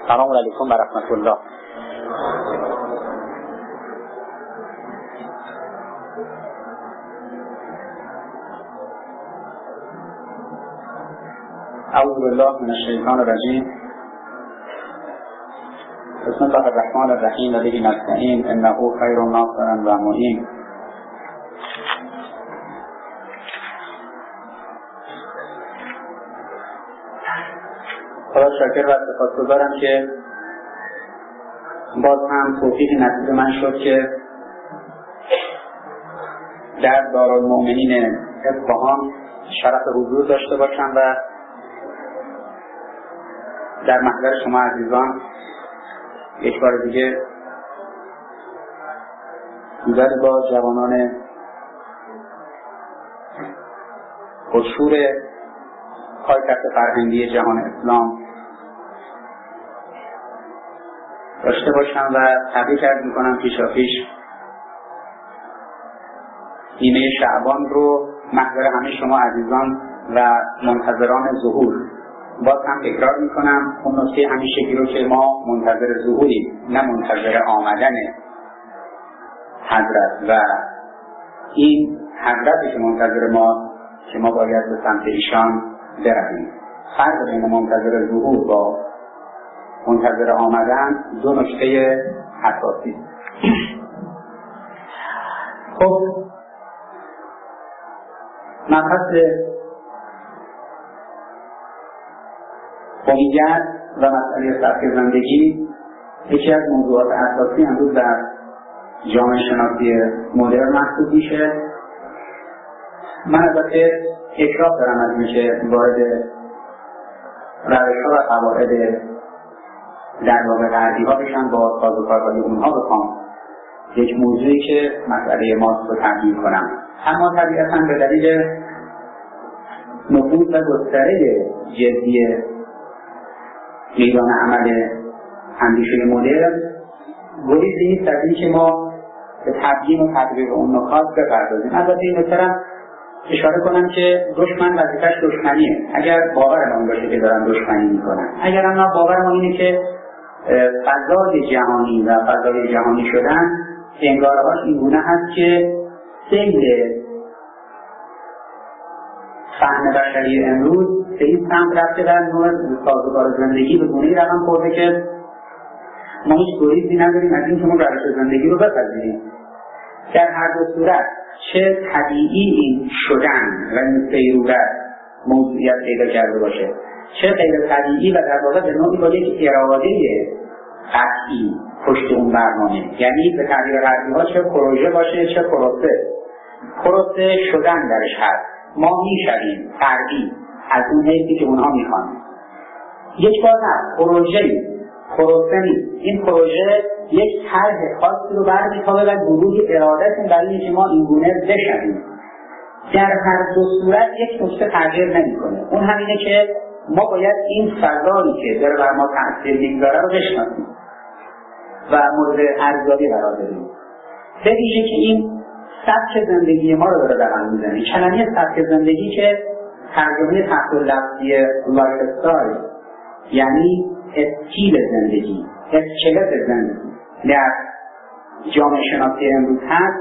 سلام علیکم و رحمت الله. اعوذ بالله من الشیطان الرجیم. بسم الله الرحمن الرحیم و به نستعین انه خیر ناصر و معین. خدا شاکر و سپاسگزارم که باز هم توفیق نصیب من شد که در دارالمؤمنین اصفهان شرف حضور داشته باشم و در محضر شما عزیزان یک بار دیگه دیدار با جوانان خودشور پایتخت فرهنگی جهان اسلام داشته باشم و تبریک عرض میکنم پیشاپیش نیمه شعبان رو محضر همه شما عزیزان و منتظران ظهور. باز هم تکرار میکنم اون نکته همیشگی رو که ما منتظر ظهوریم نه منتظر آمدن حضرت و این حضرتی که منتظر ما که ما باید به سمت ایشان برویم. فرق بین منتظر ظهور با منتظر آمدن دو نکته اساسی. خب مبحث هویت و مسئله سبک زندگی یکی از موضوعات اساسی امروز در جامعه شناسی مدرن محسوب میشه. من البته اکراه دارم از اینکه وارد روش‌ها و قواعد در واقع غربی ها بشن با سازوکارهای اونها بخوام یک موضوعی که مسئله ماست رو تبیین کنم، اما طبیعتاً به دلیل نفوذ و گستره جدی میدان عمل اندیشه مدرن گریزی نیست از این که ما به تبیین و تطبیق اون نکات بپردازیم. البته این نکته اشاره کنم که دشمن وظیفه‌اش دشمنیه. اگر باورمان باشه که دارن دشمنی میکنن، اگر هم باورمان اینه که فضای جهانی و فضای جهانی شدن انگارهاش این گونه هست که سیل فهم بشری امروز به این سمت رفته در نوع سازوکار زندگی به گونه‌ای رقم خورده که ما هیچ گریزی نداریم از این که ما روش زندگی رو بپذیریم. در هر دو صورت چه طبیعی این شدن و این سیرورت موضوعیت پیدا کرده باشه، چه غیر طبیعی و در واقع به نوعی با یک اراده قطعی پشت اون برنامه، یعنی به تعبیر غربی‌ها چه پروژه باشه چه پروسه شدن درش هست. ما میشویم فردی از اون حیثی که اونها میخوان. یک بار نه، پروسه نیست. این پروژه یک طرح خاصی رو برمی‌تابه و گروهی اراده‌شون برای اینکه ما این گونه بشویم. در هر دو صورت یک نکته تغییر نمی‌کنه. اون همینه که ما باید این فضایی که داره بر ما تأثیر می‌گذاره رو بشناسیم و مورد ارزیابی قرار بدیم. به ویژه که این سبک زندگی ما رو داره رقم می‌زنه. کلمه سبک زندگی که ترجمه تحت لفظی لایف استایل یعنی استیل زندگی، اسکلت زندگی در جامعه شناسی امروز هست،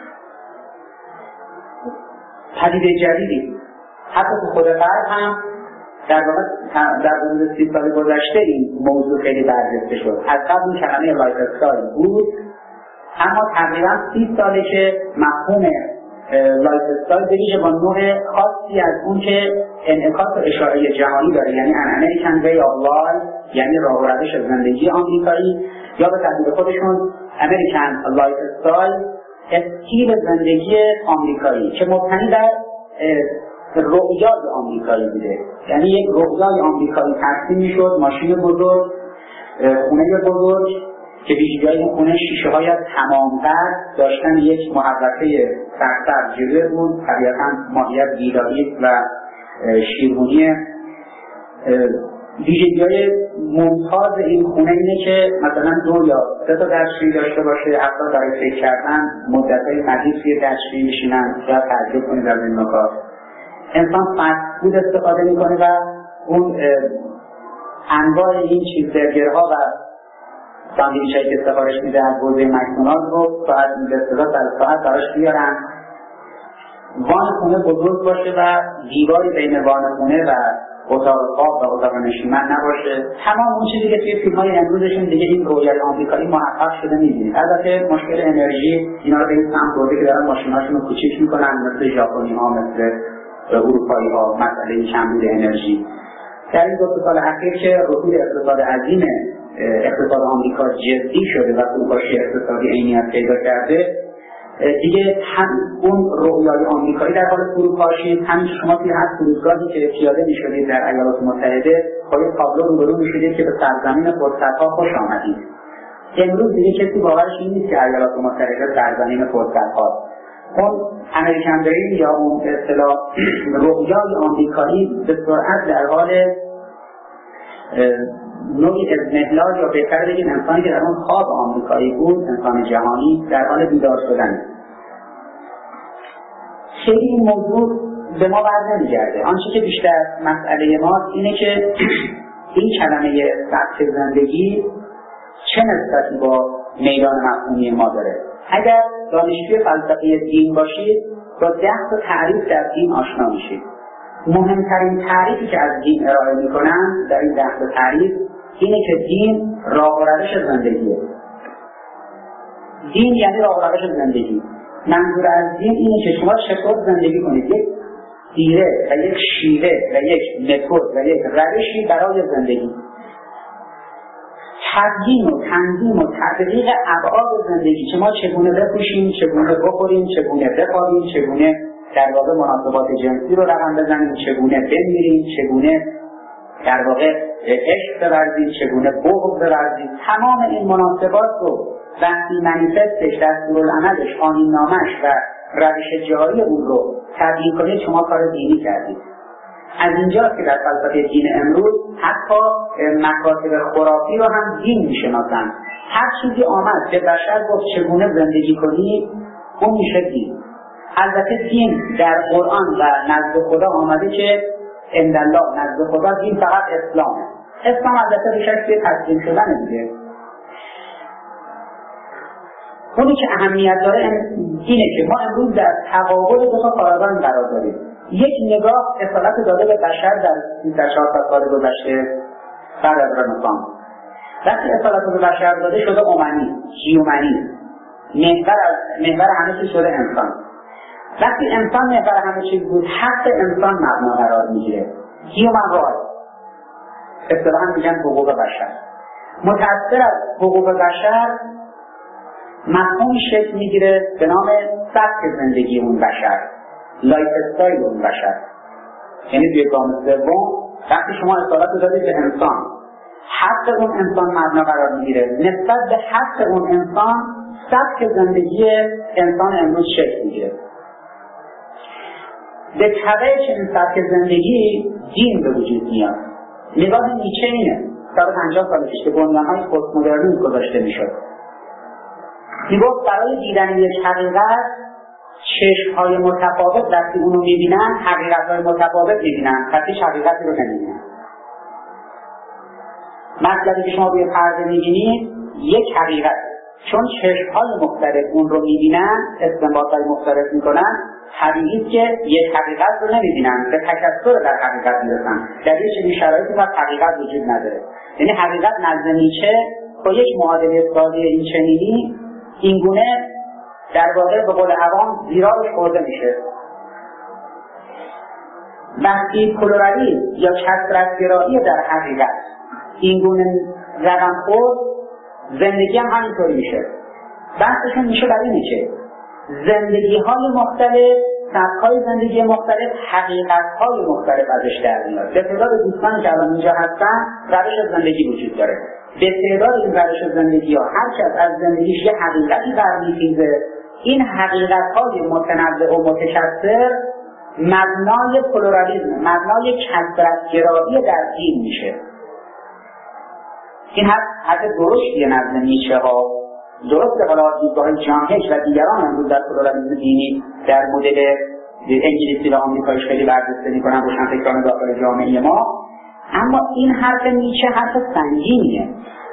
پدیده جدیدی. حتی تو خود غرب هم در واقع در حدود 30 سال گذشته این موضوع خیلی برجسته شد. از قبل این کلمه لایف استایل بود، اما تقریبا 30 ساله که مفهوم لایف استایل به ویژه با نوع خاصی از اون که انعکاس و اشاره جهانی داره، یعنی امریکن وی آف لایف، یعنی راه و روش زندگی آمریکایی، یا به تعبیر خودشون امریکن لایف استایل، استیل زندگی آمریکایی که مبتنی در رؤیای آمریکایی بوده. یعنی یک رؤیای آمریکایی ترسیم میشد، ماشین بزرگ، خونه بزرگ که ویژگی‌های این خونه شیشه‌های از تمام قد داشتن، یک محوطه سرسبز جلوی بود، طبیعتاً ماهیت گیلاهی و شیرمونی. ویژگی‌های ممتاز این خونه اینه که مثلا 2 یا 3 تا دستشویی داشته باشه، حتی برای فکر کردن مدت‌های مدید توی دستشویی میشینن. شاید تعجب کنید از این نکات. انسان فست فود استفاده میکنه و اون انواع این چیزبرگرها و ساندویچایی که سفارش میده از حوزه مکدونالد رو ساعت ساعت براش بیارن، وان خونه بزرگ باشه و دیواری بین وان خونه و اتاق خواب و اتاق نشیمن نباشه. تمام اون چیزی که توی فیلم‌های امروزشون دیگه این رویای آمریکایی محقق شده می‌بینید. البته مشکل انرژی اینا رو به این سمت برده که دارن ماشیناشون رو کوچیک می‌کنن، مثل ژاپنی‌ها، مثل اروپایی‌ها، مسئله کمبود انرژی. در این 2 سال اخیر که رکود اقتصاد عظیم اقتصاد آمریکا جدی شده و فروپاشی اقتصادی عینیت پیدا کرده، دیگه هم اون رویای آمریکایی در حال فروپاشی، همین شما توی هر فرودگاهی که پیاده می‌شدید در ایالات متحده با یک تابلو روبرو می‌شدید که به سرزمین فرصت‌ها خوش آمدید. امروز دیگه کسی باورش این نیست که ایالات متحده سرزمین فرصت‌هاست. اون امریکن دریم یا اون به اصطلاح رویای آمریکایی به سرعت در حال نوعی اضمحلال یا بهتر بگیم انسانی که در اون خواب آمریکایی بود، انسان جهانی، در حال بیدار شدن. خیلی این موضوع به ما بر نمیگرده. آنچه که بیشتر مسئله ماست اینه که این کلمه سطح زندگی چه نسبتی با میدان مفهومی ما داره. اگر دانشجوی فلسفه دین باشید با 10 تا تعریف در دین آشنا میشید. مهمترین تعریفی که از دین ارائه میکنن در این 10 تا تعریف اینه که دین راه و روش زندگیه. دین یعنی راه و روش زندگی. منظور از دین اینه که شما چطور زندگی کنید، یک دیره و یک شیوه و یک متد و یک روشی برای زندگی. تبیین و تنظیم و تطبیق ابعاد زندگی که ما چگونه بپوشیم، چگونه بخوریم، چگونه بخوابیم، چگونه در واقع مناسبات جنسی رو رقم بزنیم، چگونه بمیریم، چگونه در واقع عشق بورزیم، چگونه بغض بورزیم. تمام این مناسبات رو وقتی منیفستش، دستورالعملش، آیین‌نامه‌اش و روش جاری اون رو تبیین کنید شما کار دینی کردید. از اینجاست که در فلسفه دین امروز حتی مکاتب خرافی رو هم دین میشناسن. هر چیزی آمد که بشر گفت چگونه زندگی کنید اون میشه دین. البته دین در قرآن و نزد خدا آمده که اندالله، نزد خدا دین فقط اسلامه. اسلام البته به شکل تسلیم شدن دیگه. اونی که اهمیت داره اینه که ما امروز در تقابل 2 تا پارادایم قرار داریم. یک نگاه اصالت داده به بشر در 300-400 سال گذشته بعد از رنسانس. وقتی اصالت به بشر داده شده اومنی، هیومنی، محور همه چیز شده انسان. وقتی انسان محور همه چیز بود، حق انسان مبنا قرار میگیره. هیومن رایت، اصطلاحاً میگن حقوق بشر. متأثر از حقوق بشر مفهومی شکل میگیره به نام سبک زندگی اون بشر، لایف استایل اون بشر. یعنی توی گام سوم وقتی شما اصالت دادید به انسان، حق اون انسان مبنا قرار میگیره. نسبت به حق اون انسان سبک زندگی انسان امروز شکل میگیره. به تبع چنین سبک زندگی دین به وجود میاد. نگاه نیچه اینه 150 سال پیش که بنیان‌های پست مدرنیسم گذاشته میشد. میگفت برای دیدن یک حقیقت چشم‌های متفاوت وقتی اونو میبینن حقیقت‌های متفاوت میبینن، پس هیچ حقیقتی رو نمیبینن. مطلبی که شما روی پرده میبینید یک حقیقت، چون چشم‌های مختلف اون رو میبینن، استنباط‌های مختلف میکنن، طبیعیه که یک حقیقت رو نمیبینن، به تکثر در حقیقت میرسن. در یک چنین شرایطی وقت حقیقت وجود نداره. یعنی حقیقت نزد نیچه با یک معادله سازی این چنینی اینگونه در واقع به قول عوام زیراش خورده میشه. وقتی پلورالیسم یا کثرت‌گرایی در حقیقت اینگونه رقم خورد، زندگی هم همینطوری میشه. بحثشون میشه برای اینه که زندگی‌های مختلف، سبک‌های زندگی مختلف، حقیقت‌های مختلف ازش در میاد. به تعداد دوستانی که الان اینجا هستن روش زندگی وجود داره. به تعداد این روش زندگی‌ها هر کس از زندگیش یه حقیقتی برمی‌خیزه. این حقیقت‌های متنوع و متکثر مبنای پلورالیسم، مبنای کثرت‌گرایی در دین میشه. این حد درستیه نزد نیچه ها. درسته حالا دیدگاه جان هیچ و دیگران امروز در پلورالیسم دینی در مدل انگلیسی و آمریکاییش خیلی برجسته می‌کنن روشنفکران داخل جامعه ما، اما این حرف نیچه حرف سنگینیه.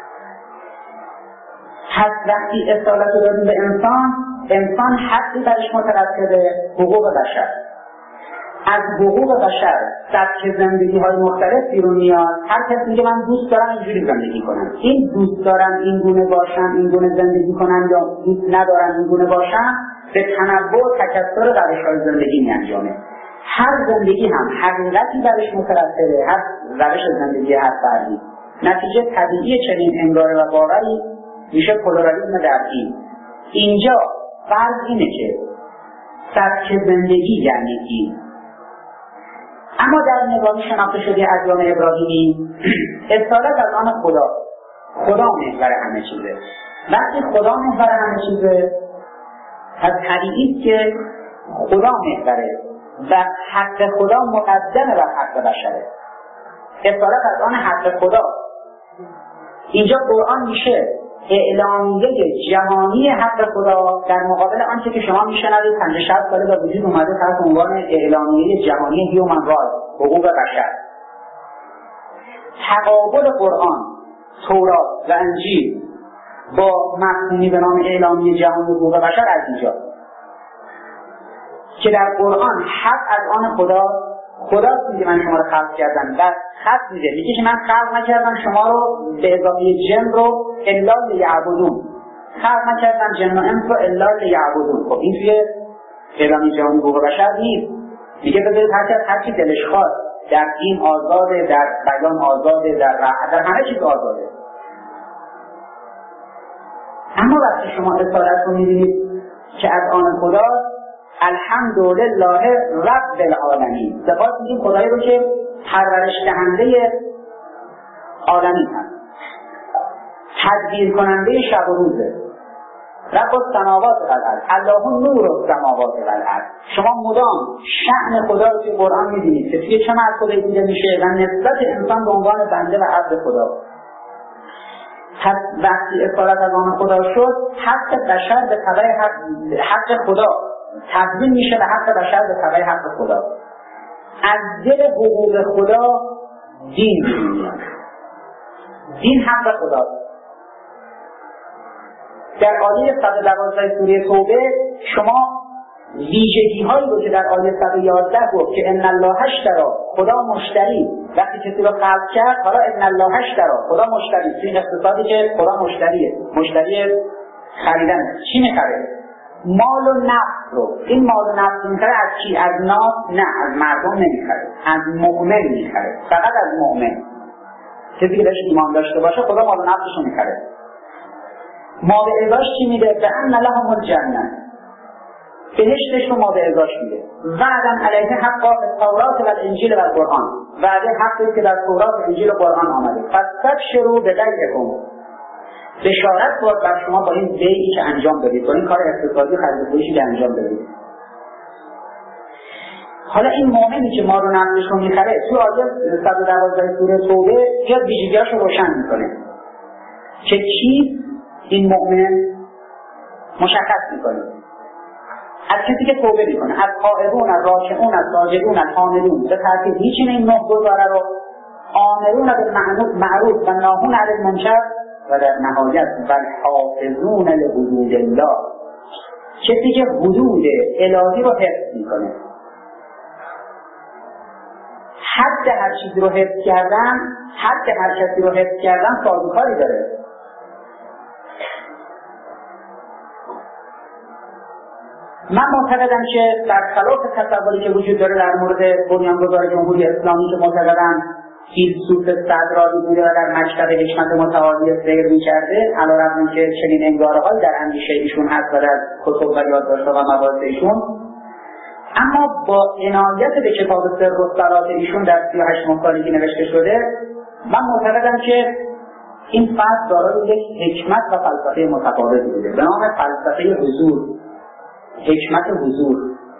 پس وقتی اصالت رو دادیم به انسان حقی برش مترتبه، حقوق بشر. از حقوق بشر سبک زندگی های مختلف بیرون میاد. هر کس میگه من دوست دارم اینجوری زندگی کنم، این دوست دارم این گونه باشم، این گونه زندگی کنم، یا دوست ندارم این گونه باشم، به تنوع و تکثر روش‌های زندگی میانجامه. هر زندگی هم حقیقتی برش مترتبه، هر روش زندگی هر فردی. نتیجه طبیعی چنین انگاره و باوری میشه پلورالیسم درکی. اینجا فرض اینه که سبک زندگی یعنی این. اما در نگاه شناخته شده ادیان ابراهیمی اصالت از آن خدا محور همه چیزه. وقتی خدا محور همه چیزه، پس طبیعی است که خدا محوره و حق خدا مقدمه بر حق بشره. اصالت از آن حق خدا. اینجا قرآن میشه اعلامیه جهانی حق خدا در مقابل آنچه که شما میشنوید 50-60 ساله به وجود اومده تحت عنوان اعلامیه جهانی هیومن رایت، حقوق بشر. تقابل قرآن، تورات و انجیل با مفهومی به نام اعلامیه جهانی حقوق بشر از اینجا که در قرآن حق از آن خداست میگه من شما رو خلق کردم و خط میگه که من خلق نکردم شما رو به اضافه جن رو الا لیعبدون، خلق نکردم جن و انس رو الا لیعبدون. خب این توی اعلامیه جهانی حقوق بشر نیست. میگه بذارید هر کی دلش خواست در دین آزاده، در بیان آزاده، در همه چیز آزاده. اما وقتی شما اصالت رو میبینید که از آن خداست، الحمدلله رب العالمین، سپاس میگیم خدایی رو که پرورش دهنده عالمین هست، تدبیر کننده شب و روزه. رب السماوات و الارض، الله نور السماوات و الارض. شما مدام شأن خدا رو توی قرآن می‌بینید که توی چه مرتبه دیده میشه و نسبت انسان به عنوان بنده و عبد خدا. پس وقتی اصالت از آن خدا شد، حق بشر به تبع حق خدا تبدیل میشه به حق بشر به تبع حق خدا. از دل حقوق خدا دین میاد. دین حق خداست. در آیه 112 سوره توبه شما ویژگی هایی رو که در آیه 111 گفت که ان الله اشتری، خدا مشتری، وقتی کسی رو خلق کرد، حالا ان الله اشتری، خدا مشتری، این اقتصادی که خدا مشتریه، مشتری خریدن. چی میخره؟ مال و نفس رو. این مال و نفس میخره از کی؟ از ناس؟ نه، از مردم نمیخره، از مؤمن میخره، فقط از مؤمن. کسی که بهش ایمان داشته باشه خدا مال و نفسش رو میخره. ما به ازاش چی میده؟ به ان لهم الجنه، بهشتش رو ما به ازاش میده. وعدن علیه حقا فی التورات و الانجیل و القرآن، وعده حقی که در تورات و انجیل و قرآن آمده. فاستبشروا ببیعکم، بشارت باد بر شما با این بیعی که انجام دادید، با این کار اقتصادی خرید و فروشی که انجام دادید. حالا این مؤمنی که ما رو نفسش رو میخره، تو آیه 112 سوره توبه یاد ویژگی‌هاش رو روشن میکنه که چیست این مؤمن مشخص میکنه. از کسی که توبه میکنه، از قائمون، از راکعون، از ساجدون، از حامدون، به ترتیب میچینه این 9 گزاره رو. آمرون بالمعروف و ناهون عن المنکر و در نهایت والحافظون لحدود الله، کسی که حدود الهی رو حفظ میکنه. حد هر چیزی رو حفظ کردن، حد هر کسی رو حفظ کردن سازوکاری داره. من معتقدم که در خلاف تصوری که وجود داره در مورد بنیانگذار جمهوری اسلامی که معتقدن فیلسوف صدراتی بوده و در مکتب حکمت متعالی سیر می‌کرده، علیرغم اینکه چنین انگاره‌هایی در اندیشه ایشون هست و در کتب و یادداشت‌ها و مباحث ایشون، اما با عنایت به کتاب سر و صلات ایشون در 38 مقاله که نوشته شده، من معتقدم که این فرد دارای یک حکمت و فلسفه متفاوتی بوده به نام فلسفه حضور، حکمت حضور.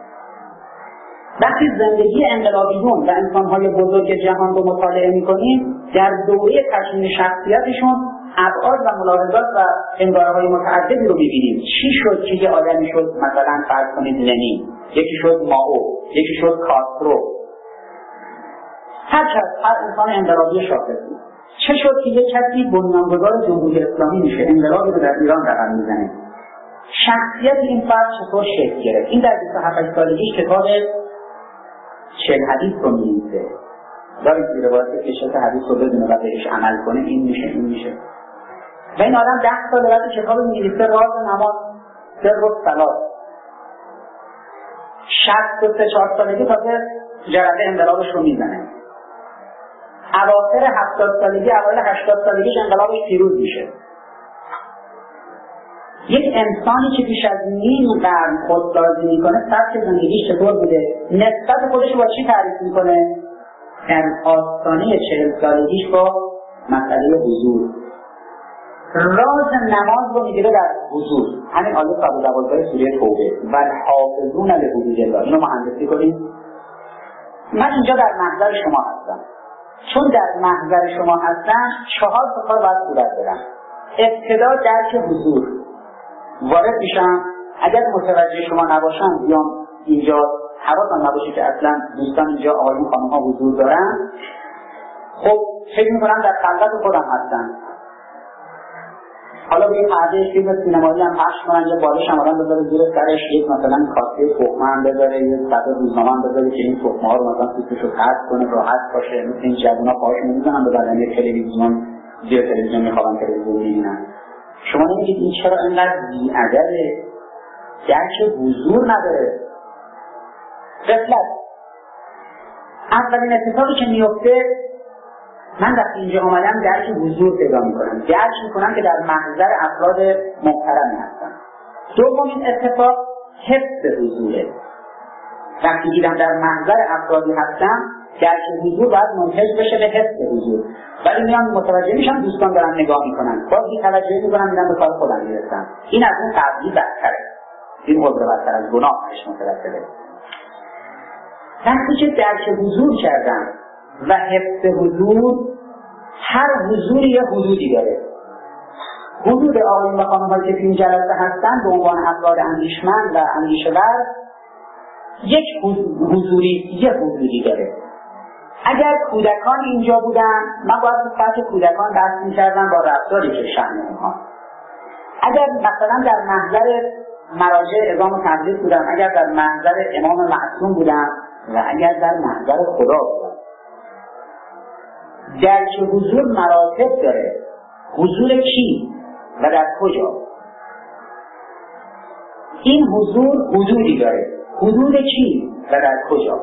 وقتی زندگی انقلابیون و انسان‌های بزرگ جهان رو مطالعه می‌کنیم، در دوره تکوین شخصیتشون ابعاد و ملاحظات و انگاره‌های متعددی رو می‌بینیم. چی شد که یه آدمی شد مثلا فرض کنید لنین، یکی شد مائو، یکی شد کاسترو. هر انسان انقلابی شاطر بود. چه شد که یک کسی بنیانگذار جمهوری اسلامی میشه، انقلابی رو در ایران رقم میزنه؟ شخصیت این فرد چطور شکل گرفت؟ این در 27 سالگیش کتاب 40 حدیث رو می‌نویسه. دارید که روایت کشف حدیث رو بدونه و بهش عمل کنه، این میشه. و این آدم 10 سال بعد کتاب می‌نویسه راز نماز، سر و صلات. 64 سالگی تازه جرقه انقلابش رو میزنه. اواخر 70 سالگی، اوایل 80 سالگیش انقلابش پیروز میشه. یک انسانی که بیش از نیم قرن خودسازی میکنه، سبک زندگیش چطور بوده؟ نسبت خودش با چی تعریف میکنه؟ در آستانه 40 سالگیش با مسئله حضور. راز نماز رو میگیره در حضور. همین آیه 112 سوره توبه، والحافظون لحدود الله. اینو مهندسی کنیم. من اینجا در محضر شما هستم. چون در محضر شما هستم 4 کار باید صورت بدم. ابتدا درک حضور. وارد میشم، اگر متوجه شما نباشم بیام اینجا، حواسم نباشه که اصلا دوستان اینجا آقایون خانم‌ها حضور دارن، خب فکر میکنم در خلوت خودم هستم. حالا به این پرده فیلم سینمایی هم پخش کنن، یه بالش هم آدم بذاره زیر سرش، یک مثلا کاسه تخمه هم بذاره، یه صفحه روزنامه هم بذاره که این تخمه ها رو مثلا توشو قطع کنه، راحت باشه. مثل این جوونا پاهاشون میزنن به بدن یک تلویزیون، زیر تلویزیون میخوابن، تلویزیون میبینن. شما نمیگید این چرا اینقدر بی‌ادبه؟ درک حضور نداره. غفلت. اولین اتفاقی که میفته، من وقتی اینجا آمدم درک حضور پیدا میکنم، درک میکنم که در محضر افراد محترمی هستم. دومین اتفاق حفظ حضوره. وقتی دیدم در محضر افرادی هستم، درک حضور باید منتج بشه به حفظ حضور. ولی میان متوجه میشم دوستان دارن نگاه میکنن، باز بی توجهی میکنم، میرم به کار خودم میرسم. این از اون قبلی بدتره. این عذر بدتر از گناهش مترتبه. وقتی که درک حضور کردم و حفظ حضور، هر حضوری یه حدودی داره. حدود آقایون و خانم‌هایی که این جلسه هستن به عنوان افراد اندیشمند و اندیشه‌ور، یک حضوری یه حدودی داره. اگر کودکان اینجا بودن، من باید به سطح کودکان بحث می‌کردم با رفتاری که شأن اونها. اگر مثلا در محضر مراجع اعظام و تقدیس بودم، اگر در محضر امام معصوم بودم و اگر در محضر خدا بودم. درک حضور مراتب داره. حضور کی و در کجا؟ این حضور حدودی داره. حدود کی و در کجا؟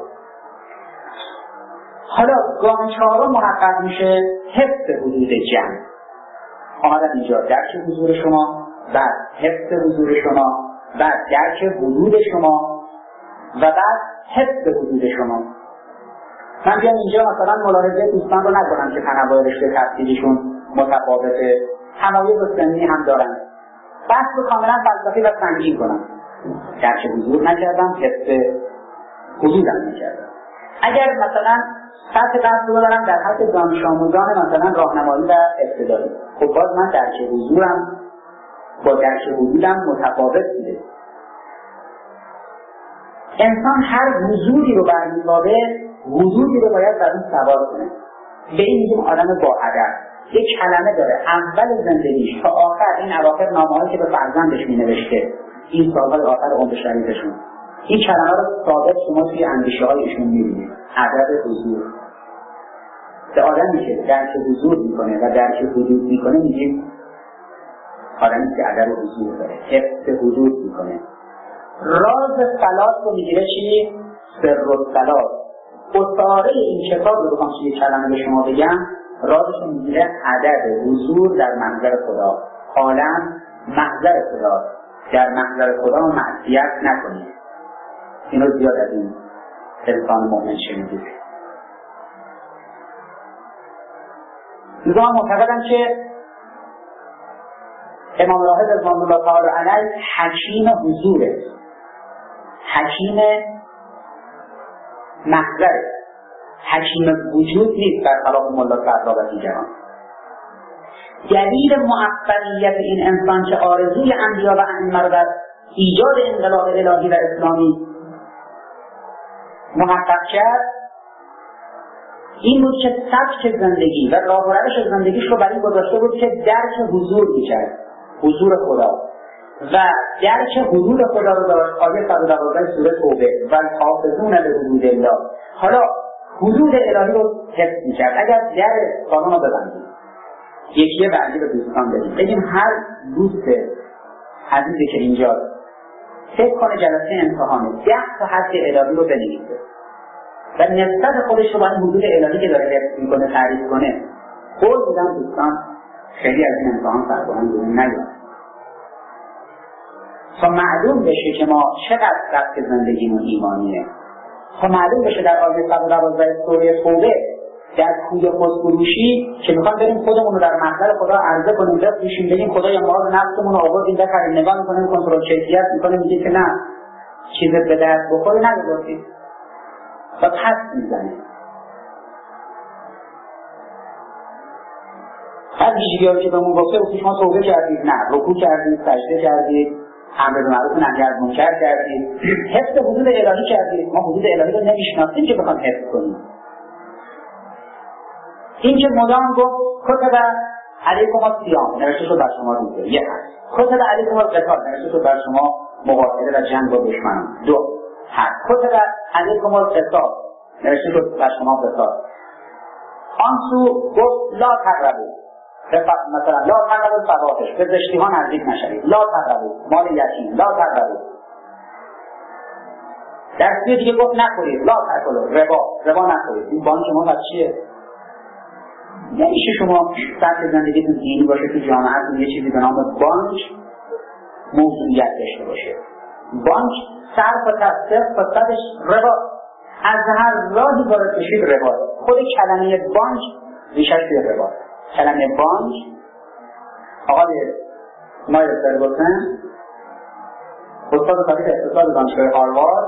حالا گام 4 محقق میشه حفظ حدود جمع. آمدن اینجا درک حضور شما، بعد حفظ حضور شما، بعد درک حدود شما و بعد حفظ حدود شما. من بیام اینجا مثلا ملاحظه دوستان رو نکنم که تنوع رشته تحصیلیشون متفاوته، تمایز سنی هم دارن. بحث رو کاملا فلسفی و سنگین کنم. درک حضور نکردم، حفظ حدودم نکردم. اگر مثلا سطح بحث رو دارم در حد دانش آموزان مثلا راهنمایی و ابتدایی، خب باز من درک حضورم با درک حدودم متفاوت بوده. انسان هر حضوری رو برمی‌داره، حضوری رو باید بر اون سوار کنه. به این میگیم آدم با ادب. یک کلمه داره اول زندگیش تا آخر، این اواخر نامه‌هایی که به فرزندش می‌نوشته، این سال‌های آخر عمر شریفشون، این کلمه رو ثابت شما توی اندیشه‌های ایشون می‌بینید. ادب حضور. به آدمی که درک حضور می‌کنه و درک حدود می‌کنه میگیم آدمی که ادب حضور داره، حفظ حدود می‌کنه. راز صلات رو میگیره چی؟ سر و صلات. اصاره این کتاب رو بخوام چیه کلمه به شما بگم، رازش رو میگیره عدد حضور در محضر خدا. عالم محضر خدا، در محضر خدا معصیت نکنید. اینو زیاد از این انسان مؤمن شنیدید. من معتقدم که امام راهب رضوان الله تعالی علیه حکیم حضوره، حکیم محضر، حکیم وجود نیست برخلاف ملا صدرا و دیگران. دلیل موفقیت این انسان که آرزوی انبیا و ائمه را در ایجاد انقلاب الهی و اسلامی محقق کرد این بود که سبک زندگی و راه و روش زندگیش رو برای گذاشته بود که درک حضور میکرد، حضور خدا و درک حضور خدا رو داشت. آیه 112 سوره توبه و حافظون لحدود الله. حالا حدود الهی رو حفظ میکرد. اگر در قانون رو ببندیم، یکی بعدی رو دوستان بدیم، بگیم هر دوست عزیزی که اینجا فکر کنه جلسه امتحانه 10 تا حد الهی رو بنویسه و نسبت خودش رو با این حدود الهی که داره حفظ میکنه تعریف کنه، قول میدم دوستان خیلی از این امتحان سربلند دونه نیاد. تا معلوم بشه که ما چقدر سبک زندگیمون ایمانیه، تا معلوم بشه در آیه 112 سوره توبه در کوی خودفروشی که میخوام بریم خودمون رو در محضر خدا عرضه کنیم، بفروشیم، بگیم خدایا ما رو نفسمون رو آوردیم بخریم، نگاه میکنیم کنترل کیفیت میکنیم، میگه که نه چیز به دست بخوره نگذاشتید و پس میزنه. هر ویژگی‌هایی که بهمون گفته بود شما توبه کردید، نه رکوع کردید، سجده کردید، امر به معروف نهی از منکر کردید، حفظ حدود الهی کردید. ما حدود الهی رو نمیشناسیم که بخوام حفظ کنیم. این که مدام گفت کتب علیکم الصیام، نوشته شد بر شما روزه، یک هست. کتب علیکم القتال، نوشته شد بر شما مقاتله و جنگ با دشمنان، دو هست. کتب علیکم القصاص، نوشته شد بر شما قصاص. آن سو گفت لا تقربوا، مثلا لا تقربوا الفواحش، به زشتی ها نزدیک نشوید، لا تقربوا مال یتیم، لا تقربوا. در سوی دیگه گفت نخورید، لا تاکلوا ربا نخورید. این بانک ما بس چیه؟ نمیشه شما سطح زندگیتون دینی باشه که جامعهتون یه چیزی به نام بانک موضوعیت داشته باشه. بانک صرف و تصرف فقطش ربا، از هر راهی وارد بشید ربا. خود کلمه بانک ریشش توی ربا. کلمه بانک آقای مایل فرگوسن استاد تاریخ اقتصاد دانشگاه هاروارد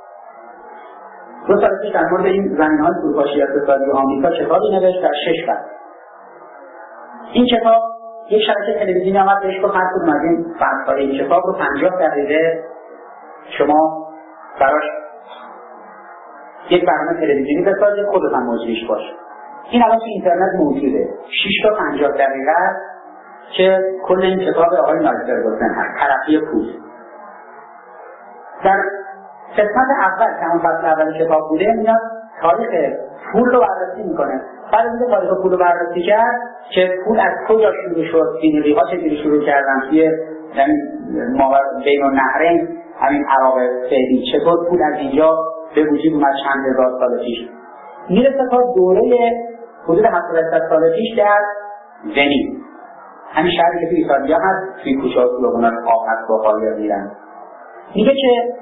2 سال پیش در مورد این زمینه‌های فروپاشی اقتصادی آمریکا کتابی نوشت در 6 فصل. این کتاب یک شبکه تلویزیونی آمد بهش گفت هر کدوم از این فصل‌های این کتاب رو 50 دقیقه شما براش یک برنامه تلویزیونی بسازید، خودت هم مجریش باش. این الان تو اینترنت موجوده. 6 تا 50 دقیقه که کل این کتاب آقای مایل فرگوسن هست، ترقی پول. در قسمت اول که همون فصل اول کتاب بوده میاد تاریخ پول رو بررسی میکنه. بعد از اینکه تاریخ پول رو بررسی کرد که پول از کجا شروع شد، دینی‌ها چجوری شروع کردن توی بین النهرین، همین عراق سعودی، چطور پول از اینجا به وجود اومد چند هزار سال پیش، میرسه تا دوره حدود 700 سال پیش در ونیز، همین شهری که توی ایتالیا هست، توی کوچه‌ها خیابوناش آب هست با خالی‌ها میرن. میگه که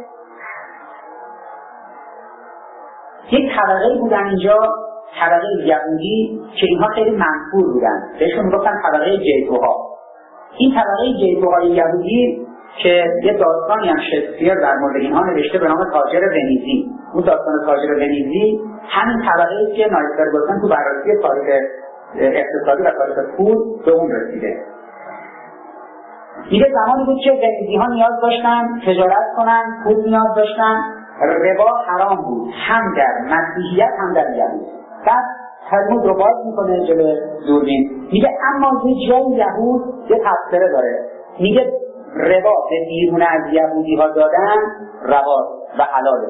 یک طبقه بودن اینجا، طبقه یهودی که اینها خیلی منفور بودن، بهشون میگفتن طبقه جیتوها. این طبقه جیتوهای یهودی که یه داستانی هم شکسپیر در مورد اینها نوشته به نام تاجر ونیزی. اون داستان تاجر ونیزی همین طبقه ای که مایل فرگوسن تو بررسی تاریخ اقتصادی و تاریخ پول به اون رسیده. میگه زمانی بود که ونیزی ها نیاز داشتن تجارت کنن، پول نیاز داشتن، ربا حرام بود، هم در مسیحیت هم در یهود. بعد تلمود رو باز میکنه جلوی دوربین، میگه اما یه جای یهود یه تفسیره داره، میگه ربا به بیرون از یهودی ها دادن روا و حلاله.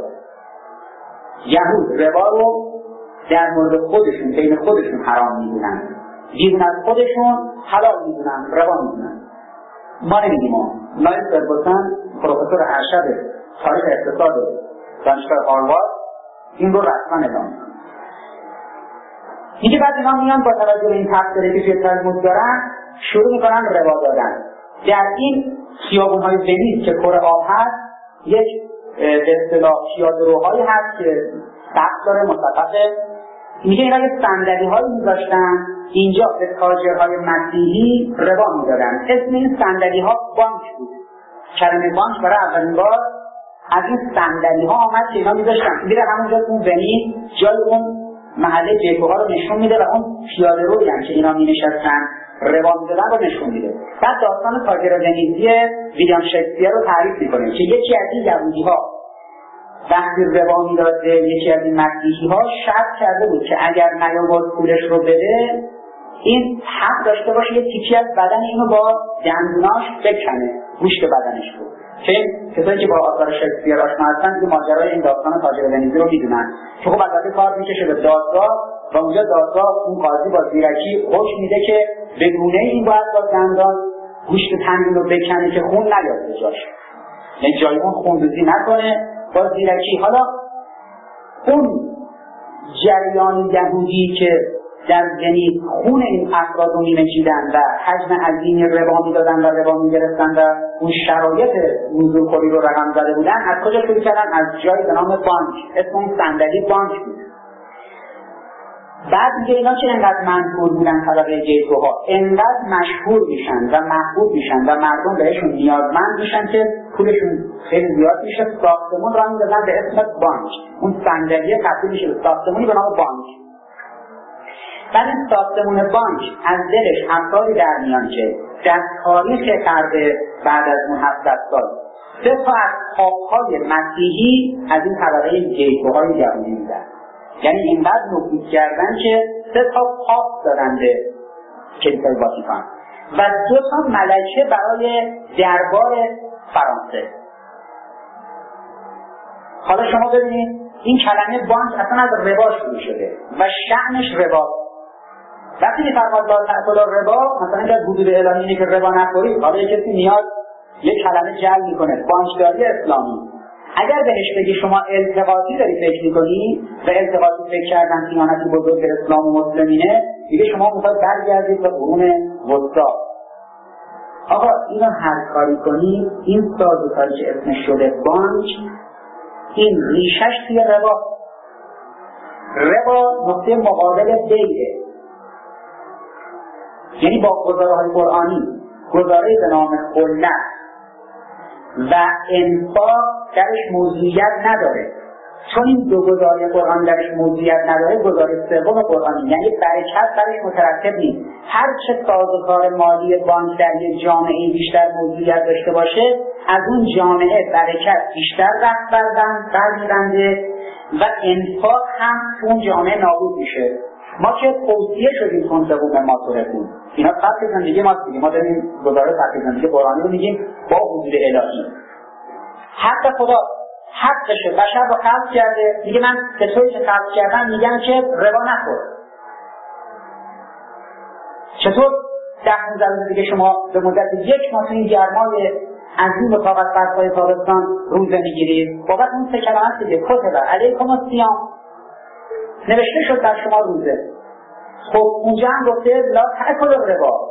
یهود ربا رو در مورد خودشون بین خودشون حرام میدونن، بیرون از خودشون حلال میدونن، روا میدونن. ما نمیدیم. مایل فرگوسن پروفسور ارشد تاریخ اقتصاد دانشگاه هاروارد این رو رسما اعلام می‌کنه. میگه بعد اینا میان با توجه به این تفسیری که توی تلمود دارن شروع میکنن ربا دادن. در این خیابون‌های ونیز که پر آب هست یک به اصطلاح پیاده‌روهایی هست که سقف داره مسقفه. میگه اینا یه صندلی‌هایی می‌ذاشتن اینجا به تاجرهای مسیحی ربا میدادن. اسم این صندلی‌ها بانک بود. کلمه بانک برای اولین بار از این صندلی‌ها آمد که اینا می‌ذاشتن. میره همونجا تو ونیز جای اون محله جیکوها رو نشون میده و اون پیاده رویی هم که اینا می‌نشستن ربا میدادن رو نشون میده. بعد داستان تاجر ونیزی ویلیام شکسپیر رو تعریف می‌کنه که یکی از این یهودی‌ها وقتی ربا میداده یکی از این مسیحی ها شرط کرده بود که اگر نیامد پولش رو بده این حق داشته باشه یه تیکی از بدن اینو با دندوناش بکنه، گوشت بدنش رو. که کسایی که با آثار شکسپیر آشنا هستن که ماجرای این داستان تاجر ونیزی رو میدونن که خب البته کار میکشه به دادگاه و اونجا دادگاه اون قاضی با زیرکی حکم میده که به گونه این باید با دندان گوشت تنین رو بکنه که خون نیاد به جاش، یعنی جای اون خونریزی نکنه با زیرکی. حالا اون جریان یهودی که در یعنی خون این افراد رو می‌نچیدن و حجم عظیمی ربا میدادن و ربا میگرفتن و اون شرایط نزولخوری رو رقم زده بودن، از کجا شروع کردن؟ از جایی به نام بانک، اسم اون صندلی بانک بود. بعد دیگه اینا چه انقدر منفور بودن طبقه جیتوها، انقدر مشهور میشن و محبوب میشن و مردم بهشون نیازمند میشن که پولشون خیلی زیاد میشه، ساختمون را میدازن به اسم بانک. اون صندلی تبدیل میشه به ساختمونی به نام بانک. بعد این ساختمون بانک از دلش افرادی در میان که در تاریخ قرن بعد از اون 700 سال 3 تا از پاپ‌های مسیحی از این طبقه جیتوهای یهودی بودن. یعنی اینقدر نفوذ کردن که 3 تا پاپ دادن به کلیسای واتیکان و 2 تا ملکه برای دربار فرانسه. حالا شما ببینید این کلمه بانک اصلا از ربا شروع شده و شأنش ربا. وقتی می‌فرماد لا تأکل الربا، مثلا در حدود الهی اینه که ربا نخورید، حالا کسی میاد یک کلمه جعل میکنه، بانکداری اسلامی. اگر بهش بگی شما التقاطی داری فکر میکنی و التقاطی فکر کردن خیانتی بزرگ اسلام و مسلمینه، دیگه شما میخواید برگردید به قرون وسطا. آقا اینو هر کاری کنی، این سازوکاری که اسمش شده بانک، این ریشش توی ربا. ربا نقطه مقابل بیعه، یعنی با گزاره‌های قرآنی گزاره‌ای به نام خلت و انفاق درش موضوعیت نداره. چون این دو گزاره قرآن درش موضوعیت نداره، گزاره سوم قرآنی یعنی برکت درش مترتب نیست. هر چه سازوکار مالی بانک در یک جامعه بیشتر موضوعیت داشته باشه، از اون جامعه برکت بیشتر رفت برمی‌بنده و انفاق هم تو اون جامعه نابود میشه. ما که توصیه شدیم تنفقون ما ترکون، اینا سبک زندگی ما دیگه، ما داریم گزاره سبک زندگی قرآنی رو میگیم با حضور الهی. حق خدا حقشه، بشر رو خلق کرده، میگه من کسایی که خلق کردن میگن که ربا نخور. چطور 10-15 روز دیگه شما به مدت 1 ماه این گرمای عظیم و طاقت فرسای تابستان روزه میگیرید؟ بابت اون 3 کلمه دیگه کتب علیکم الصیام نوشته شد در شما روزه. خب اونجا هم گفته لا تأکل الربا.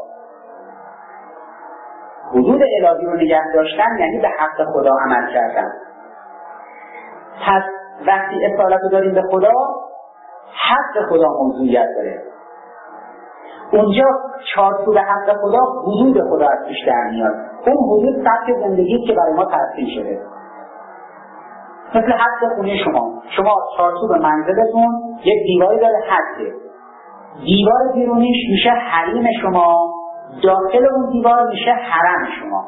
حدود الهی رو نگه داشتن یعنی به حق خدا عمل کردن. پس وقتی اصالت رو داریم به خدا، حق خدا موضوعیت داره. اونجا چارچوب حق خدا، حدود خدا از پیش در میاد. اون حدود سبک زندگی که برای ما تأثیر شده. مثل حد خونه شما چارچوب منزلتون یک دیواری داره، حده. دیوار بیرونیش میشه حریم شما، داخل اون دیوار میشه حرم شما.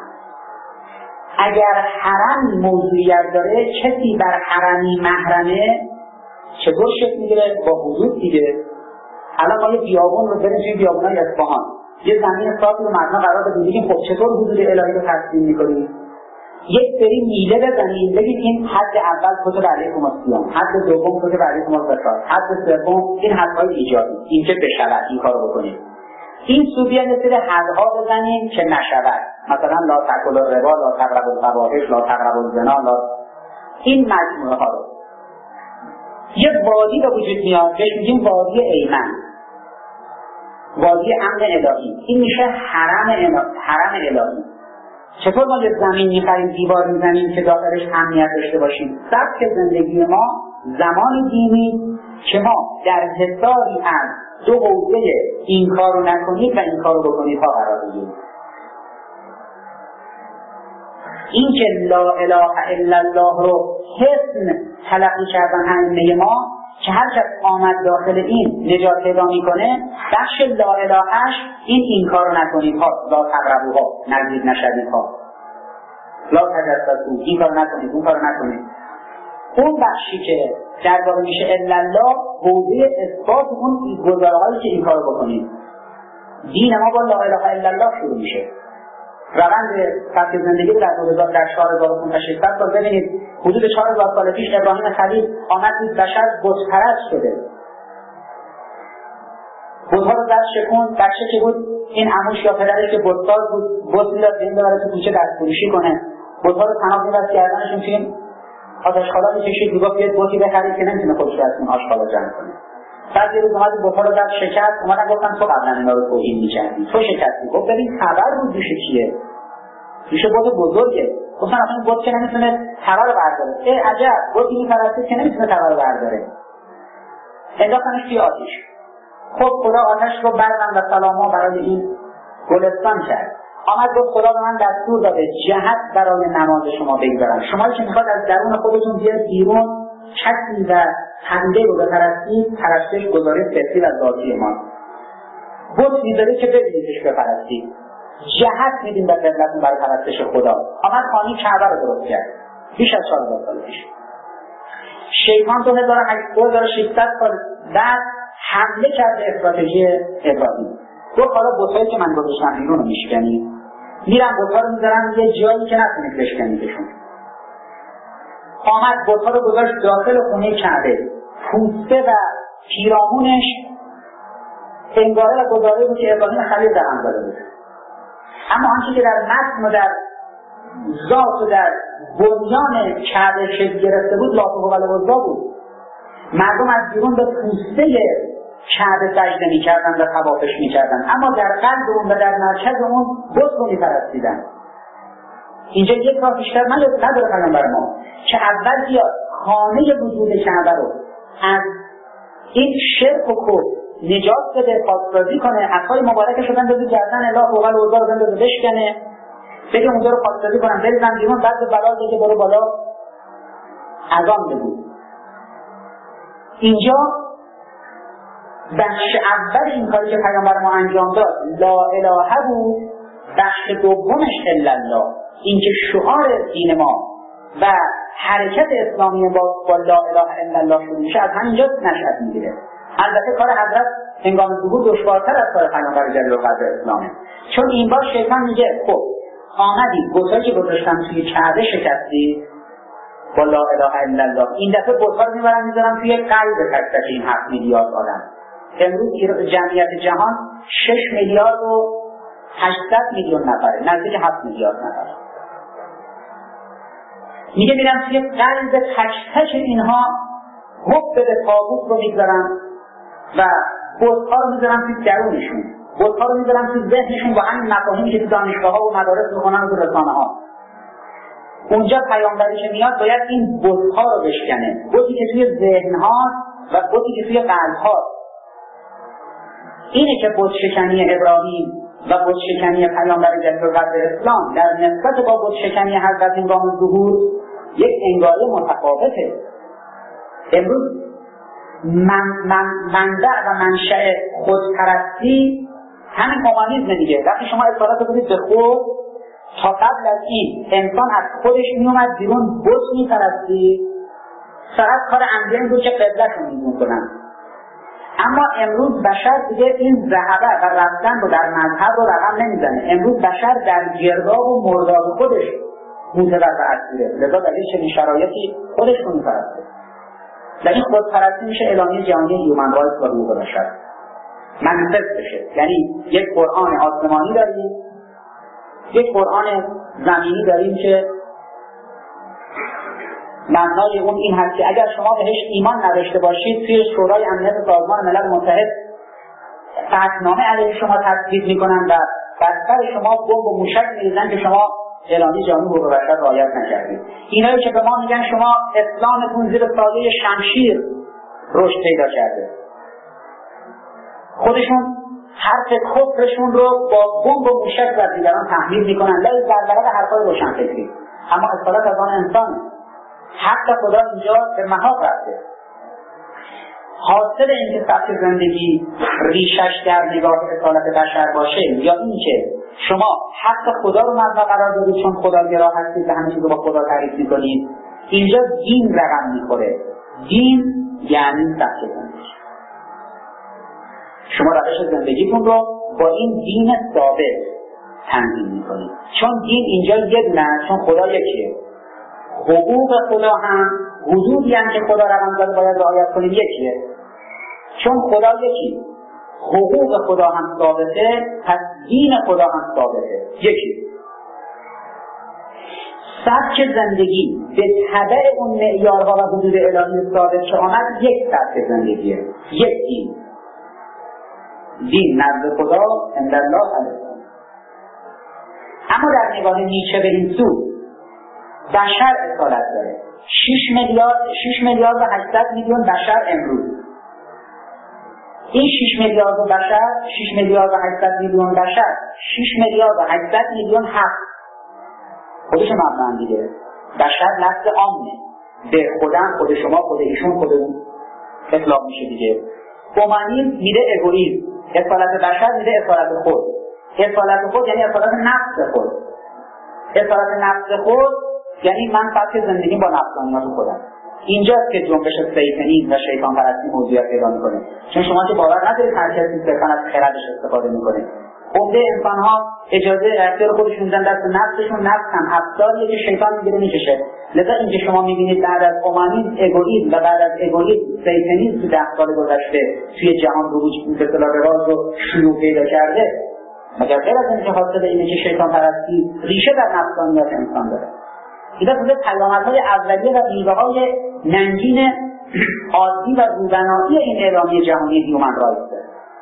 اگر حرم موضوعیت داره، کسی بر حرمی محرمه چطور شکل میگیره؟ با حدود دیگه. الان ما یه بیابون رو بریم توی بیابونای اصفهان، یه زمین صافی رو مردم قرار بدیم، خب چطور حدود الهی رو ترسیم میکنیم؟ یک سری میله بزنید، بگید این حد اول کتب علیکم الصیام، حد دوم کتب علیکم الزکات، حد سوم این حدهای ایجابی، این که بشود این کارو بکنید. این سوبیا مثل حدها بزنیم که نشود. مثلا لا تأکل الربا، لا تقربوا الفواحش، لا تقربوا الزنا، لا این مجموعه ها رو. یک وادی به وجود میاد بهش میگیم وادی ایمن، وادی امن الهی. این میشه حرم الهی. چطور ما یه زمین می‌خریم، دیوار می‌زنیم که داخلش امنیت داشته باشیم؟ سبک زندگی ما زمانی دینی که ما در حصاری از 2 حوزه این کارو نکنید و این کارو بکنید ها قرار بگیریم. این که لا اله الا الله رو حسن تلقی کردن ائمه ما که هر کس آمد داخل این نجات پیدا میکنه، بخش لا الهش این کارو نکنید ها، لا تقربوها، نزدیک نشوید ها، لا تجسسوا، این کارو نکنید، اون کارو نکنید. اون بخشی که در واقع میشه الا الله حوزه اثبات اون گزاره‌هایی که این کارو بکنید. دین ما با لا اله الا الله شروع میشه. روند سبک زندگی در 4500 سال ببینید، حدود 4000 سال پیش ابراهیم خلیل آمد دید بشر بت‌پرست شده. بت‌ها رو زد شکوند، بچه که بود این عموش یا پدری که بت‌ساز بود، بت می‌داد به این ببره تو کوچه دستفروشی کنه. بت‌ها رو تناب می‌بست گردنشون توی این آتشخالا می‌کشید، میگفت بیاید بتی بخرید که نمی‌تونه خودش رو از این آشغالا جمع کنه. بعد یه روز اومد بت‌ها رو زد شکست، اومدن گفتن تو قبلا اینا رو توهین می‌کردی، تو شکستی. گفت ببین خبر رو دوش چیه؟ دوش بت بزرگه. گفتن اصلا بت که نمی‌تونه هوا رو برداره. عجب، بتی می‌پرسته که نمی‌تونه هوا رو برداره. انداختنش توی آتش. خب خدا آتش رو بردن و سلاما برای این گلستان کرد. آمد گفت خدا به من دستور داده جهت برای نماز شما بگذارم. شما که میخواد از درون خودتون بیاد بیرون کسی و حمده رو بپرستید، پرستش گزارش فطری و ذاتی ما. بت میذاره که ببینیدش بپرستید. جهت میدین به قبلتون برای پرستش خدا. آمد خانه کعبه رو درست کرد. بیش از 4000 سال پیش. شیطان 2600 سال بعد حمله کرد به استراتژی ابراهیم. گفت حالا بتایی که من گذاشتم بیرون رو میشکنی، میرم بتا رو میذارم یه جایی که نتونید بشکنیدشون. آمد بتا رو گذاشت داخل خونه کعبه، پوسته و پیرامونش انگاره و گذاره بود که ابراهیم خلیل در هم داده بود. اما آنچه که در متن و در ذات و در بنیان کعبه شکل گرفته بود لا هو ولا العزی بود. مردم از بیرون به پوسته کعبه سجده می‌کردن و طوافش می‌کردن، اما در قلب اون و در مرکز اون بت رو می‌پرستیدن. اینجا یک راه بیشتر نداره پیامبر ما که اول بیاد خانه وجود کعبه رو از این شرک و کفر نجات بده، پاسداری کنه، عصای مبارکش رو بندازه گردن الله و قال اوزار بندازه بشکنه، بگه اونجا رو پاسداری کنم بریزم بیرون، بعد به بلا بگه برو بالا اذان بگو. اینجا بخش اول این کاری که پیامبر ما انجام داد لا اله بود، بخش دومش الا الله، این که شعار دین ما و حرکت اسلامی با لا اله الا الله شروع میشه از همینجا نشأت میگیره. البته کار حضرت هنگام ظهور دشوارتر از کار پیامبر جلیل القدر اسلامه، چون این بار شیطان میگه خب آمدید بتایی که گذاشتم توی کعبه شکستی با لا اله الا الله، این دفعه بت‌ها رو میذارم توی قلب تک تک این 7 میلیارد آدم. امروز جمعیت جهان 6 میلیارد و 800 میلیون نفره، نزدیک 7 میلیارد نفره. میگه میرم توی قلب تک تک اینها حب به طاغوت رو میذارم و بت‌ها رو میذارم توی درونشون، بت‌ها رو میذارم توی ذهنشون با همین مفاهیمی که تو دانشگاه‌ها و مدارس میخونن و رسانه‌ها. اونجا پیامبری که میاد باید این بت‌ها رو بشکنه، بتی که توی ذهن‌ها و بتی که توی قلب‌ها. اینه که بت شکنی ابراهیم و بت شکنی پیامبر جلیل القدر اسلام در نسبت با بت شکنی حضرت هنگام ظهور یک انگاره متفاوته. امروز منبع و منشأ خودپرستی همین کمونیسم دیگه. وقتی شما اصالت بودید به خود، تا قبل از این انسان از خودش میومد بیرون بت میپرستی، فقط کار انبیا بود که قبلت رو میدون کنن. اما امروز بشر دیگه این ذهبه و رفتن رو در مذهب رو رقم نمیزنه. امروز بشر در گرداب و مرداب خودش متوقع میره، لذا در چنین شرایطی خودش رو میپرسته. در این خودپرستی میشه اعلامیه جهانی هیومن رایتس و حقوق بشر منفذ بشه. یعنی یک قرآن آسمانی داریم، یک قرآن زمینی داریم که معنای اون این هست که اگر شما بهش ایمان نداشته باشید، توی شورای امنیت سازمان ملل متحد قطعنامه علیه شما تصویب میکنن و بر سر شما بمب و موشک میریزن که شما اعلامیه جهانی حقوق بشر رعایت نکردید. اینایی که به ما میگن شما اسلامتون زیر سایه شمشیر رشد پیدا کرده، خودشون حرف کفرشون رو با بمب و موشک بر دیگران تحمیل میکنن، لای بربرد حرفای روشنفکری. اما اصالت از آن انسانه. حق خدا اینجا به محاق رفته. حاصل این که سبک زندگی ریشش در نگاه اصالت بشر باشه، یا این که شما حق خدا رو مبنا قرار دادید چون خدا گرا هستید و همه چیز رو با خدا تعریف میکنید، اینجا دین رقم میخوره. دین یعنی سبک زندگی. شما روش زندگیتون رو با این دین ثابت تنظیم میکنید. چون دین اینجا یه دونه، چون خدا یکیه. حقوق خدا هم حدودی هم که خدا رقم داده باید رعایت کنید یکیه. چون خدا یکی، حقوق خدا هم ثابته، پس دین خدا هم ثابته، یکی. سبک زندگی به تبع اون معیارها و حدود الهی ثابت که آمد یک سبک زندگیه، یک دین. دین نزد خدا عند الله علیه. اما در نگاه نیچه به این سو بشر اصالت داره. 6 میلیارد و 800 میلیون بشر امروز. این 6 میلیارد بشر، 6 میلیارد و 800 میلیون بشر، 6 میلیارد و 800 میلیون حق خودش مبنان دیگه. بشر لفظ عامه، به خودم، خود شما، خود ایشون، خود اون اطلاق میشه دیگه. اومانیسم میده اگوئیسم، اصالت بشر میده اصالت خود. اصالت خود یعنی اصالت نفس خود. اصالت نفس خود یعنی من سبک زندگی با نفسانیات خودم. اینجاست که جنبش سیطانیسم و شیطان پرستی موضوعیت پیدا میکنه. چون شما که باور ندارید هر کسی صرفاً از خردش استفاده میکنه. عمده انسان‌ها اجازه اختیار خودشون میدن دست نفسشون. نفس هم افکاریه که شیطان میگیره میکشه. لذا اینکه شما میبینید بعد از اومانیسم اگوئیسم و بعد از اگوئیسم سیطانیسم تو 10 سال گذشته توی جهان رروج به اصطلاح راز و شیوع پیدا کرده، مگر غیر از اینکه حاصل اینه که شیطان پرستی ریشه در نفسانیات انسان داره. اینا بوده پیامدهای اولیه و میوه‌های ننگین عادی و روبنایی این اعلامیه جهانی هیومن رایتس.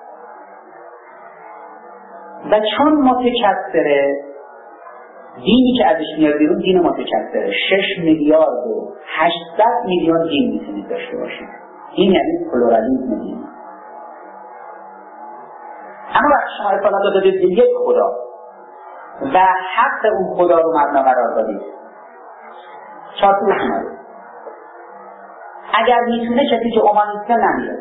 و چون متکثره، دینی که ازش میاد بیرون دین متکثره. 6 میلیارد و 800 میلیون دین میتونید داشته باشید. این یعنی پلورالیسم دین. اما وقتی شما اصالت رو دادید به یک خدا و حق اون خدا رو مبنا قرار دادید، چارتون شماره اگر میتونه کسی که اومانیسته نمیره.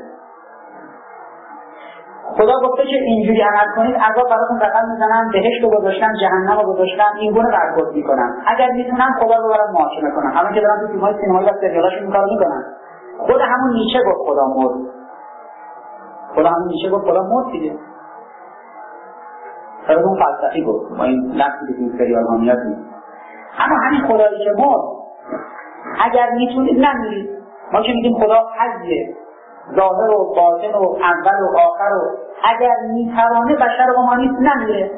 خدا گفته که اینجوری عمل کنید عذاب براتون رقم میزنن، بهشت رو گذاشتن، جهنم رو گذاشتن، این گونه برخورد میکنن. اگر میتونن خدا رو برام محاکمه کنن. همون که دارن تو فیلم‌های سینمایی و سریالاشون این کارو میکنن. خود همون نیچه گفت خدا مرد. خدا همون نیچه گفت خدا مرد دیگه. خدا اون فلسفی گفت. ما این لفظی که تو سریال ها میاد نیست. اما همین خدایی که مرد اگر میتونید نمیرید. ما که میگیم خدا حیه، ظاهر و باطن و اول و آخر و اگر میتوانه بشر اومانیسم نمیره.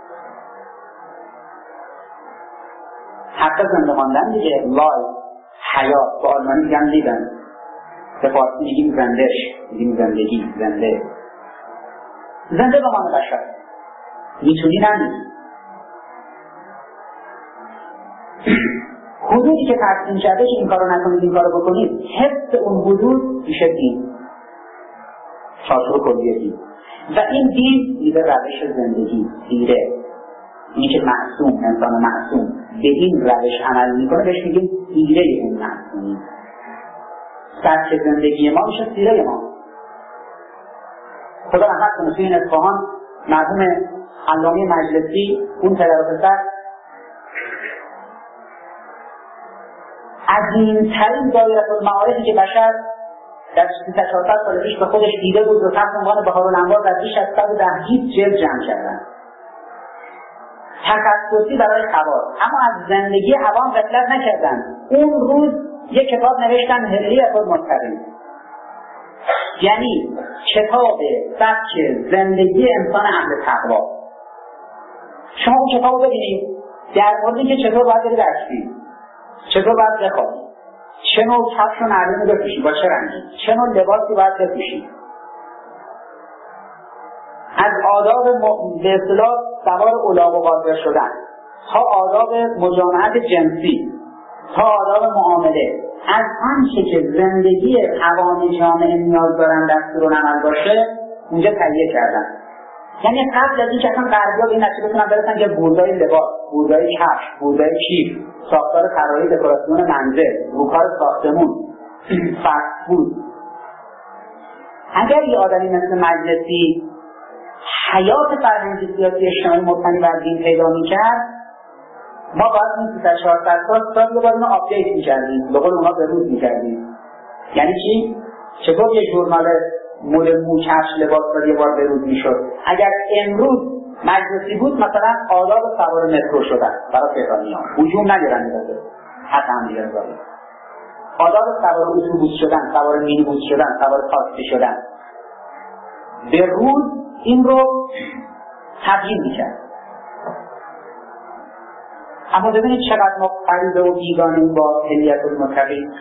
حق زنده ماندن دیگه، لایف، حیات، با آلمانی میگن لیدن، به فارسی میگیم زندش، میگیم زندگی، زنده بمانه بشر. میتونی نمیری. حدودی که ترسیم شده که این کارو نکنید این کارو بکنید، حفظ اون حدود میشه دین، چارچوب کلیه دین. و این دین میده روش زندگی، سیره. اینی که معصوم، انسان معصوم به این روش عمل میکنه بهش میگیم سیره اون معصومی. سبک زندگی ما میشه سیره ما. خدا رحمت کنه توی این اصفهان مرحوم علامه مجلسی، اون پدر و پسر عظیم‌ترین دایره المعارفی که بشر در 300 سال پیش به خودش دیده بود رو تحت عنوان بهارالانوار در بیش از 110 جلد جمع کردن. تخصصی برای خواص، اما از زندگی عوام غفلت نکردن. اون روز یک کتاب نوشتن هلیت المتقین، یعنی کتاب سبک زندگی انسان اهل تقوا. شما اون کتاب رو ببینید در موردی که چطور باید بری درسی، چطور باید بخوابی، چه نوع کفش و نعلینی بپوشی، با چه رنگی، چه نوع لباسی باید بپوشی، از آداب به اصطلاح سوار الاغ و قاطر شدن تا آداب مجامعت جنسی تا آداب معامله، از آنچه که زندگی عوام جامعه نیاز دارن دستورالعمل باشه اونجا تهیه کردن. یعنی قبل از اینکه اصلا غربی‌ها به این نتیجه بتونن برسن که بوردای لباس، بوردای کفش، بوردای کیف، ساختار طراحی دکوراسیون منزل، روکار ساختمون، فست فود، اگر یه آدمی مثل مجلسی حیات فرهنگی سیاسی اجتماعی مبتنی بر دین پیدا می‌کرد، ما باید این 300-400 سال یه بار اینو آپدیت می‌کردیم، به قول اونا به روز می‌کردیم. یعنی چی؟ چطور یه ژورنال مدل موکش لباس را یه بار به روز می‌شد؟ اگر امروز مجلسی بود مثلا آداب سوار مترو شدن برای تهرانیان، هجوم نگیرن می‌دازه حتی هم دیگه داره. آداب سوار اتوبوس شدن، سوار مینیبوس شدن، سوار تاکسی شدن به روز این رو تبیین می‌کرد. اما ببینید چقدر ما غریبه و بیگانه‌ایم با هدیت المتقین.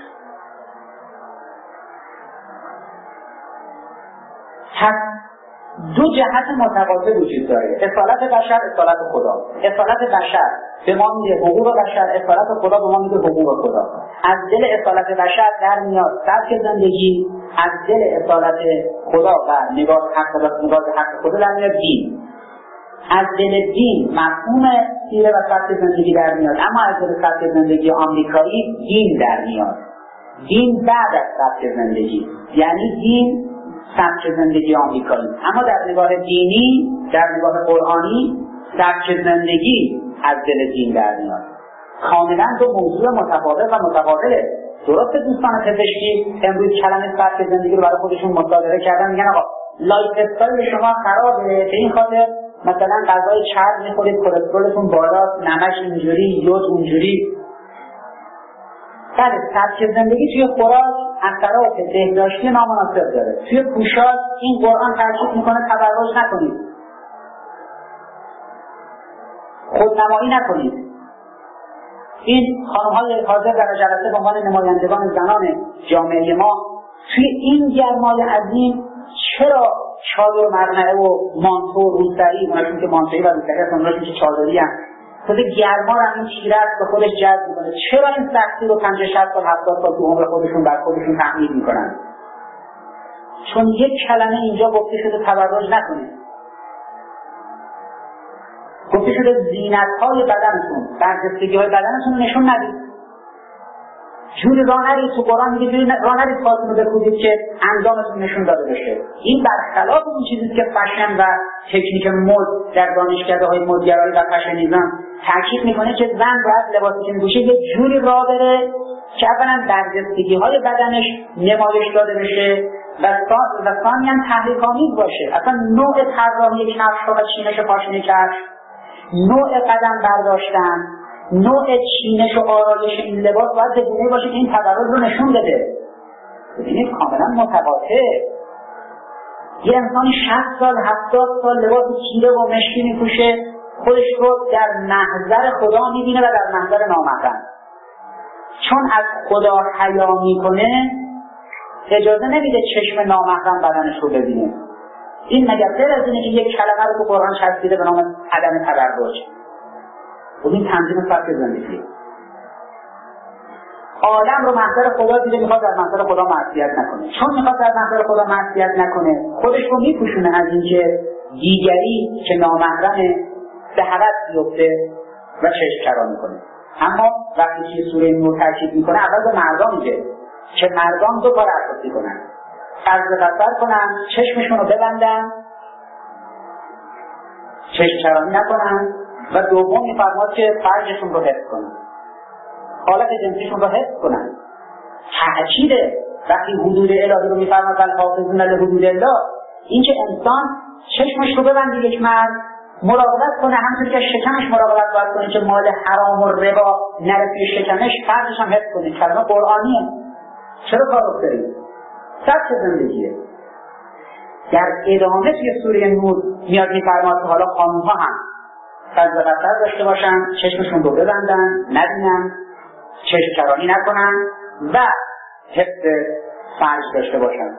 پس دو جهت متقابل وجود داره، اصالت بشر، اصالت خدا. اصالت بشر به ما میده حقوق بشر، اصالت خدا به ما میده حقوق خدا. از دل اصالت بشر در میاد سبک زندگی، از دل اصالت خدا و نگاه حق خدا در میاد دین. از دل دین مفهوم سیره و سبک زندگی در میاد، اما از دل سبک زندگی آمریکایی دین در میاد. دین بعد از سبک زندگی، یعنی دین سبک زندگی آمریکایی. اما در نگاه دینی، در نگاه قرآنی، سبک زندگی از دل دین در میاد. کاملا دو موضوع متفاوت و متقابله. درسته دوستان پزشکی امروز کلمه سبک زندگی رو برای خودشون مصادره کردن، میگن آقا لایف استایل شما خرابه، به این خاطر مثلا غذای چرب میخورید، کلسترولتون بالاست، نمک اینجوری، یود اونجوری. بله، سبک زندگی توی خوراک اثرات بهداشتی نامناسب داره. توی پوشاک این قرآن تاکید میکنه تبرج نکنید، خودنمایی نکنید. این خانم‌های حاضر در جلسه به عنوان نمایندگان زنان جامعه ما توی این گرمای عظیم چرا چادر مرمعه و مانتو روسری، اوناشون که مانتویی و روسری هستن، اوناشون که چادری هستن، خود گرما رو این شیرت به خودش جذب میکنه. چرا این سختی رو 50-60 سال 70 سال تو عمر خودشون بر خودشون تحمیل میکنن؟ چون یک کلمه اینجا گفته شده تبرج نکنید، گفته شده زینت‌های بدنتون، برجستگی‌های بدنتون رو نشون ندید. جوری راه نرید، تو قرآن میگه جوری راه نرید خواستون رو بکوبید که اندامتون نشون داده بشه. این برخلاف اون چیزی که فشن و تکنیک مد در دانشکده‌های مدگرایی و فشنیزم تاکید میکنه که زن باید لباسی که میپوشه یه جوری راه بره که اولا برجستگی‌های بدنش نمایش داده بشه و ثانیاً تحریک‌آمیز باشه. اصلا نوع طراحی کفش‌ها و چینش پاشنه کفش، نوع قدم برداشتن، نوع چینش و آرایش این لباس باید بگونه باشه که این تبرز رو نشون بده. ببینید کاملا متقاطع. یه انسانی 60 سال 70 سال لباس چیره و مشکی میپوشه، خودش رو در محضر خدا میبینه و در محضر نامحرم. چون از خدا حیا میکنه اجازه نمیده چشم نامحرم بدنش رو ببینه. این مگر غیر از اینه که یک کلمه رو تو قرآن چسبیده به نام عدم تبرج. این تنظیم سبک زندگی. آدم رو محضر خدا دیده، میخواد در محضر خدا معصیت نکنه. چون میخواد در محضر خدا معصیت نکنه خودش رو میپوشونه از اینکه دیگری که نامحرمه به هوس بیفته و چشم‌چرا میکنه. اما وقتی که سوره نور تاکید میکنه اول به مردان میگه که مردان دو کار اساسی کنن: قصد کنن، چشمشون رو ببندن، چشم‌چرانی نکنن، و دوم میفرماد که فرجشون رو حفظ کنن، حالت جنسیشون رو حفظ کنن. تأکیده وقتی حدود الهی رو میفرماد الحافظون لحدود الله، این که انسان چشمش رو ببنده، یک مرد مراقبت کنه، همونطور که شکمش مراقبت باید کنه که مال حرام و ربا نره توی شکمش، فرجش هم حفظ کنه. کلمه قرآنیه. چرا کار افتادید؟ سبک زندگیه. در ادامه توی سوره نور میاد میفرماد که حالا خانم‌ها هم قصد داشته باشن، چشمشون رو ببندن، نبینن، چشم چرانی نکنن و حفظ فرج داشته باشن.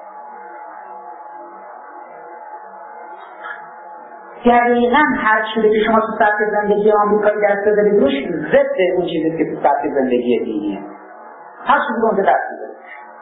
دقیقاً هر چیزی که شما تو سبک زندگی آمریکایی دست بده روش ضد اون چیزی که تو سبک زندگی دینیه. هر چیزی اونجا دست بده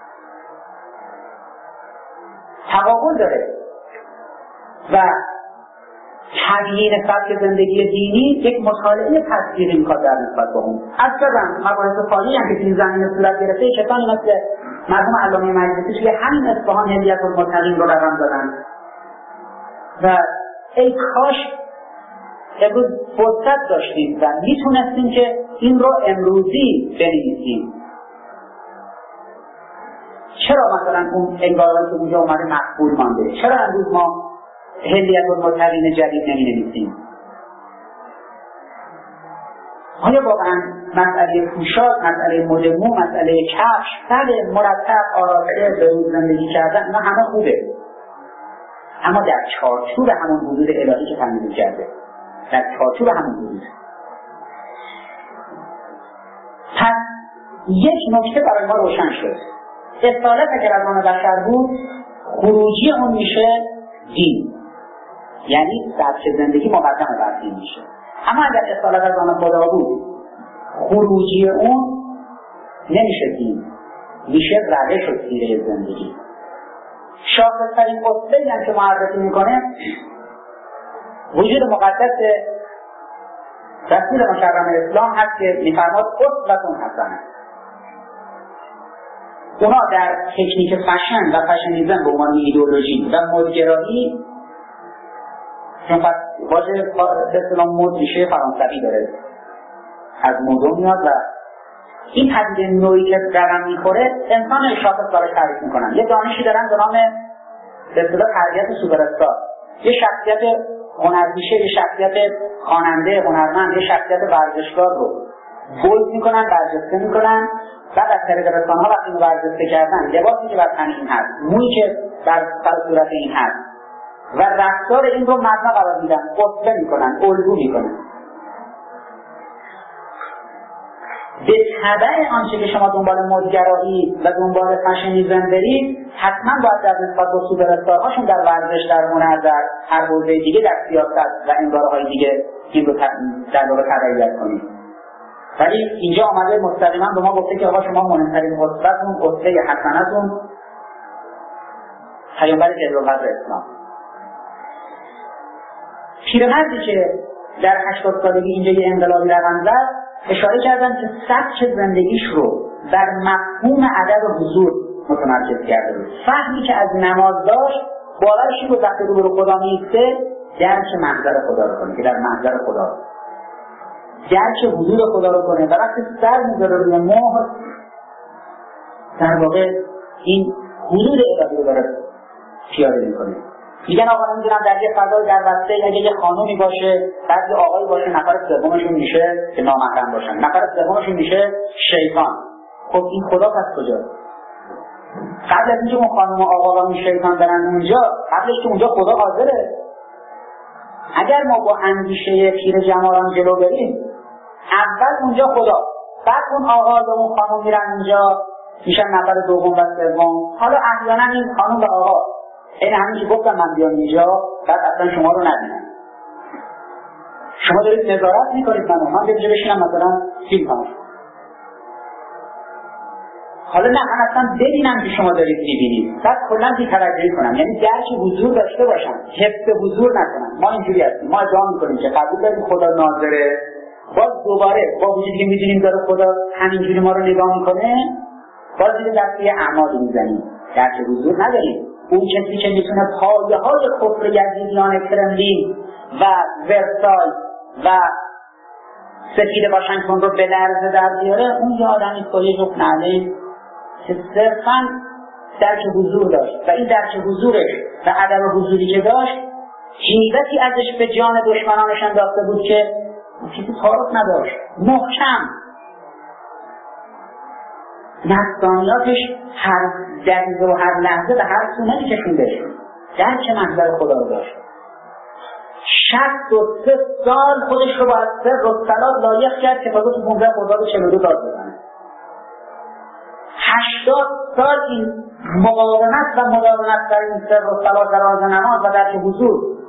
تقابل داره و تبیین سبک زندگی دینی یک مطالعه تصویری میخواد در نسبت با اون. اصلا مباحث خالی هم که توی زمین صورت گرفته، کسانی مثل مرحوم علامه مجلسی توی همین اصفهان هدیت المتقین رو رقم دادن و ای کاش امروز فرصت داشتیم و میتونستیم که این رو امروزی بنویسیم. چرا مثلا اون انگارهایی که اونجا اومده مقبول مانده؟ چرا امروز ما حلیت المتقین جدید نمی‌نویسیم؟ آیا واقعا مسئله پوشاک، مسئله مد مو، مسئله کفش، بله مرتب آراسته به روز زندگی کردن اینا همه خوبه، اما در چارچوب همون حدود الهی که تعیین کرده، در چارچوب همون حدود. پس یک نکته برای ما روشن شد، اصالت اگر از آن بشر بود خروجی اون میشه دین، یعنی سبک زندگی مقدم بر دین میشه. اما اگر اصالت از آن خدا بود خروجی اون نمیشه دین، میشه روش و سیره زندگی. شاخص‌ترین اصلی هم که معرفی میکنه وجود مقدس رسول مکرم اسلام هست که میفرماد اسوة حسنه. اونا در تکنیک فشن و فشنیزم به عنوان ایدئولوژی و مدگرایی، چون واژه به اصطلاح مد ریشه فرانسوی داره، از مدو میاد و این پدیده نوعی که رقم میخوره انسان شاخص براش تعریف میکنن. یه دانشی دارن به نام به اصطلاح تربیت سوپراستار، یه شخصیت هنرپیشه، یه شخصیت خواننده هنرمند، یه شخصیت ورزشکار رو بولد میکنن، برجسته میکنن، بعد از طریق رسانه‌ها وقتی اینو برجسته کردن، لباسی که بر تن این هست، مویی که بر صورت این هست و رفتار این رو مبنا قرار میدن، اسوه میکنن، الگو میکنن. به تبع آنچه که شما دنبال مدگرایی و دنبال فشنیزم برید، حتما باید در نسبت با سوپراستارهاشون در ورزش، در هنر، در هر حوزه دیگه، در سیاست و انگاره‌های دیگه این رو در واقع تبعیت کنید. ولی اینجا آمده مستقیما به ما گفته که آقا شما مهمترین اسوه‌تون، اسوه حسنتون پیامبر جلیل‌القدر اسلام. پیرمردی که در 80 سالگی اینجا یه انقلابی رقم زد، اشاره کردن که سبک زندگیش رو در مفهوم ادب و حضور متمرکز کرده بود. فهمی که از نماز داشت باورش بود وقتی رو خدا میسته درک محضر خدا رو کنه، که در محضر خدا درک حضور خدا رو کنه و وقتی سر میذاره روی مهر در واقع این حضور الهی رو داره پیاده میکنه. میگن آقا نمیدونم در یه فضای در بسته اگه یه خانومی باشه، بعد یه آقایی باشه، نفر سومشون میشه که نامحرم باشن، نفر سومشون میشه شیطان. خب این خدا پس کجاست؟ قبل از اینکه اون خانم و آقا و اون شیطان برن اونجا، قبلش که اونجا خدا حاضره. اگر ما با اندیشه پیر جمالان جلو بریم، اول اونجا خدا، بعد اون آقا و اون خانم میرن اونجا میشن نفر دوم و سوم. حالا احیانا این خانم و آقا این همین که گفتم من بیام اینجا، بعد اصلا شما رو نبینم، شما دارید نظارت میکنید من اینجا بشینم مثلا فیلم کنم، حالا نه من اصلا ببینم که شما دارید میبینید، بعد کلا بی‌توجهی کنم، یعنی درک حضور داشته باشم، حفظ حضور نکنم. ما اینجوری هستیم، ما ادعا میکنیم که قبول داریم خدا ناظره، باز دوباره با وجودی که میدونیم داره خدا همینجوری ما رو نگاه میکنه، باز دیگه دستی اعمال میزنیم، درک حضور نداریم. اون کسی که میتونه پایه‌های کفر یزیدیان کرملین و ورسای و سفید واشنگتن رو به لرزه در بیاره، اون یه آدمی که یه جفت نعله‌ای که صرفاً درک حضور داشت و این درک حضورش و عدم حضوری که داشت هیبتی ازش به جان دشمنانش انداخته بود که کسی تعارف نداشت، محکم نفسانیاتش هر دقیقه و هر لحظه و هر سونه کشوندش، درک محضر خدا رو داشت. 63 سال خودش رو با سر و صلات لایق کرد که تازه تو 15 خرداد 42 داد بزنه. 80 سال این مقاومت و مداومت در این سر و صلات در راز نماز و درک حضور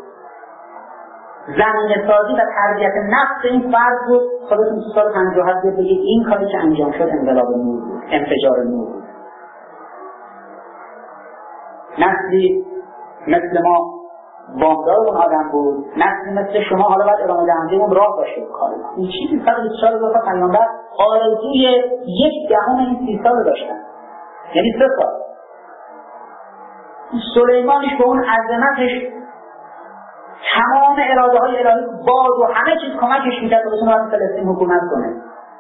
زمین سازی و تربیت نفس این فرد بود. خودتون تو سال 57 بگید این کاری که انجام شد انقلاب نور بود، انفجار نور بود. نسلی مثل ما وامدار اون آدم بود، نسلی مثل شما حالا باید ادامه دهنده اون راه باشه کاری. این چیزی 124 تا پیامبر آرزوی 1/10 این 30 سال داشتن، یعنی 3 سال. سلیمانش به اون عظمتش تمام اراده های الهی باد و همه چیز کمکش میکرد که بتونه وقت فلسطین حکومت کنه.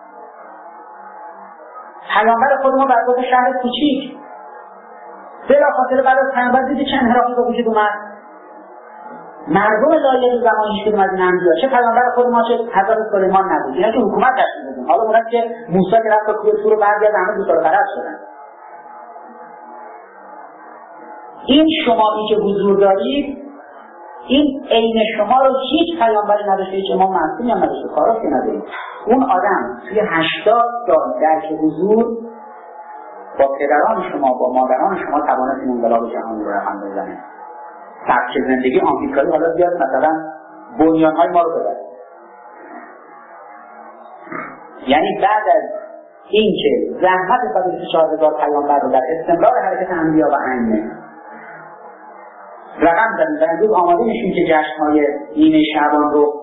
پیامبر خود ما بر اساس شهر کوچیک بلافاصله بعد از پیامبر دیدی چه انحرافی به وجود اومد. مردم لایق زمانش که از این انبیا، چه پیامبر خود ما چه حضرت سلیمان نبود، اینا که حکومت داشتن بودن. حالا اونایی که موسی که رفت کوه طور رو برگرد همه دوستار پرست شدن. این شمایی که حضور دارید، این عین شما رو هیچ پیامبری نداشته، هیچ امام معصومی هم نداشته، کاراش که ندارید. اون آدم توی 80 سال درک حضور با پدران شما، با مادران شما توانست این انقلاب جهانی رو رقم بزنه. سبک زندگی آمریکایی حالا بیاد مثلا بنیانهای ما رو ببره. یعنی بعد از این که زحمت 124,000 پیامبر رو در استمرار حرکت انبیا و ائمه رقم زدیم و امروز آماده میشیم که جشن‌های نیمه شعبان رو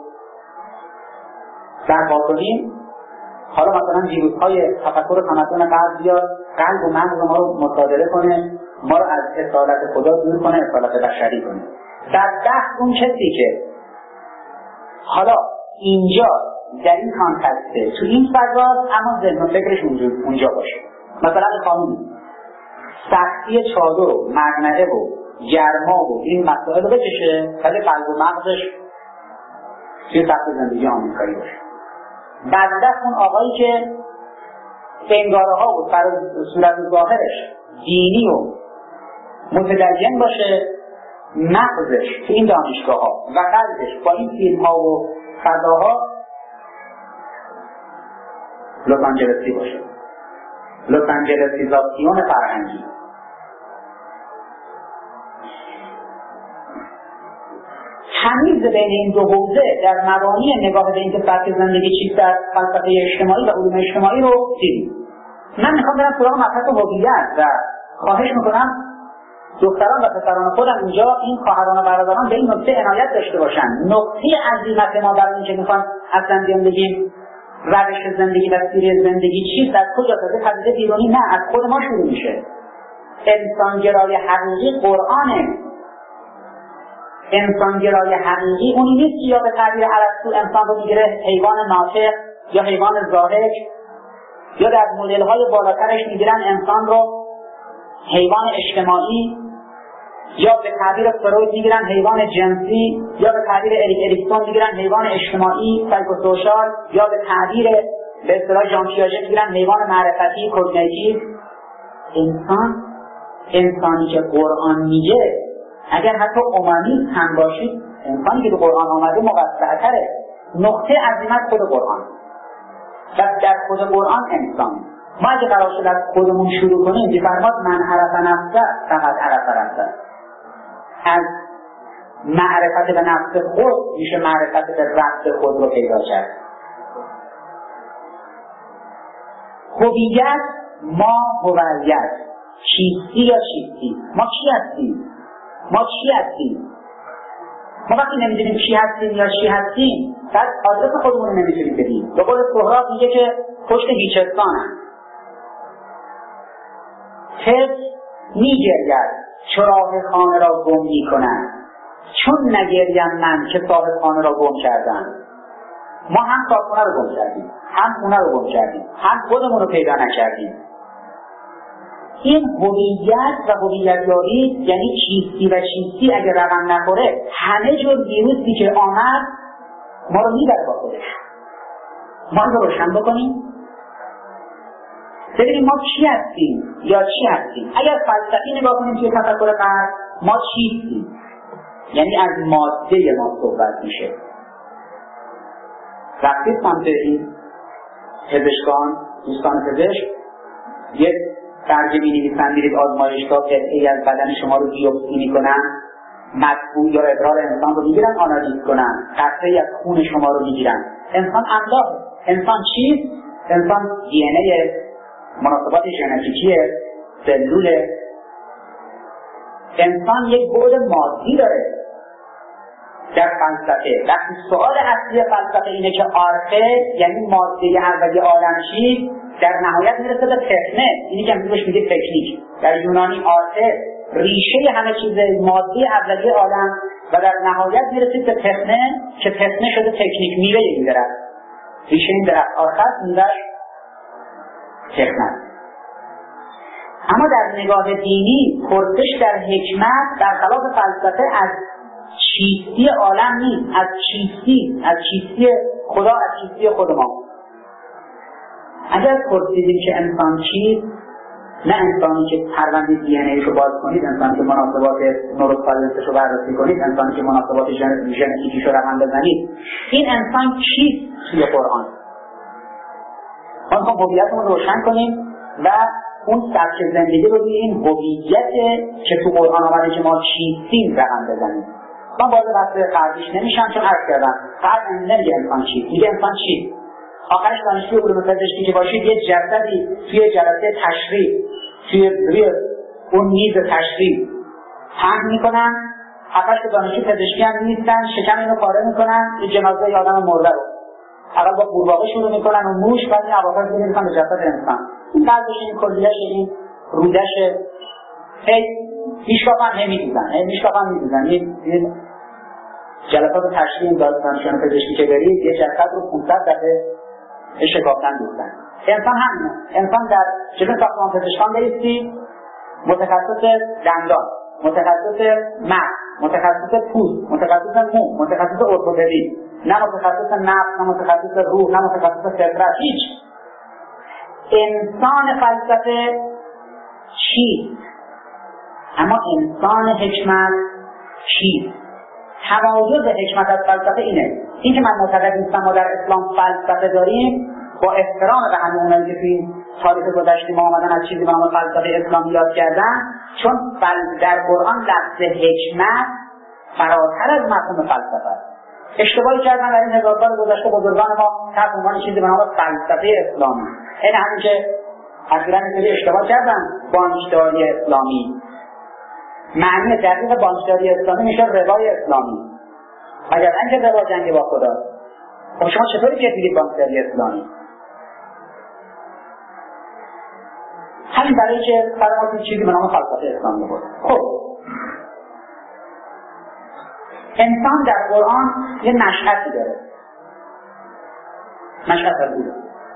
برپا کنیم. حالا مثلا ویروس‌های تفکر و تمدن غرب بیاد قلب و مغز ما رو مصادره کنه، ما رو از اصالت خدا دور کنه، اصالت بشری کنه. در دست اون کسی که حالا اینجا در این کانتکسته تو این فضا اما ذهن و فکرش اونجا باشه. مثلا قانون سختی چادر و مقنعه و گرما و این مسائل رو بکشه ولی قلب و مغزش توی سخت زندگی آمریکایی باشه. بدبخت اون آقایی که انگاره ها و صورت ظاهرش دینی و متدین باشه، مغزش تو این دانشگاه ها و قلبش با این فیلم ها و فضاها لس آنجلسی باشه. لس آنجلسیزاسیون فرهنگی. تمیز بین این دو حوزه در مبانی نگاه به اینکه سبک زندگی چیست در فلسفه اجتماعی و علوم اجتماعی رو دیدیم. من میخوام برم سراغ مبحث هویت و خواهش میکنم دختران و پسران خودم اینجا این خواهران و برادران به این نکته عنایت داشته باشن. نکته عظیمت ما برای اینکه میخوان اصلا بیان بگیم روش زندگی و سیر زندگی چیست، از کجا تازه پدیده بیرونی، نه، از خود ما شروع میشه. انسانگرای حقیقی قرآنه. انسانگرای حقیقی اونی نیست که یا به تعبیر ارسطو انسان رو میگیره حیوان ناطق یا حیوان ضاحک، یا در مدل‌های بالاترش میگیرن انسان رو حیوان اجتماعی، یا به تعبیر فروید میگیرن حیوان جنسی، یا به تعبیر اریکسون میگیرن حیوان اجتماعی سایکوسوشال، یا به تعبیر به اصطلاح ژان پیاژه میگیرن حیوان معرفتی کوگنیتیو. انسانی که قرآن میگه اگر حتی اومانیست هم باشید، انسانی که به قرآن آمده موسع‌تره. نقطه عظیمت خود قرآن و در خود قرآن انسان. ما اگه قرار شد از خودمون شروع کنیم بی‌فرماد من عرف نفسه فقط عرف نفسه. از معرفت به نفس خود میشه معرفت به رب خود رو پیدا کرد. هویت، ما هویت، چیستی یا چیستی، ما کی هستیم؟ ما چی هستیم؟ ما وقتی نمیدونیم چی هستیم یا چی هستیم بعد آدرس خودمون رو نمیتونیم بدیم. به قول سهراب میگه که پشت هیچستانم. طفل میگرید چراغ خانه را گم میکنند، چون نگریم من که صاحب خانه را گم کردم. ما هم صاحب رو گم کردیم، هم خونه رو گم کردیم، هم خودمون رو پیدا نکردیم. این هویت و هویت‌یابی یعنی چیستی و چیستی اگر رقم نخوره همه جور ویروسی که آمد ما رو میبره با خودش. ما رو روشن بکنیم ببینیم ما چی هستیم یا چی هستیم. اگر فلسفی نگاه کنیم توی تفکر غرب ما چیستیم، یعنی از ماده ما صحبت میشه. وقتی سمت این پزشکان دوستان پزشک یک ترجمه نویسن میرید آزمایشگاه قطعه‌ای از بدن شما رو بیوپسی میکنن، مطبوع یا ادرار انسان رو میگیرن آنالیز کنن، قطعه‌ای از خون شما رو میگیرن. انسان املاک. انسان چیست؟ انسان دی ان ای، مناسبات ژنتیکی سلول. انسان یک بعد مادی داره در فلسفه. وقتی سوال اصلی فلسفه اینه که آرخه یعنی ماده اولیه عالم چیست، در نهایت میرسه به تکنه، اینی که امروزش میگه تکنیک. در یونانی آرخه ریشه همه چیز ماده اولیه عالم و در نهایت میرسید به تخنه که تخنه شده تکنیک، میوه این درخت، ریشه این درخت آخر میوهش تخنه. اما در نگاه دینی پرسش در حکمت برخلاف فلسفه از چیستی عالم نیست، از چیستی خدا، از چیستی خود ما. اگر پرسیدیم که انسان چیست، نه انسانی که پرونده دی ان ای رو باز کنید، انسانی که مناسبات نوروساینسش رو بررسی کنید، انسانی که مناسبات ژنتیکیش رو رقم بزنید، این انسان چیست توی قرآن؟ ما میخوام هویتمون رو روشن کنیم و اون سبک زندگی رو روی این هویت که تو قرآن آمده که ما چیستیم رقم بزنیم. من باید بحث قرضیش نمیشم چون عرض کردم فقط نمیگه انسان چیست، میگه انسان چیست. آخرش دانشجوی علوم پزشکی که باشید یه جسدی توی جلسه تشریح توی اون میز تشریح پهن میکنن، آخرش که دانشجوی پزشکی هم نیستن شکم اینو پاره میکنن، یه جنازه یه آدم مرده رو اول با قورباغه شروع میکنن و موش، بعد این اواخر میرسن به جسد انسان. این قلبش، این کلیه‌اش، این رودش میشکافن میدوزن. این جلسات تشریح دانشجویان پزشکی که برید یه جسد رو 500 دفعه شکافتن دوستن. انسان همینه. انسان در جلوی ساختمان پزشکان بریستی، متخصص دندان، متخصص مغز، متخصص پوست، متخصص مو، متخصص ارتوپدی، نه متخصص نفس، نه متخصص روح، نه متخصص فطرت، هیچ. انسان فلسفه چیست؟ اما انسان حکمت چیست؟ تمایز حکمت از فلسفه اینه. این که من معتقد نیستم ما در اسلام فلسفه داریم، با احترام به همه اونایی که توی تاریخ گذشته ما آمدن از چیزی به نام فلسفه اسلامی یاد کردن، چون در قرآن لفظ حکمت فراتر از مفهوم فلسفه است. اشتباهی کردن در این 1000 سال گذشته بزرگان ما تحت عنوان چیزی به نام فلسفه اسلامی. این همین که اصلا اینطوری اشتباه کردن بانکداری اسلامی. معنی دقیق بانکداری اسلامی میشه روای اسلامی. اگر اینکه روا جنگ با خدا. خب شما چطوری که دیدید بانکداری اسلامی؟ همین برای که فراموش چیزی به نام فلسفه اسلامی بود. خب انسان در قرآن یه نشأتی داره. نشأت از بوده.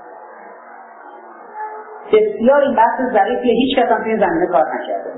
بسیار این بحث ظریفیه، هیچ کس هم توی زمینه کار نکرده.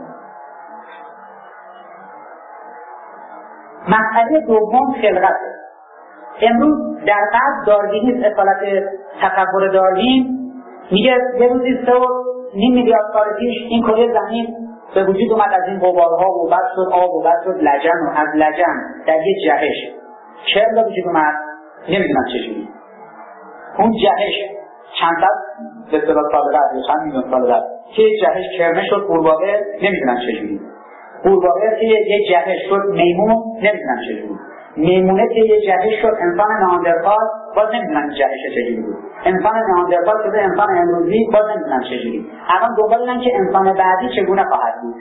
مسئله دوم خلقته. امروز در قبل داروینیسم، اصالت تصور داروین میگه یه روزی 3.5 میلیارد سال پیش این کره زمین به وجود اومد از این غبارها و بعد شد آب و بعد شد لجن و از لجن در یه جهش چرم به وجود اومد. نمیدونم چجوری اون جهش چند صد به اصطلاح سال بعد یا چند میلیون سال بعد که جهش کرمه شد قورباغه، نمیدونم چجوری. قورباغه که یه جهش شد میمون، نمیدونم چجوری. میمونه که یه جهش شد انسان نئاندرتال، باز نمیدونم جهش چجوری بود. انسان نئاندرتال شده انسان امروزی، باز نمیدونم چجوری. الان دنبال اینن که انسان بعدی چگونه خواهد بود.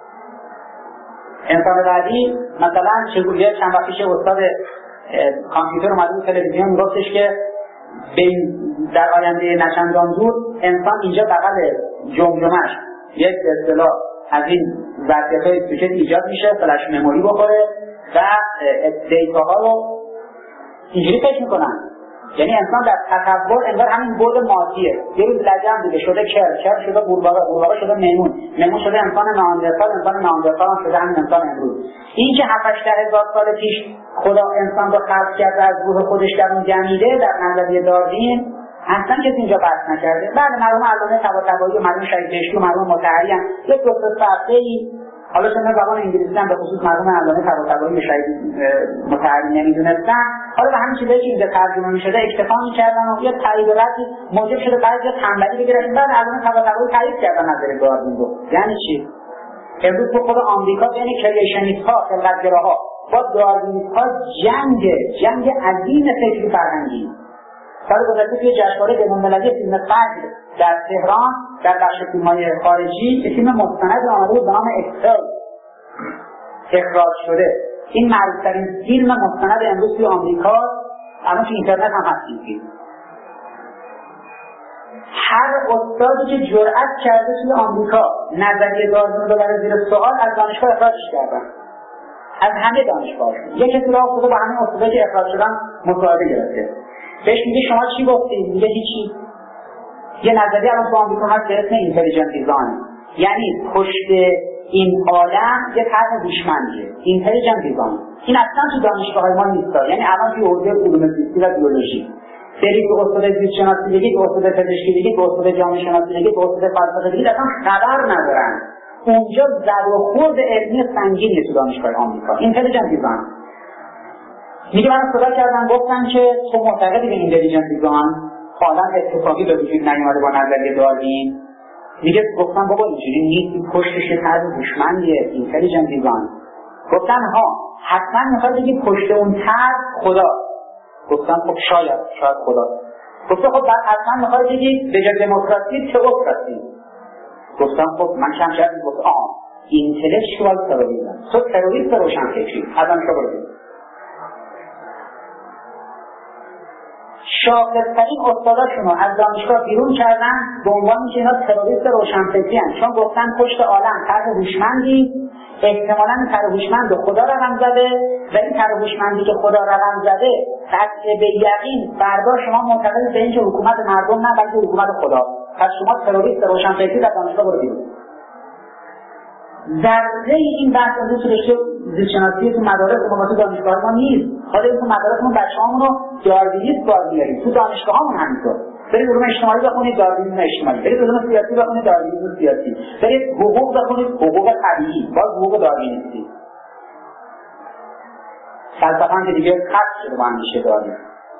انسان بعدی مثلا چگونه. چند وقت پیش استاد کامپیوتر اومده بود تلویزیون گفتش که در آینده نچندان دور انسان اینجا بغل جمجمه‌اش یک اصطلاح از این ظرفیت‌های سوچت ایجاد میشه، فلش مموری بخوره و دیتاها رو اینجوری فکر میکنن. یعنی انسان در تصور انگار همین بود مادیه. یه روز لجن دیگه شده کرم شده قورباغه شده میمون شده انسان نئاندرتال هم شده همین انسان امروز. این که 7-8 سال پیش خدا انسان رو خلق کرده از روح خودش در اون جمیده، در نظریه داروین اصلا کسی اینجا بحث نکرده. بعد مرحوم علامه طباطبایی و مرحوم شهید بهشتی و مرحوم مطهری یک دو سه صفحه‌ای، حالا چون زبان انگلیسی هم به خصوص مرحوم علامه طباطبایی و شهید مطهری نمیدونستن، حالا به همین چیزایی که اینجا ترجمه میشده اکتفا میکردن و یه تایید و رد موجب شده بعضی تنبلی بگیرن. بعد علامه طباطبایی تایید کردن نظریه داروین رو. یعنی چی؟ امروز تو خود آمریکا بین کریشنیست‌ها، خلقت‌گراها با داروینیست‌ها جنگ عظیم فکری فرهنگی. سال گذشته توی جشنواره بین‌المللی فیلم فجر در تهران در بخش فیلم‌های خارجی یه فیلم مستند آمده بود به نام اکسل اخراج شده. این معروف‌ترین فیلم مستند امروز توی آمریکا، الان توی اینترنت هم هست این فیلم. هر استادی که جرأت کرده توی آمریکا نظریه داروین رو ببره زیر سوال از دانشگاه اخراجش کردن. از همه دانشگاه. یک کسی راه افتاده با همین استادایی که اخراج شدن مصاحبه گرفته. بهش میگه شما چی گفتید؟ میگه هیچی. یه نظریه الان تو آمریکا هست به اسم اینتلیجنت دیزاین، یعنی پشت این عالم یه طرح هوشمندیه، اینتلیجنت دیزاین. این اصلا تو دانشگاه‌های ما نیست. یعنی الان توی حوزه علوم زیستی و بیولوژی برید به استاد زیست شناسی بگید، به استاد پزشکی بگید، به استاد جامعه شناسی بگید، به استاد فلسفه بگید، اصلا خبر ندارن. اونجا زد و خورد علمی سنگینی تو دانشگاه آمریکا. اینتلیجنت دیزاین. میگه من صدا کردم گفتن که تو معتقدی به اینتلیجنت دیزاین؟ حالا اتفاقی به وجود نیومده با نظریه داروین. میگه گفتم بابا اینجوری نیست، پشتش یه طرح هوشمندیه، اینتلیجنت دیزاین. گفتن ها حتما میخواد بگی پشت اون طرح خدا. گفتم خب شاید خدا. گفتم خب بعد حتما میخواد بگی به جای دموکراسی تئوکراسی. گفتم خب من چند شاید گفت اینتלקچوال تروریسم. تو تروریست روشنفکری ازم شو شاخص‌ترین استاداشونو از دانشگاه بیرون کردن به عنوان اینکه اینا تروریست روشنفکری هستند، چون گفتن پشت عالم طرح هوشمندی، احتمالاً این طرح هوشمند خدا رقم زده و این طرح هوشمندی که خدا رقم زده قطع به یقین فردا شما معتقد به اینکه حکومت مردم نه بلکه حکومت خدا، پس شما تروریست روشنفکری در دانشگاه برو بیرون. ذره این بحث از رشته زیست‌شناسی تو مدارس ما تو دانشگاه ما نیست. حالا تو مدارسمون بچه‌هامون رو داروینیسم کار میاریم، تو دانشگاهامون همینطور. برید علوم اجتماعی بخونید داروینیسم اجتماعی، برید علوم سیاسی بخونید داروینیسم سیاسی، برید حقوق بخونید حقوق طبیعی، باز حقوق داروینیستی. فلسفه هم دیگه خط شده با اندیشه داروین.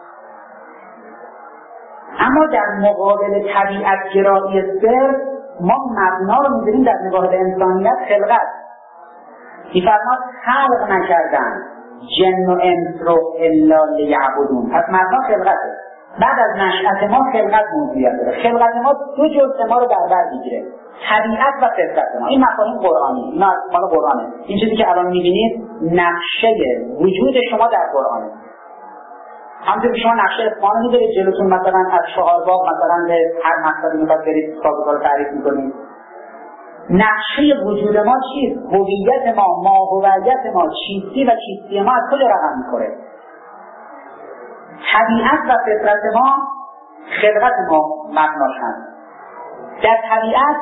اما در مقابل طبیعت گرایی صرف ما مبنا رو می‌ذاریم در نگاه به انسانیت خلقت. می‌فرماد خلق نکردن جن و انس رو الا لیعبدون. پس مبنا خلقته. بعد از نشأت ما خلقت موضوعیت داره. خلقت ما دو جزء ما رو در بر می‌گیره، طبیعت و فطرت ما. این مفاهیم قرآنی، این مال قرآنه. این چیزی که الان می‌بینید نقشه وجود شما در قرآنه. همونطور که شما نقشه اصفهان رو می‌ذارید جلوتون، مثلا از چهارباغ مثلا به هر مقصدی می‌خواد برید سازوکار تعریف می‌کنید. نقشه وجود ما چیست؟ هویت ما، ماهویت ما، چیستی و چیستی ما از کجا رقم می‌خوره؟ طبیعت و فطرت ما، خلقت ما مبناش هست. در طبیعت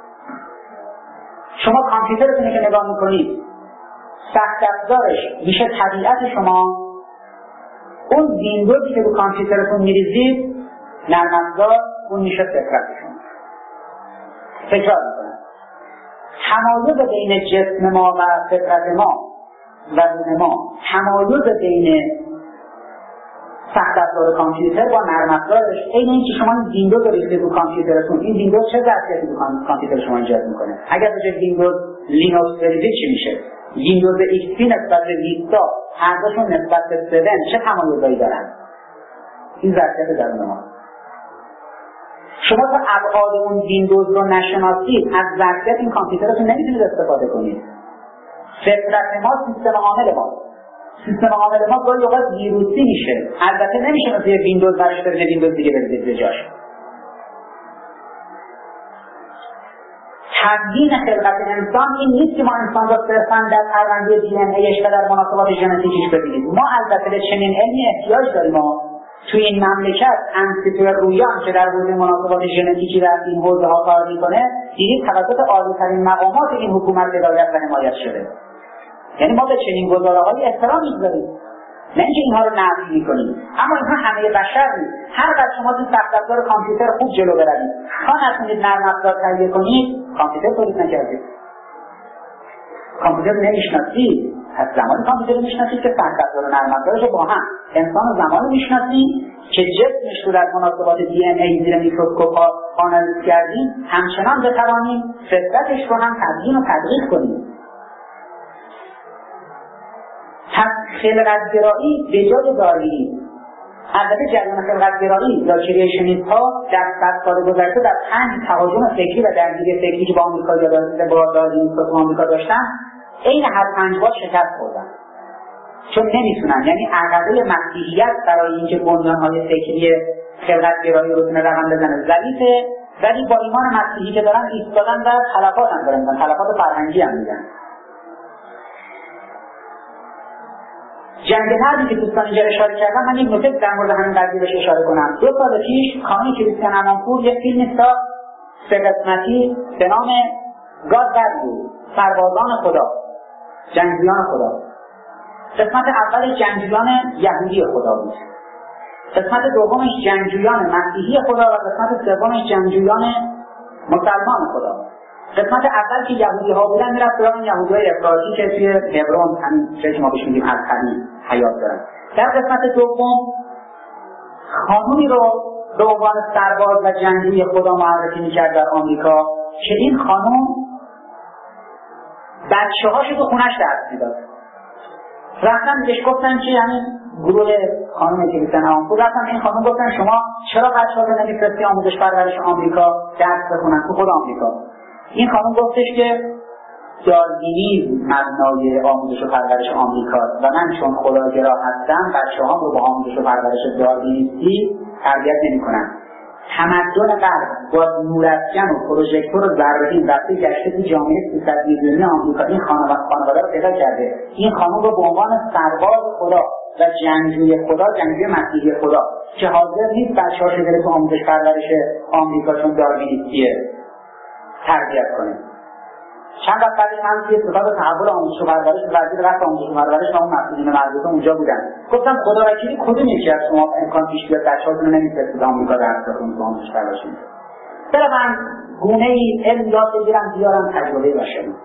شما کامپیوترتون که نگاه می‌کنید، سخت افزارش میشه طبیعت شما. اون ویندوزی که رو کامپیوترتون میریزید نرم افزار، اون میشه فطرتشون. تکرار میکنم، تمایز بین جسم ما و فطرت ما و روح ما، تمایز بین سخت افزار کامپیوتر با نرم افزارش اینه اینکه شما این ویندوز رو ریزید رو کامپیوترتون، این ویندوز چه ظرفیتی رو کامپیوتر شما ایجاد میکنه؟ اگر به جای ویندوز لینوکس بریزید چی میشه؟ ویندوز XP نسبت به ویستا، هر دوشون نسبت به 7 چه تمایزایی دارن؟ این ظرفیت درون ما. شما تا ابعاد اون ویندوز رو نشناسید، از ظرفیت این کامپیوترتون نمیتونید استفاده کنید. فطرت ما سیستم عامل ما. سیستم عامل ما گاهی اوقات ویروسی میشه. البته نمیشه مثل ویندوز برش بزنید ویندوز دیگه بزنید به جاش. تبیین خلقت انسان این نیست که ما انسان را صرفاً در پرونده دی ان ایش و در مناسبات ژنتیکیش ببینیم. ما البته به چنین علمی احتیاج داریم. ما توی این مملکت انسیتو رویان که در حوزه مناسبات ژنتیکی در این حوزه ها کار میکنه، دیدید توسط عالی‌ترین مقامات این حکومت هدایت و حمایت شده. یعنی ما به چنین گزاره‌های احترام می‌گذاریم، نه اینکه اینها رو نفی می‌کنیم. اما اینها همه بشر نیست. هر قدر شما تو سخت افزار کامپیوتر خوب جلو بروید، تا نتونید نرم افزار تهیه کنید، کامپیوتر تولید نکردید. کامپیوتر نمی‌شناسید. از زمان کامپیوتر می‌شناسید که سخت افزار و نرم افزارش با هم. انسان زمان می‌شناسید که جسمش رو در مناسبات دی ان ای زیر میکروسکوپ آنالیز کردیم، همچنان بتوانیم فطرتش رو هم تبیین و تدقیق کنیم. خلقت‌گرایی به جای داروینی. البته جریان خلقت‌گرایی یا کریشنیسم ها در 100 سال گذشته در 5 تهاجم فکری و درگیری فکری که با آمریکا با داروینیسم تو آمریکا داشتن، عین هر 5 بار شکست خوردن. چون نمیتونن، یعنی عقبه مسیحیت برای اینکه بنیان‌های فکری خلقت‌گرایی رو بتونه رقم بزنه ضعیفه، ولی با ایمان مسیحی که دارن ایستادن و خلافات هم دارن، خلافات فرهنگی هم میگن. جنگ هردی که دوستان اینجا اشاره کردم، من یک نکته در مورد همین قضیه بهش اشاره کنم. 2 سال پیش خانم کریستین امانپور یک فیلم ساخت 3 قسمتی به نام گاد وریور، سربازان خدا، جنگجویان خدا. قسمت اول جنگجویان یهودی خدا بود، قسمت دومش جنگجویان مسیحی خدا و قسمت سومش جنگجویان مسلمان خدا. قسمت اول که یهودی ها بودن میرفت سراغ یهودیای افراطی که توی هبرون، همین چیزی که ما بهش میگیم ازخری حیات دارن. در قسمت دوم خانومی رو به عنوان سرباز و جنگجوی خدا معرفی میکرد در آمریکا که این خانوم بچه‌هاشو تو خونش درس میداد. رفتن بهش گفتن که همین گروه خانم کریستین امانپور رفتن این خانم گفتن شما چرا بچه‌ها رو نمی‌فرستی آموزش پرورش آمریکا درس بخونن تو خود آمریکا؟ این خانم گفتش که داروینیسم مبنای آموزش و پرورش آمریکاست و من چون خداگرا هستم بچه‌هام رو با آموزش و پرورش داروینیستی تربیت نمی‌کنم. تمدن غرب با نورافکن و پروژکتور و ضربه‌بین رفته گشته تو جامعه 300 میلیونی آمریکا این خانواده رو پیدا کرده. این خانم رو به عنوان سرباز خدا و جنگجوی خدا، جنگجوی مسیحی خدا که حاضر نیست بچه‌هاش رو بره تو آموزش پرورش آمریکا چون داروینیستیه تربیت کنه. چند وقت بعدش هم که استفاده تحول آموزش و پرورش وزیر وقت آموزش و پرورش و اون مسئولین مربوطه اونجا بودن. گفتم خدا وکیلی کدوم یکی از شما امکان پیش بیاد بچه‌هاتون رو نمی‌فرستید آمریکا درس بخونید تو آموزش پرورش؟ برن گونه‌ای علم یاد بگیرن بیارن تجربه بشن.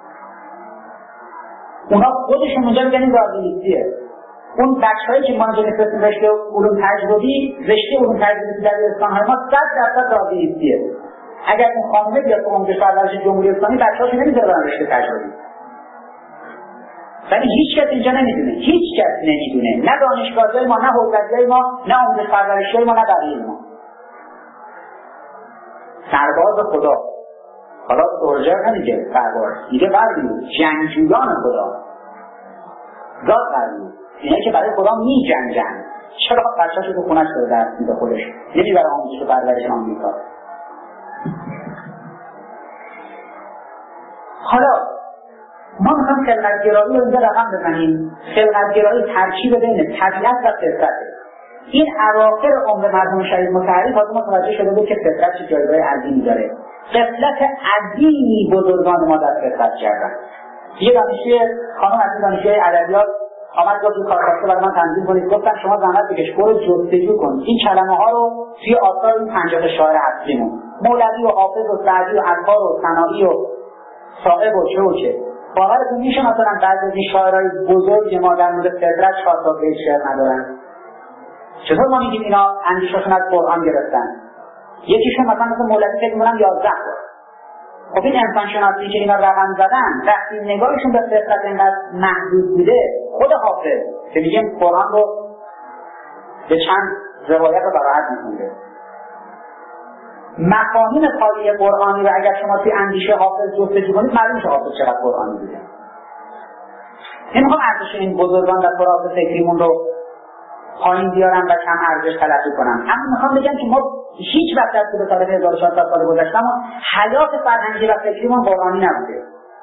اونا خودشون اونجا میگن این داروینیستیه. اون بچه‌هایی که ما اینجا می‌فرستیم رشته علوم تجربی، رشته علوم تجربی در دبیرستان‌های ما 100% داروینیستیه. اگر اون خانومه بیاد تو آموزش پرورش جمهوری اسلامی بچه‌هاشو نمیذاره برن رشته تجربی. ولی هیچ کس اینجا نمیدونه، هیچ کس نمیدونه، نه دانشگاه‌های ما، نه حوزه‌های ما، نه آموزش پرورش‌های ما، نه بقیه ما. سرباز خدا، حالا سرجر نمیگه سرباز، میگه وریور، جنگجویان خدا، گاد وریور، اینایی که برای خدا می‌جنگن. چرا بچه‌شو تو خونه‌اش داره درس میده خودش، نمیبره آموزش پرورش آمریکا. حالا ما میخوایم خلقت‌گرایی رو اینجا رقم بزنیم. خلقت‌گرایی ترکیب بین طبیعت و فطرته. این اواخر عمر مردم شهید متحری حاضر متوجه شده بود که فطرت چه جایگاه عظیمی داره. غفلت عظیمی بزرگان ما در فطرت کردن. یه دانشجوی خانم از دانشجوی ادبیات آمد گفت کارکاسته برای من تنظیم کنید. گفتم شما زحمت بکش برو جستجو کن این کلمه ها رو توی آثار این 50 شاعر اصلیمون، مولوی و حافظ و سعدی و عطار و ثنایی و صائب و چه باورتون میشه مثلا بعضی از این شاعرای بزرگ ما در مورد فطرت 4 تا بیت شعر ندارن؟ چطور ما میگیم اینا اندیشه‌شون از قرآن گرفتن؟ یکیشون مثلا مثل مولوی فکر می‌کنم 11 تا. خب این انسان شناسی که اینا رقم زدن وقتی نگاهشون به فطرت اینقدر محدود بوده، خود حافظ که میگیم قرآن رو به چند روایت رو براحت می‌خونده، مفاهیم خالی قرآنی رو اگر شما توی اندیشه حافظ جستجو کنید معلوم میشه حافظ چقدر قرآنی بوده. نمیخوام ارزش این بزرگان در تراث فکریمون رو پایین بیارم و کم ارزش تلقی کنم، اما میخوام بگم که ما هیچ وقت از طول تاریخ 1400 سال گذشته ما حیات فرهنگی و فکریمون قرآنی نبوده.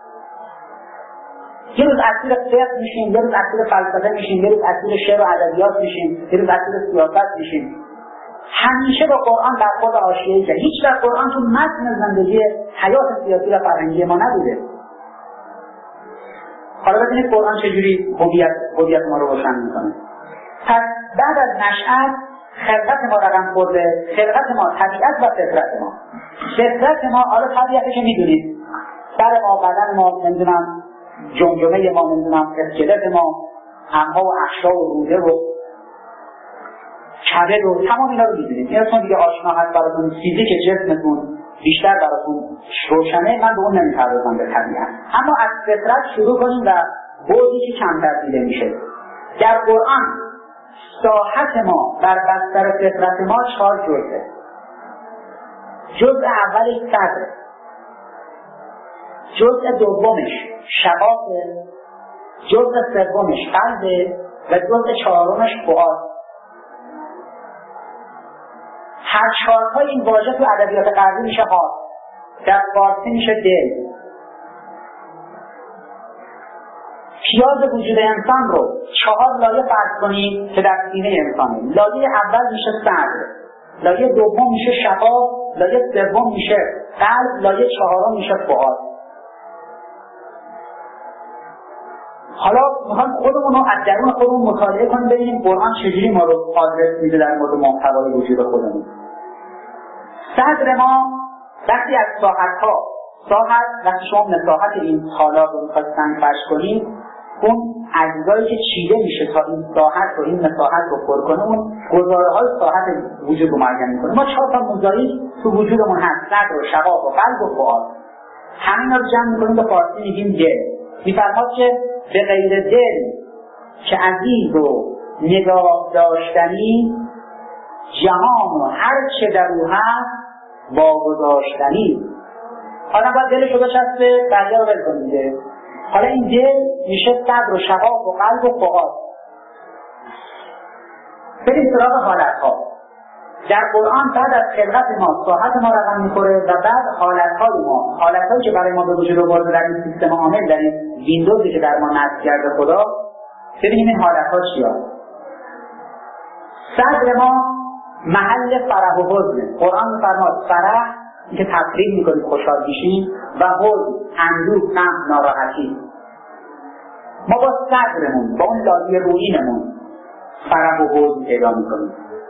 یه روز اسیر فقه میشیم، یه روز اسیر فلسفه میشیم، یه روز اسیر شعر و ادبیات میشیم، یه روز اسیر سیاست میشیم. همیشه با قرآن برخورد حاشیه‌ای که هیچ وقت قرآن تو متن زندگی حیات سیاسی و فرهنگی ما نبوده. حالا ببینید قرآن چجوری هویت ما رو روشن میکنه. پس بعد از نشأت خلقت ما رقم خورده، خلقت ما طبیعت و فطرت ما. فطرت ما حالا طبیعتش میدونید، سر ما، بدن ما، نمیدونم جمجمه ما، نمیدونم اسکلت ما، امعا و احشا و روده و کبد و تمام اینا رو میدونید. این اصلا دیگه آشنا هست براتون، فیزیک جسمتون بیشتر براتون روشنه، من به اون نمیپردازم به طبیعت. اما از فطرت شروع کنیم و بعدی که کمتر دیده میشه. در قرآن ساحت ما بر بستر فطرت ما 4 جزءه. جزء اولش صدره، جزء دومش شقاقه، جزء سومش قلبه و جزء 4مش فؤاد. هر 4 تای این واژه تو ادبیات غربی میشه هارت، در فارسی میشه دل. پیاز وجود انسان رو 4 لایه فرض کنیم که در سینه انسانه. لایه اول میشه صدر، لایه دوم میشه شقاق، لایه سوم میشه قلب، لایه چهارم میشه فؤاد. حالا میخوایم خودمون رو از درون خودمون مطالعه کنیم ببینیم قرآن چجوری ما رو آدرس میده در مورد محتوای وجود خودمون. صدر ما وقتی از ساحت‌ها وقتی شما مساحت این تالار رو میخواید سنگ فرش کنید، اون اجزایی که چیده میشه تا این ساحت رو این مساحت رو پر کنه، اون گزاره‌های ساحت وجود رو معین میکنه. ما 4 تا موزاییک تو وجودمون هست، صدر و شقاق و قلب و فؤاد. همین رو جمع میکنیم به فارسی میگیم دل. میفرماد که به غیر دل که عزیز و نگاه داشتنی، جهان و هر چه در او هست واگذاشتنی. آدم باید دلش رو بچسبه، بقیه رو ول کنه. حالا این دل میشه صدر و شقاق و قلب و فؤاد. بریم سراغ حالتها. در قرآن بعد از خلقت ما ساحت ما رقم میخوره و بعد حالتهای ما، حالتهایی که برای ما به وجود آورده در این سیستم عامل، در این ویندوزی که در ما نصب کرده خدا. ببینیم این حالتها چیه. صدر ما محل فرح و حزنه. قرآن میفرماد فرح که تفریح میکنید خوشحال میشین و حزن اندوه غم ناراحتی. ما با صدرمون با اون لایه رویینمون فرح و حزن پیدا میکنیم.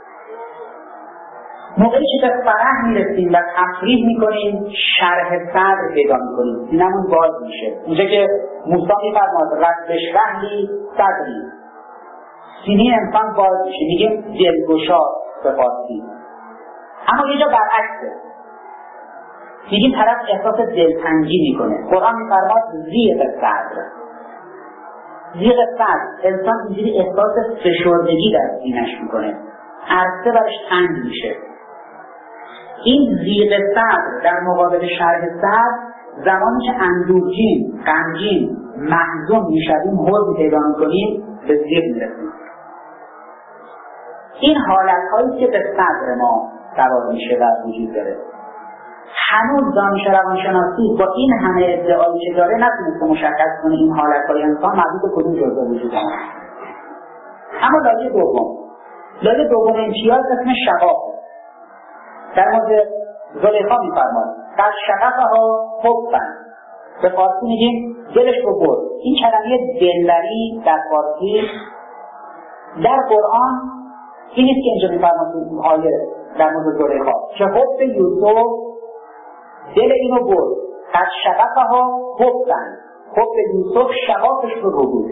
موقعی که به فرح میرسیم و تفریح میکنیم شرح صدر پیدا میکنیم، اینمون باز میشه. اونجا که موسی میفرماد رب اشرح لی صدری، سینه انسان باز میشه، میگیم دلگشا به فارسی. اما یه جا برعکسه، میگیم طرف احساس دلتنگی میکنه. قرآن میفرماد ضیق صدر. ضیق صدر، انسان اینجوری احساس فشردگی در سینه‌اش میکنه، عرصه برش تنگ میشه. این ضیق صدر در مقابل شرح صدر، زمانی که اندوهگین، غمگین، محزون میشویم، حزن پیدا میکنیم، به ضیق میرسیم. این حالتهایی که به صدر ما سوار میشه و وجود داره. هنوز دانش روانشناسی با این همه ادعایی که داره نتونسته مشخص کنه این حالتهای انسان مربوط به کدوم جزء وجود داره. اما لایه دوم امتیاز اسم شقاق. در مورد زلیخا میفرماد قد شققها حبا، به فارسی میگیم دلش رو برد. این کلمه دلبری در فارسی در قرآن این نیست که اینجا میفرماد تو آیه در مورد زلیخا که حب یوسف دل اینو برد. قد شققها حبا، حب یوسف شقاقش رو بود.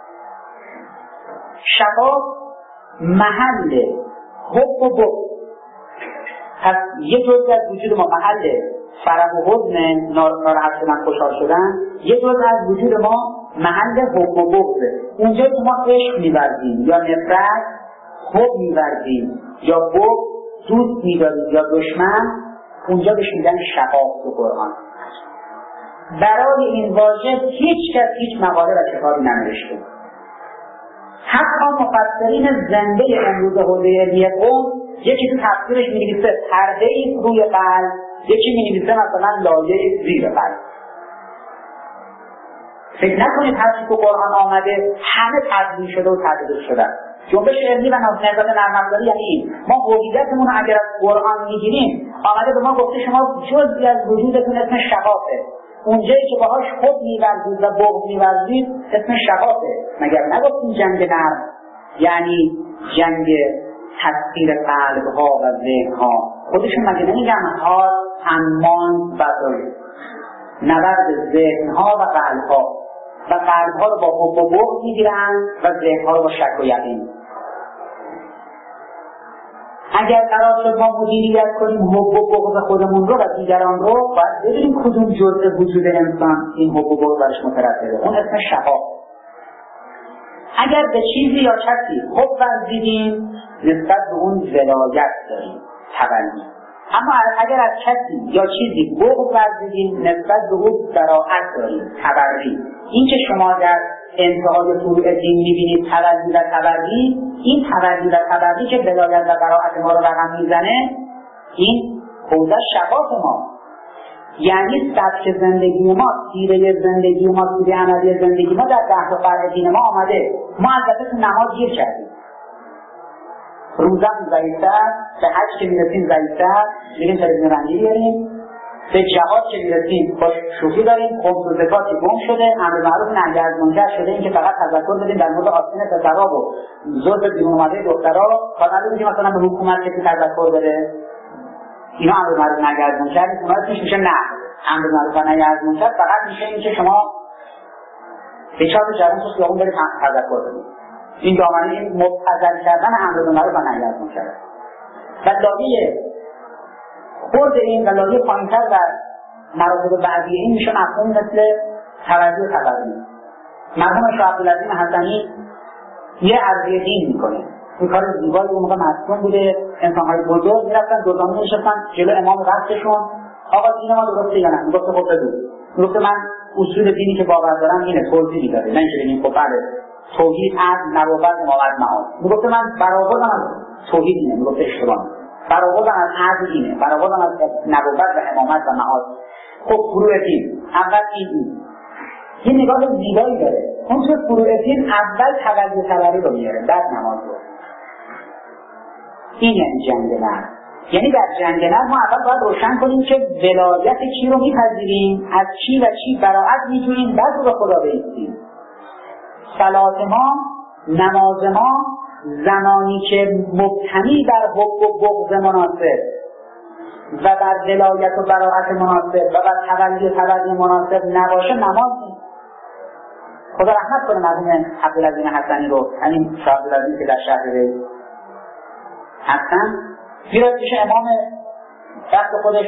شقاق محل حب و بغض. پس یه جزء از وجود ما محل فرح و حزن، ناراحت شدن، خوشحال شدن. یه جزء از وجود ما محل حب و بغضه. اونجا که ما عشق می‌ورزیم یا نفرت، حب می‌ورزیم یا بغض، دوست می‌داریم یا دشمن، اونجا بهش میگن شقاق تو قرآن. برای این واژه هیچ کس هیچ مقاله و کتابی ننوشته. حتی مفسرین زنده امروز حوزه علمی قم یکی تو تفسیرش می‌نویسه پرده‌ای روی قلب، یکی می‌نویسه مثلا لایه زیر قلب. فکر نکنید هر چی تو قرآن آمده همه تدوین شده و تدریس شده. جنبش علمی و نهضت نرم‌افزاری یعنی این. ما هویتمون رو اگر از قرآن می‌گیریم، آمده به ما گفته شما جزئی از وجودتون اسم شقاقه. اونجایی که باهاش خود می‌ورزید و بغض می‌ورزید اسم شقاقه. مگر نگفتیم جنگ نرم یعنی جنگ تسخیر قلب‌ها و ذهن‌ها؟ خودشون مگه نمیگن حال امان و ضعف، نبرد ذهن‌ها و قلب‌ها، و قلب‌ها رو با حب و بغض میگیرن و ذهن‌ها رو با شک و یقین. اگر قرار شد ما مدیریت کنیم حب و بغض خودمون رو و دیگران رو، باید ببینیم کدوم جزء وجود انسان این حب و بغض برش مترتبه. اون اسم شقاق. اگر به چیزی یا کسی حب ورزیدیم، نسبت به اون ولایت داریم، تبنی. اما اگر از کسی یا چیزی بغض ورزیدیم، نسبت به اون براءت داریم، تبری. این که شما در انتهای فروع دین میبینید تبری و تبری، این تبری و تبری که ولایت و براءت ما رو رقم میزنه، این حوزه شقاق ما. یعنی سبک زندگی ما، سیره زندگی ما، سیره عملی زندگی ما در 10 فرع دین ما آمده. ما البته تو نماز گیر کردیم، روزه ضعیف‌تر، به حج که میرسیم ضعیف‌تر، میریم تلویزیون رنگی بیاریم، به جهاد که میرسیم باش شوخی داریم، خمس و زکاتی گم شده، امر معروف نهی از منکر شده، این که فقط تذکر بدیم در مورد آستین پسرا و ظلم بیرون اومده دخترا، کار نداریم که مثلا به حکومت کسی تذکر بده. اینا امر معروف نهی از منکر نیست، اونها توش میشه نه امر معروف نهی از منکر، فقط میشه این که شما به چهار جوان تو خیابون برید تذکر بدید. این دامنه این مبتذل کردن امر معروف نهی از منکر و لایه خورد این و لایه پایین‌تر و مراتب بعدی این میشه مفهوم مثل توجه تبدیل. مرحوم شاه عبدالعظیم حسنی یه عرضه دین میکنه، این کار زیبایی اون موقع مسئول بوده، انسان‌های بزرگ میرفتن دوزانه میشستن جلو امام قصدشون، آقا دین ما درسته یا نه؟ میگفت خب بگو. میگفت من اصول دینی که باور دارم اینه، توضیح میداده، نه اینکه بگیم خب بله توحید، عدل، نبوت، امامت، معاد. میگفت من برآوردم از توحید اینه، میگفت اشتباه، برآوردم از عدل اینه، برآوردم از نبوت و امامت و معاد. خب فروع دین اول این یه نگاه زیبایی داره، اون تو فروع دین اول تقوی طلبی رو میاره، بعد نماز رو. این یعنی جنگ نر. یعنی در جنگ نر ما اول باید روشن کنیم که ولایت چی رو میپذیریم، از چی و چی براعت میجوییم، بعد رو به خدا بیستیم. صلات ما، نماز ما زمانی که مبتنی بر حب و بغض مناسب و بر ولایت و براعت مناسب و بر تقوی و تبدی مناسب نباشه نماز نیست. خدا رحمت کنه مرحوم عبدالعظیم حسنی رو، همین شاه عبدالعظیم که در شهر ری هستن، بیرد پیش امام دست خودش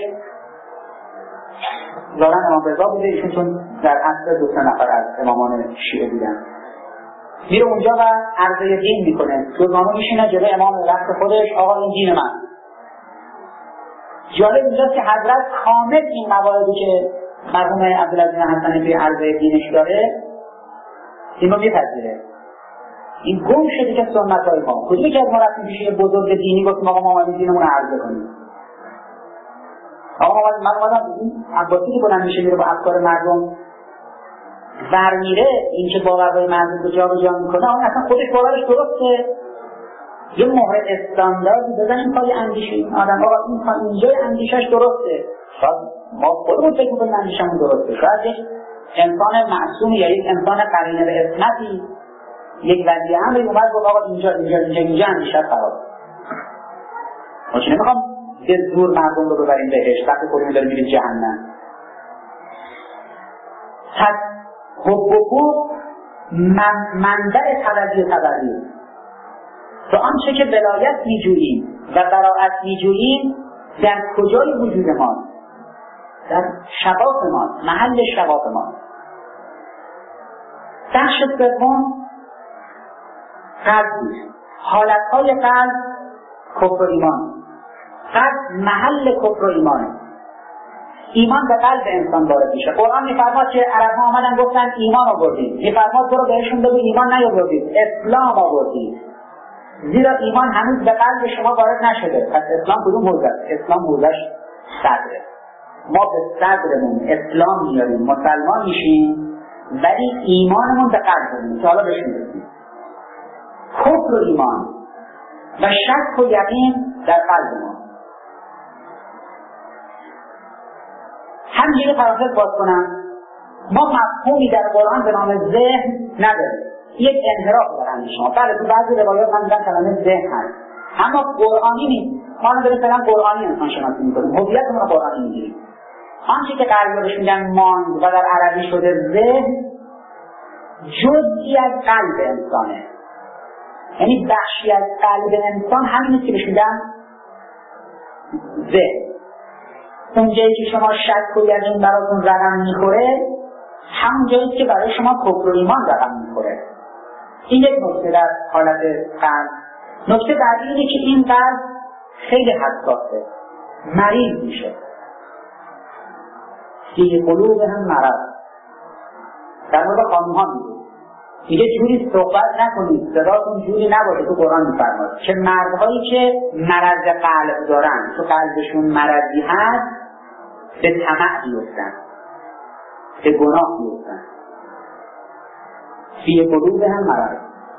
زارن امام رضا بوده، ایشون چون در اصل 2-3 نفر از امامان شیعه بودن، میره اونجا و عرضه دین میکنه، روزنامه میشینه جلوی امام دست خودش، آقا این دین من. جالب اینجاست که حضرت کامل این مواردی که مرحوم عبدالعظیم حسنی توی عرضه دینش داره این رو میپذیره. این گم شده که سنت‌های ما کدومی که از ما رفتیم پیش یه بزرگ دینی گفتیم آقا ما اومدیم دینمون رو عرضه کنیم، آقا من اومدم این عباسی که بلند میشه میره با افکار مردم ورمیره، این که باورهای مردم رو جابجا میکنه، اون اصلا خودش باورش درسته، یه مهر استانداردی بزنیم پای اندیشه این آدم، آقا این تا اینجای اندیشش درسته، شاید ما خودمون فکر میکنیم اندیشمون درسته، شاید یک انسان معصوم یا یک انسان قرینه به عصمتی یک وضعیه هم اومد گفت آقا اینجا اندیشه خراب. ما چه نمیخوام به زور مردم رو ببریم بهشت، وقتی خودمون داریم میریم جهنم. پس حقوق منبع تبدی و تبدی تو آنچه که ولایت میجوییم و براعت میجوییم در کجای وجود ما؟ در شباب ما، محل شباب ما. بخش سوم قلب، حالتهای قلب، کفر و ایمان. قلب محل کفر و ایمان. ایمان به قلب انسان وارد میشه. قرآن میفرماد که عرب‌ها آمدن گفتن ایمان آوردید، میفرماد برو بهشون بگو ایمان نیاوردید، اسلام آوردید، زیرا ایمان هنوز به قلب شما وارد نشده. پس اسلام کدوم حوزه است؟ اسلام حوزه‌اش صدره. ما به صدرمون اسلام میاریم، مسلمان میشیم، ولی ایمانمون به قلبمون که حالا بهش میرسیم. کفر و ایمان و شک و یقین در قلب ما. همینجوری پرانتز باز کنم، ما مفهومی در قرآن به نام ذهن نداریم، یک انحراف در اندیشه ما. بله تو بعضی روایات هم میگن کلمه ذهن هست، اما قرآنی نیست. ما الان داریم فعلا قرآنی انسان شناسی میکنیم، هویتمون رو قرآنی میگیریم. آنچه که غربی‌ها میگن ماند و در عربی شده ذهن، جزئی از قلب انسانه، یعنی بخشی از قلب انسان همینه که بهش میگن ذهن. اون جایی که شما شک و یقین براتون رقم میخوره، همون جایی که برای شما کفر و ایمان رقم میخوره. این یک نکته در حالت قلب. نکته بعدی اینه که این قلب خیلی حساسه، مریض میشه. فی قلوبهم مرض. در مورد خانم‌ها میگه جوری صحبت نکنید، صداتون جوری نباشه. تو قرآن میفرماد که مردهایی که مرض قلب دارن، تو قلبشون مرضی هست، به طمع بیفتن، به گناه بیفتن. فی قلوبهم مرض.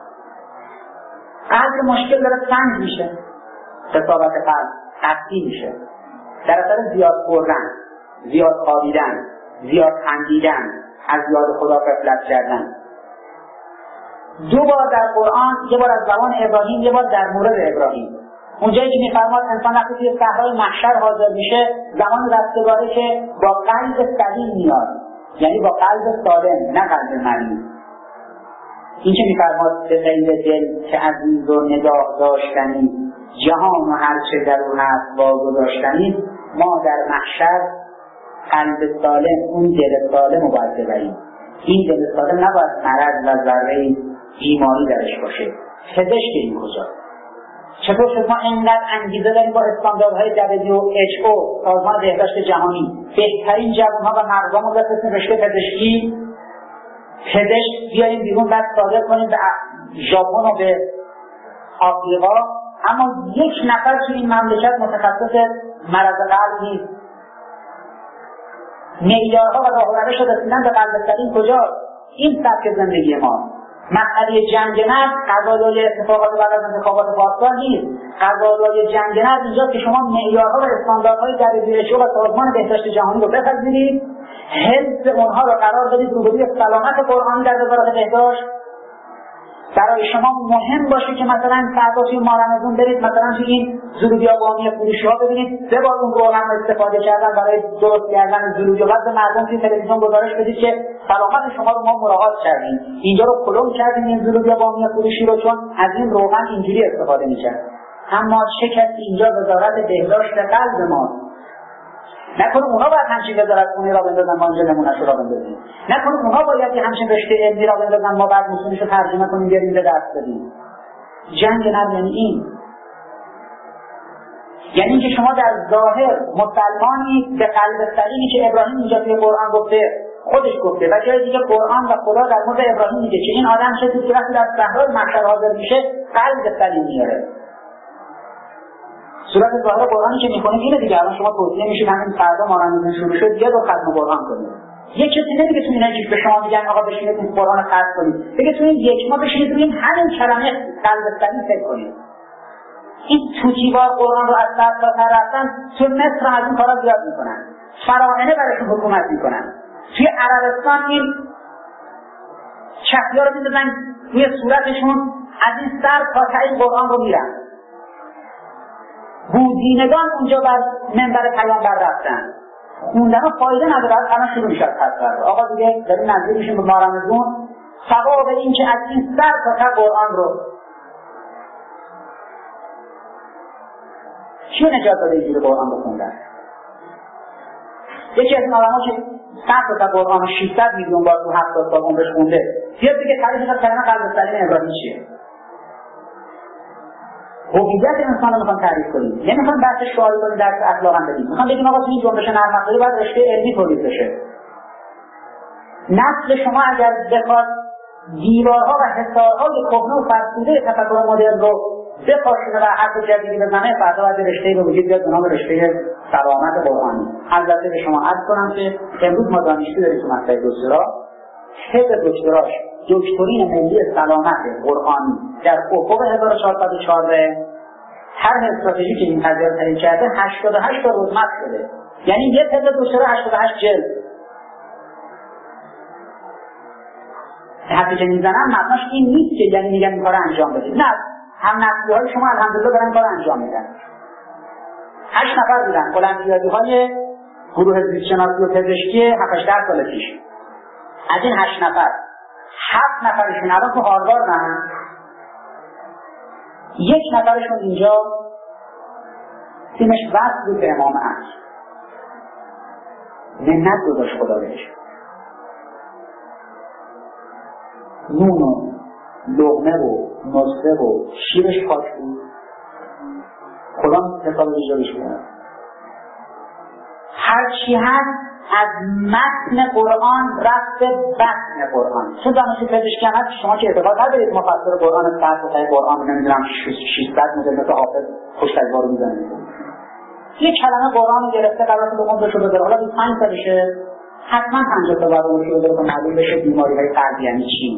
قلب مشکل داره سنگ میشه، قساوت قلب قطعی میشه در اثر زیاد خوردن، زیاد خوابیدن، زیاد خندیدن، از یاد خدا غفلت کردن. 2 بار در قرآن، یه بار از زبان ابراهیم، یه بار در مورد ابراهیم، اونجایی که میفرماد انسان وقتی توی صحرای محشر حاضر میشه زمان رستگاره که با قلب سلیم میاد، یعنی با قلب سالم، نه قلب مریض. این که میفرماد به غیر دل که عزیز و نگاه داشتنی، جهان و هر چه در اون هست واگذاشتنی. ما در محشر قلب سالم، اون دل سالم رو باید ببریم. این دل سالم نباید مرض و ذره بیماری درش باشه. پزشک این کجا؟ چطور شد ما اینقدر انگیزه داریم با استانداردهای WHO، سازمان بهداشت جهانی، بهترین جوانها و مردم رو بفرستیم رشته پزشکی، پزشک بیاریم بیرون، بعد صادر کنیم به ژاپن و به آفریقا، اما 1 نفر تو این مملکت متخصص مرض قلب نیست. معیارها و راه و روش رسیدن به قلب سلیم کجا؟ این سبک زندگی ما. مسئله جنگ نفس قضایای اتفاقات بعد از انتخابات پارسال نیست. قضایای جنگ نفس اینجاست که شما معیارها و استانداردهای WHO و سازمان بهداشت جهانی رو بپذیرید، حفظ اونها رو قرار بدید روبروی سلامت قرآنی در وزارت بهداشت. برای شما مهم باشه که مثلا فردا توی ماه رمضان برید مثلا توی این زلوبیابانی فروشی‌ها ببینید 3 بار اون روغن رو استفاده کردن برای درست کردن زلوبی، و بعد به مردم توی تلویزیون گزارش بدید که سلامت شما رو ما مراقب کردیم، اینجا رو کلون کردیم این زلوبیابانی فروشی رو، چون از این روغن اینجوری استفاده می‌کرد. اما چه کسی اینجا وزارت بهداشت قلب ما؟ نکنه اونا باید همچین وزارت خونه را بندازن ما اینجا نمونه‌اش را بندازیم، نکنه اونا باید همچین رشته علمی را بندازن ما بعد مصونش رو ترجمه کنیم بیاریم به دست بدیم. جنگ نبض یعنی این، یعنی اینکه شما در ظاهر مسلمانی به قلب سلیمی که ابراهیم اینجا توی قرآن گفته، خودش گفته و جای دیگه قرآن و خدا در مورد ابراهیم میگه که این آدم چه که وقتی در صحرای محشر حاضر میشه قلب سلیم میاره. صورت ظاهر قرآنی که میکنید اینه دیگه. الان شما توصیه میشید همین فردا ما رمضان شروع شد یه دو ختم قرآن کنید. یک کسی نمیگه تو اینا چیز به شما میگن آقا بشینید این قرآن رو ختم کنید، بگه تو این 1 ماه بشینید روی همین کلمه قلب سلیم فکر کنید. این توتیوار قرآن رو از سر تا سر رفتن تو مصر از این کارا زیاد میکنن، فراعنه براشون حکومت میکنن. توی عربستان این چپیا رو میذارن روی صورتشون، از این سر تا ته قرآن رو میرن. بودینگان اونجا بر منبر پیامبر رفتن، خوندن فایده نداره. الان شروع میشه از آقا دیگه داریم نزدیک میشیم به ماه رمضان، ثواب این که از این سر تا ته قرآن رو چی نجات داده اینجوری قرآن رو خوندن؟ یکی از این آدم‌ها که 100 تا قرآن 600 میلیون بار تو 70 سال عمرش خونده، بیاد دیگه تعریف از کلمه قلب سلیم ابراهیم چیه؟ هویت انسان رو میخوان تعریف کنیم، نمیخوان بحث شعاری کنیم، درس اخلاق هم بدیم، میخوان بگیم آقا تو این جنبش نرم افزاری باید رشته علمی تولید بشه. نسل شما اگر بخواد دیوارها و حصارهای کهنه و فرسوده تفکر مدرن رو بپاشونه و حرف جدیدی بزنه، فردا باید رشته به وجود بیاد به نام رشته سلامت قرآنی. البته به شما عرض کنم که امروز ما دانشجو داریم تو مقطع دکترا، تز دکتراش دکترین ملی سلامت قرآنی در افق 1414 هر استراتژی که این قضیه رو تعیین کرده 88 تا رودمپ شده، یعنی یه تز دکترا 88 جلد. حرفی که میزنم معناش این نیست که یعنی میگن این کار انجام بدید، نه، هم نسلی‌های شما الحمدلله دارن کار انجام میدن. 8 نفر بودن المپیادی‌های گروه زیست‌شناسی و پزشکی 7-8 سال پیش. از این 8 نفر 7 نفرشون الان تو هاروارد، 1 نفرشون اینجا تیمش وصل بود به امام عصر، منت گذاشت خدا بهش، نون و لقمه و نسخه و شیرش پاک بود، خدا حساب ایجابش کنه. هرچی هست از متن قرآن رفت به بطن قرآن. چون دانشجو پزشکی هست شما که اعتقاد ندارید مفسر قرآن سر تا ته قرآن نمیدونم 600 مدل مثل حافظ خوشتجوار رو میزنه، یه کلمه قرآن گرفته قرار به عمرش رو بذاره، حالا 25 سالشه، حتما 50 تا بعد عمرش رو بذاره که معلوم بشه بیماری‌های قلبی یعنی چی.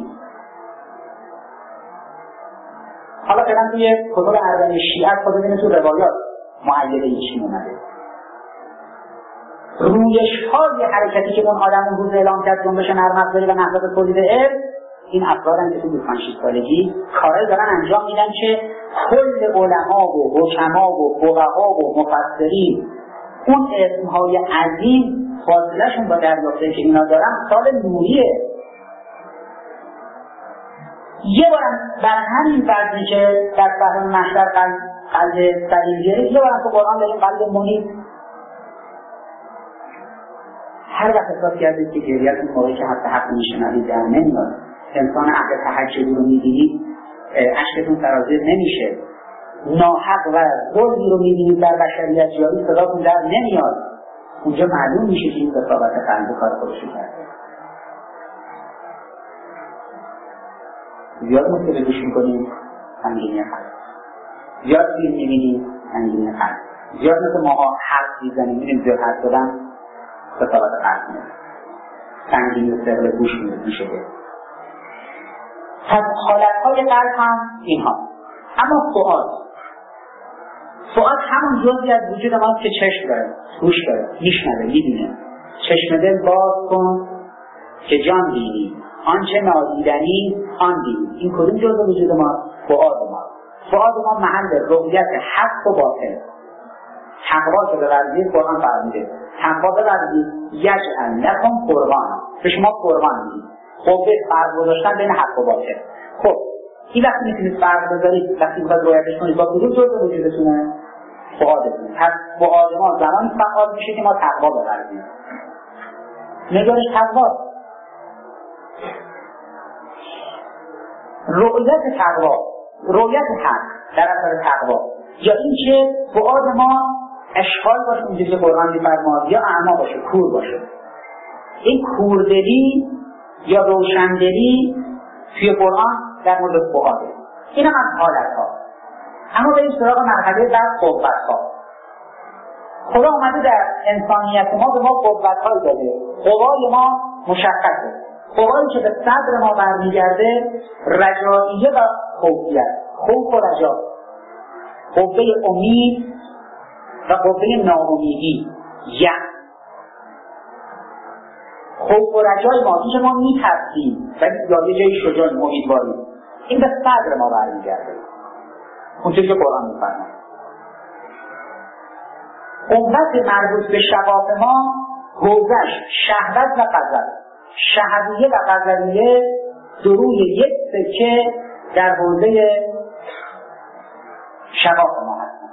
حالا فعلا توی کتب اربعین شیعه خود ببینید تو روایات معیده چی اومده. رویش‌های حرکتی که اون آدم اون روز اعلام کرد جنبش نرم افزاری و نهضت تولید علم، این افرادن که تو 25 سالگی کارایی دارن انجام میدن که کل علما و حکما و فقها و مفسرین اون اسمهای عظیم فاصله‌شون با دریافته که اینا دارن سال نوریه. یه بارم بر همین فرضی که در فهم محشر قلب سلیم گرفت، یه بارم تو قرآن داریم قلب منیب. هر وقت احساس کردید که گریه‌تون موقعی که حق میشنوید در نمیاد، انسان اهل تهجدی رو می‌بینید اشکتون سرازیر نمیشه، ناحق و ظلمی رو می‌بینید در بشریت جاری صداتون در نمیاد، اونجا معلوم میشه که این رسالت قلب کار خودش کرده. زیاد مطلب گوش میکنیم سنگینی قلب، زیاد فیلم میبینیم سنگینی قلب، زیاد مثل ماها حرف میزنیم میریم زیاد حرف دادن رسالت قلب میاد، سنگینی و سر گوش میشه. پس حالتهای قلب هم اینها. اما فؤاد همون جزئی از وجود ما که چشم داره، گوش داره، میشنوه، میبینه. چشم دل باز کن که جان بینی، آنچه نادیدنی آن بینی. این کدوم جزء وجود ما؟ فؤاد ما محل رؤیت حق و باطل. تقوا که به ورزی قرآن فرموده، تقوا به ورزی یجعل لکم قربان، به شما قربان میدید. قوه فرق گذاشتن بین حق و باطل. خب این وقتی میتونید فرق بذارید، وقتی میخواید رویتش کنید با کدوم جزء وجودتونه؟ فؤادتون. پس فؤاد ما زمانی فعال میشه که ما تقوا بورزیم. نگارش تقوا، رؤیت تقوا، رؤیت حق در اثر تقوا، یا این که فؤاد ما اشغال باشه اونجوری که قرآن می‌فرماد، یا اعما باشه، کور باشه. این کوردلی یا روشندلی توی قرآن در مورد فؤاده. این هم از حالت‌ها. اما به این سراغ مرحله بعد قوت‌ها. خدا اومده در انسانیت ما به ما قوت‌هایی داده. قوای ما مشخصه. قوایی که به صدر ما برمیگرده رجاییه و خوفیت، خوف و رجا، قوه امید و قوه ناامیدی، خوف و رجای ما، این که ما میترسیم ولی یا یه جایی شجاعیم، امیدواریم، این به صدر ما برمیگرده. اونجوری که قرآن میفرماید. قوت مربوط به شقاق ما حوزش شهوت و غضب، شهویه و غضبیه دروی یک سکه در حوزه شقاق ما هستند.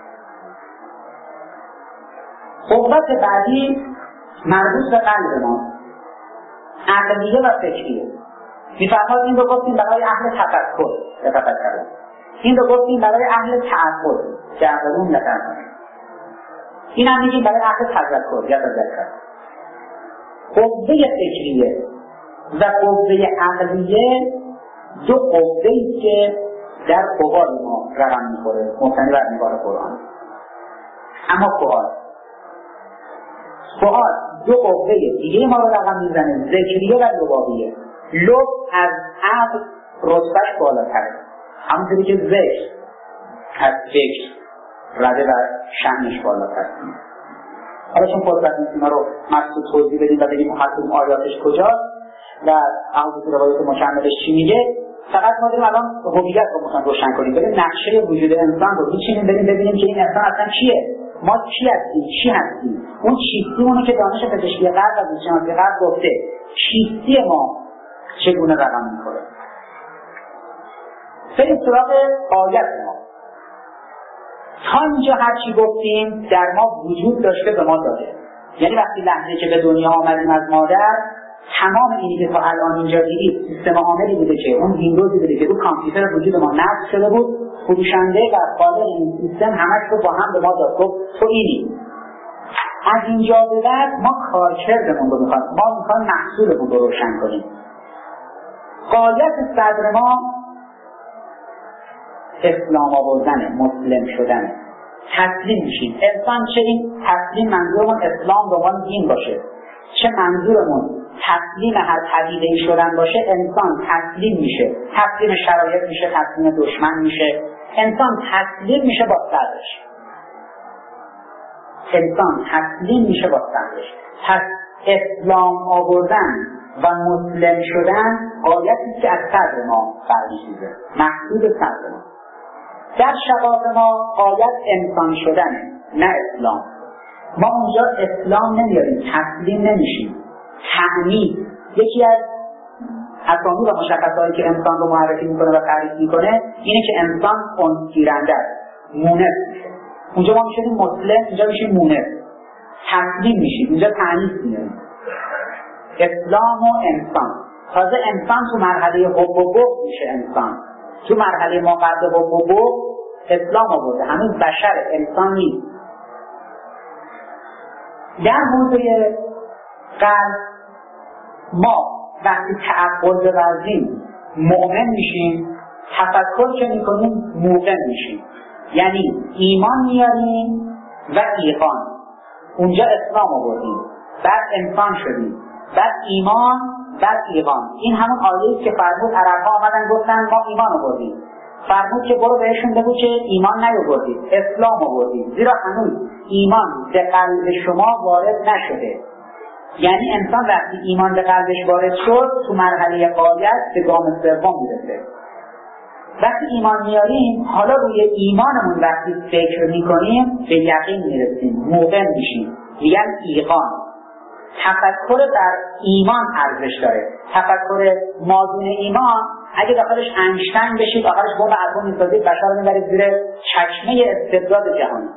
قوت بعدی مربوط به قلب ما، عقلیه و فکریه. میفرماد این رو گفتیم برای اهل تفکر، این رو گفتیم برای اهل تعقل که عقلون نترمونه، این هم میگیم برای اهل تذکر یا تذکر. قوه فکریه و قوه عقلیه دو قوه‌ای که در قوای ما رقم میخوره مبتنی بر نگار قرآن. اما فؤاد دو قوه دیگه ما رو رقم میزنه، ذکریه و لبابیه. لب از عقل رتبهش بالاتره، همونطوری که ذکر از فکر رده و شأنش بالاتر. حالا چون فرصت نیست اینا رو مقصود توضیح بدیم و بگیم حتی آیاتش کجاست و احادیث روایات مکملش چی میگه، فقط ما داریم الان هویت رو میخوایم روشن کنیم، بریم نقشه وجود انسان رو میچینیم، بریم ببینیم که این انسان اصلا چیه، ما چی هستیم، چی هستیم. اون چیستیمونه که دانش پزشکی قلب و زیست‌شناسی قلب گفته چیستی ما چگونه رقم میخوره. بریم سراغ آیت ما. تا اینجا هر چی گفتیم در ما وجود داشته به ما داده. یعنی وقتی لحظه که به دنیا آمدیم از مادر، تمام اینی که تا الان اینجا دیدید سیستم عاملی بوده که اون ویندوزی بوده که رو کامپیوتر وجود ما نصب شده بود، فروشنده و خالق این سیستم همش رو با هم به ما داد گفت تو اینی. از اینجا به بعد ما کارکردمون رو میخوایم، ما میخوایم محصولمون رو روشن کنیم. غایت صدر ما اسلام آوردن، مسلم شدن. تسلیم میشیم. انسان چه این تسلیم منظورمون اسلام به عنوان دین باشه، چه منظورمون تسلیم هر پدیده‌ای شدن باشه، انسان تسلیم میشه، تسلیم شرایط میشه، تسلیم دشمن میشه، انسان تسلیم میشه با صبرش. انسان تسلیم میشه با صبرش. پس اسلام آوردن و مسلم شدن آیتی که از صبر ما برمی‌خیزه، محدود صبر ما. در شقاق ما آیت انسان شدنه، نه اسلام. ما اونجا اسلام نمیاریم، تسلیم نمیشیم. تعمید یکی از اسامی و مشخصاتی که انسان رو معرفی میکنه و تعریف میکنه اینه که انسان انسگیرنده است، مونس میشه. اونجا ما میشیم مسلم، اینجا میشیم مونس. تسلیم میشیم، اینجا تعمید میاریم. اسلام و انسان. تازه انسان تو مرحله حب و بغض میشه انسان. تو مرحله ما قبل حب و بغض اسلام آورده، هنوز بشر انسان نیست. در حوزه قلب ما وقتی تعقل بورزیم مؤمن میشیم، تفکر که میکنیم موقن میشیم. یعنی ایمان میاریم و ایقان. اونجا اسلام آوردیم، بعد انسان شدیم، بعد ایمان، بعد ایقان. این همون آیه‌ای که فرمود عرب‌ها آمدن گفتن ما ایمان آوردیم. فرمود که برو بهشون بگو که ایمان نیاوردید، اسلام آوردید، زیرا هنوز ایمان به قلب شما وارد نشده. یعنی انسان وقتی ایمان به قلبش وارد شد تو مرحله غایت به گام سوم میرسه. وقتی ایمان میاریم حالا روی ایمانمون وقتی فکر میکنیم به یقین میرسیم، موقن میشیم، میگن ایقان. تفکر بر ایمان ارزش داره. تفکر مازون ایمان اگه داخلش انشتین بشید، آخرش بمب اتم میسازید، بشر رو میبرید زیر چشمه استبداد جهانی.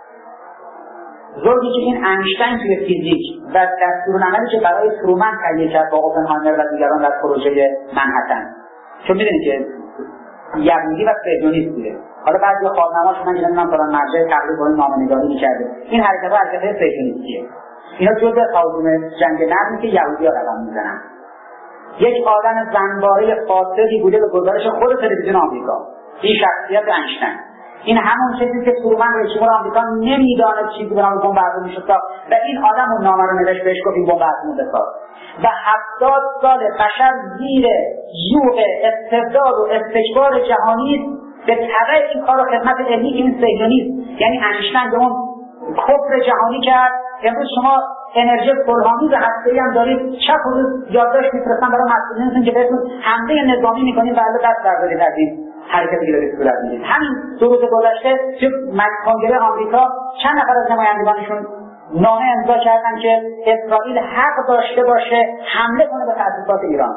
زوجی که این انشتین توی فیزیک و دستورالعملی که برای ترومن تهیه کرد با اوپنهایمر و دیگران در پروژه منهتن، چون میدونید که یهودی و صهیونیست بوده. حالا بعضی خواهرنماش من نمیدونم فلان مرجع تقریبا با این نامه‌نگاری می‌کرده. این حرکت‌ها حرکت‌های صهیونیستیه. اینا جزء هاجم جنگ نظمی که یهودی‌ها رقم میزنن. یک آدم زنباره فاسدی بوده به گزارش خود تلویزیون آمریکا. این شخصیت انشتین. این همون چیزی که ترومن رئیس جمهور آمریکا نمیداند چیزی به نام بمب اتمی میشه و این آدم اون نامه رو نوشت بهش گفت این بمب اتمی بساز. و 70 سال بشر زیر ژوغ استبداد و استکبار جهانی به تبع این کار و خدمت علمی که این صهیونیست یعنی انشتین به اون کفر جهانی کرد. امروز شما انرژی صلح‌آمیز هسته‌ای هم دارید، چپ و روز یادداشت می‌فرستن برای مسئولینتون که بهتون حمله نظامی می‌کنید و البته دست بردارید از این حرکتی که دارید صورت می‌گیرید. همین 2 روز گذشته تو کنگره آمریکا چند نفر از نمایندگانشون نامه امضا کردن که اسرائیل حق داشته باشه حمله کنه به تأسیسات ایران.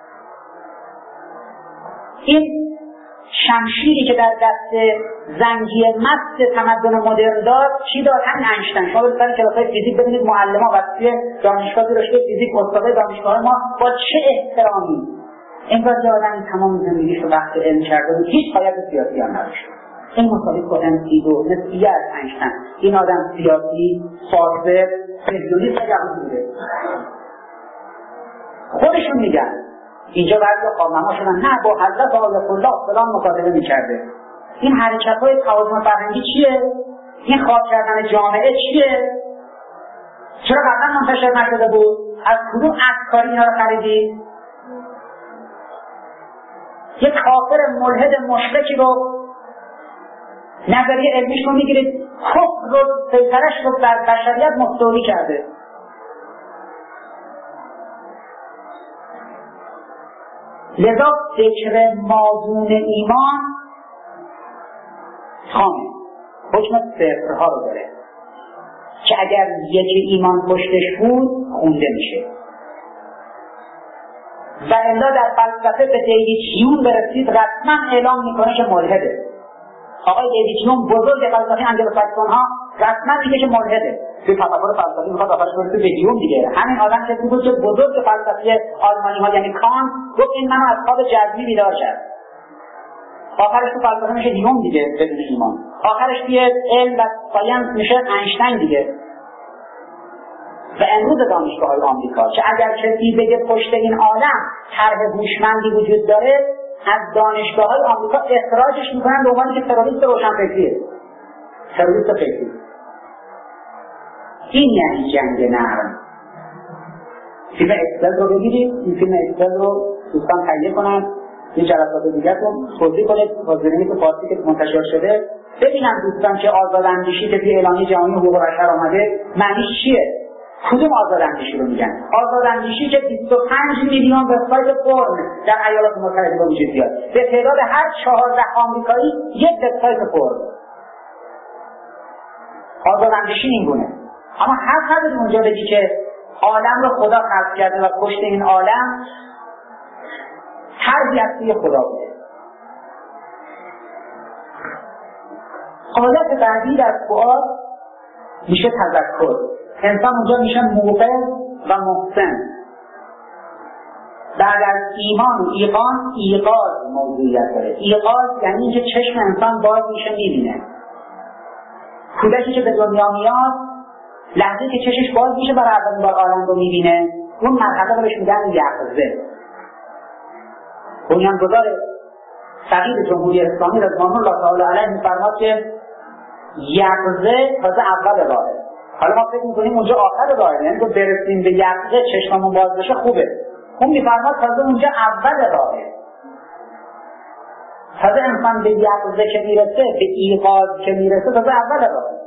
این شمشیری که در دست زنگی مست تمدن مدرن داد چی داد؟ همین انشتین. شما برید کلاس‌های فیزیک ببینید معلم‌ها وقتی دانشگاه رشته فیزیک استاد دانشگاه ما با چه احترامی انگار که آدم تمام زندگیش رو وقت علم کرده و هیچ حالت سیاسی هم نداشت. این مساوی با انسیدو نسبیه از انشتین. این آدم سیاسی، فاسد، صهیونیست یهودی بوده. خودشون میگن اینجا بعضی خواهرنما شدن نه با حضرت آیت الله فلان مکاتبه میکرده. این حرکت‌های تهاجم فرهنگی چیه؟ این خواب کردن جامعه چیه؟ چرا قبلا منتشر نشده بود؟ از کدوم افکاری اینا رو خریدی؟ یک کافر ملحد مشرکی رو نظریه علمیش رو میگیرید، کفر رو سیطرش رو بر بشریت مستولی کرده. لذا فکر مازون ایمان خامه حکم صفرها رو داره که اگر یکی ایمان پشتش بود خونده میشه. و الا در فلسفه به دیوید هیوم برسید رسما اعلام میکنه که ملحده. آقای دیوید هیوم بزرگ فلسفه انگلوساکسون ها رسما میگه که ملحده. توی تفکر فلسفی میخواد آخرش برسه به هیوم دیگه. همین آدم که بود که بزرگ فلسفه آلمانی ها یعنی کانت گفت این منو از خواب جزمی بیدار کرد. آخرش تو فلسفه میشه هیوم دیگه بدون ایمان. آخرش توی علم و ساینس میشه انشتین دیگه. و امروز دانشگاه‌های آمریکا که اگر کسی بگه پشت این آدم طرح هوشمندی وجود داره از دانشگاه‌های آمریکا اخراجش میکنن به عنوان که تروریست روشنفکریه. تروریست فکری. این یعنی جنگ نرم. فیلم اکسپرس رو بگیرید، این فیلم اکسپرس رو دوستان تهیه کنند، این جلسات دیگر رو توضیح کنید با زمینه فارسی که منتشر شده، ببینم دوستان که آزاداندیشی که توی اعلامیه جهانی حقوق بشر آمده معنیش چیه؟ کدوم آزاداندیشی رو میگن؟ آزاداندیشی که 25 میلیون وبسایت پورن در ایالات متحده به وجود بیاد، به تعداد هر 14 آمریکایی یک وبسایت پورن. آزاداندیشی این گونه. اما حق نداری اونجا بگی که عالم رو خدا خلق کرده و پشت این عالم تربیتی خدا بوده. حالت بعدی در فؤاد میشه تذکر. انسان اونجا میشه موقظ و محسن. بعد از ایمان و ایقان، ایقاظ موضوعیت داره. ایقاظ یعنی اینکه چشم انسان باز میشه میبینه. کودکی که به دنیا میاد، لحظه که چشمش باز میشه برای اولین بار عالم رو میبینه، اون مرحله بهش میگن یقظه. بنیانگذار فقید جمهوری اسلامی رضوان الله تعالی علیه میفرماد که یقظه تازه اول راهه. حالا ما فکر میکنیم اونجا آخر راهه، یعنی که برسیم به یقظه چشممون باز بشه خوبه. اون میفرماد تازه اونجا اول راهه. تازه انسان به یقظه که میرسه، به ایقاظ که میرسه، تازه اول راهه.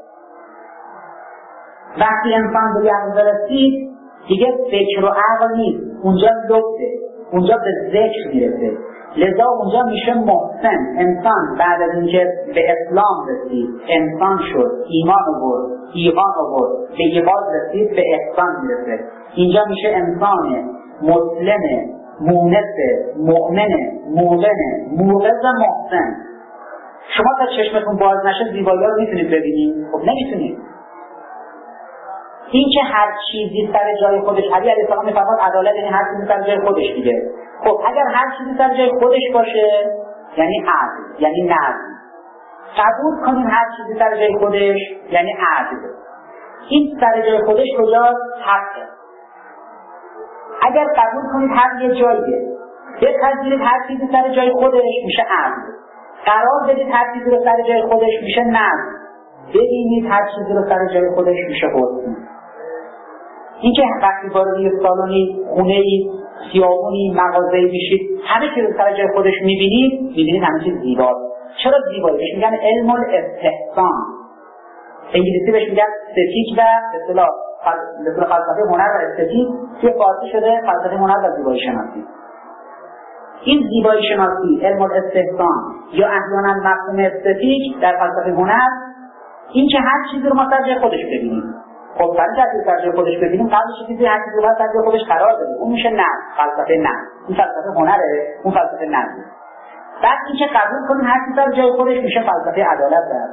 وقتی انسان به یقظه رسید دیگه فکر و عقل نیست، اونجا لبه، اونجا به ذکر میرسه. لذا اونجا میشه محسن. انسان بعد از اینکه به اسلام رسید، انسان شد، ایمان آورد، ایقان آورد، به ایقاظ رسید، به احسان میرسه. اینجا میشه انسان مسلم، مونس، مؤمن، موقن، موقظ و محسن. شما تا چشمتون باز نشه زیبایی ها رو میتونید ببینید؟ خب نمیتونید. این که هر چیزی سر جای خودش، علی علیه السلام میفرماد عدالت یعنی هر چیزی سر جای خودش دیگه. خب اگر هر چیزی سر جای خودش باشه یعنی عدل، یعنی نظم. قبول کنیم هر چیزی سر جای خودش یعنی عدل. این سر جای خودش کجاست؟ حقه. اگر قبول کنید حق یه جاییه، بپذیرید هر چیزی سر جای خودش میشه عدل. قرار بدید هر چیزی رو سر جای خودش میشه نظم. ببینید هر چیزی رو سر جای خودش میشه حسن. این که وقتی وارد یه سالونی، خونه‌ای، خیابونی، مغازه‌ای میشید، همه چیز رو سر جای خودش میبینید همه چیز زیباست. چرا زیبایی؟ بهش میگن علم الاستحسان. انگلیسی بهش میگن استتیک و اصطلاح فلسفه هنر و استتیک توی فارسی شده فلسفه هنر و زیبایی شناسی. این زیبایی شناسی، علم الاستحسان یا احیانا مفهوم استتیک در فلسفه هنر، این که هر چیزی رو ما سر جای خودش ببینیم. خب برای اینکه سر جای خودش ببینیم قبلش چیزی هر چیزی رو سر جای خودش قرار بدیم. اون میشه نه، فلسفه نه. این فلسفه هنره، اون فلسفه نه. بعد این که قبول کنیم هر چیزی سر جای خودش میشه فلسفه عدالت در.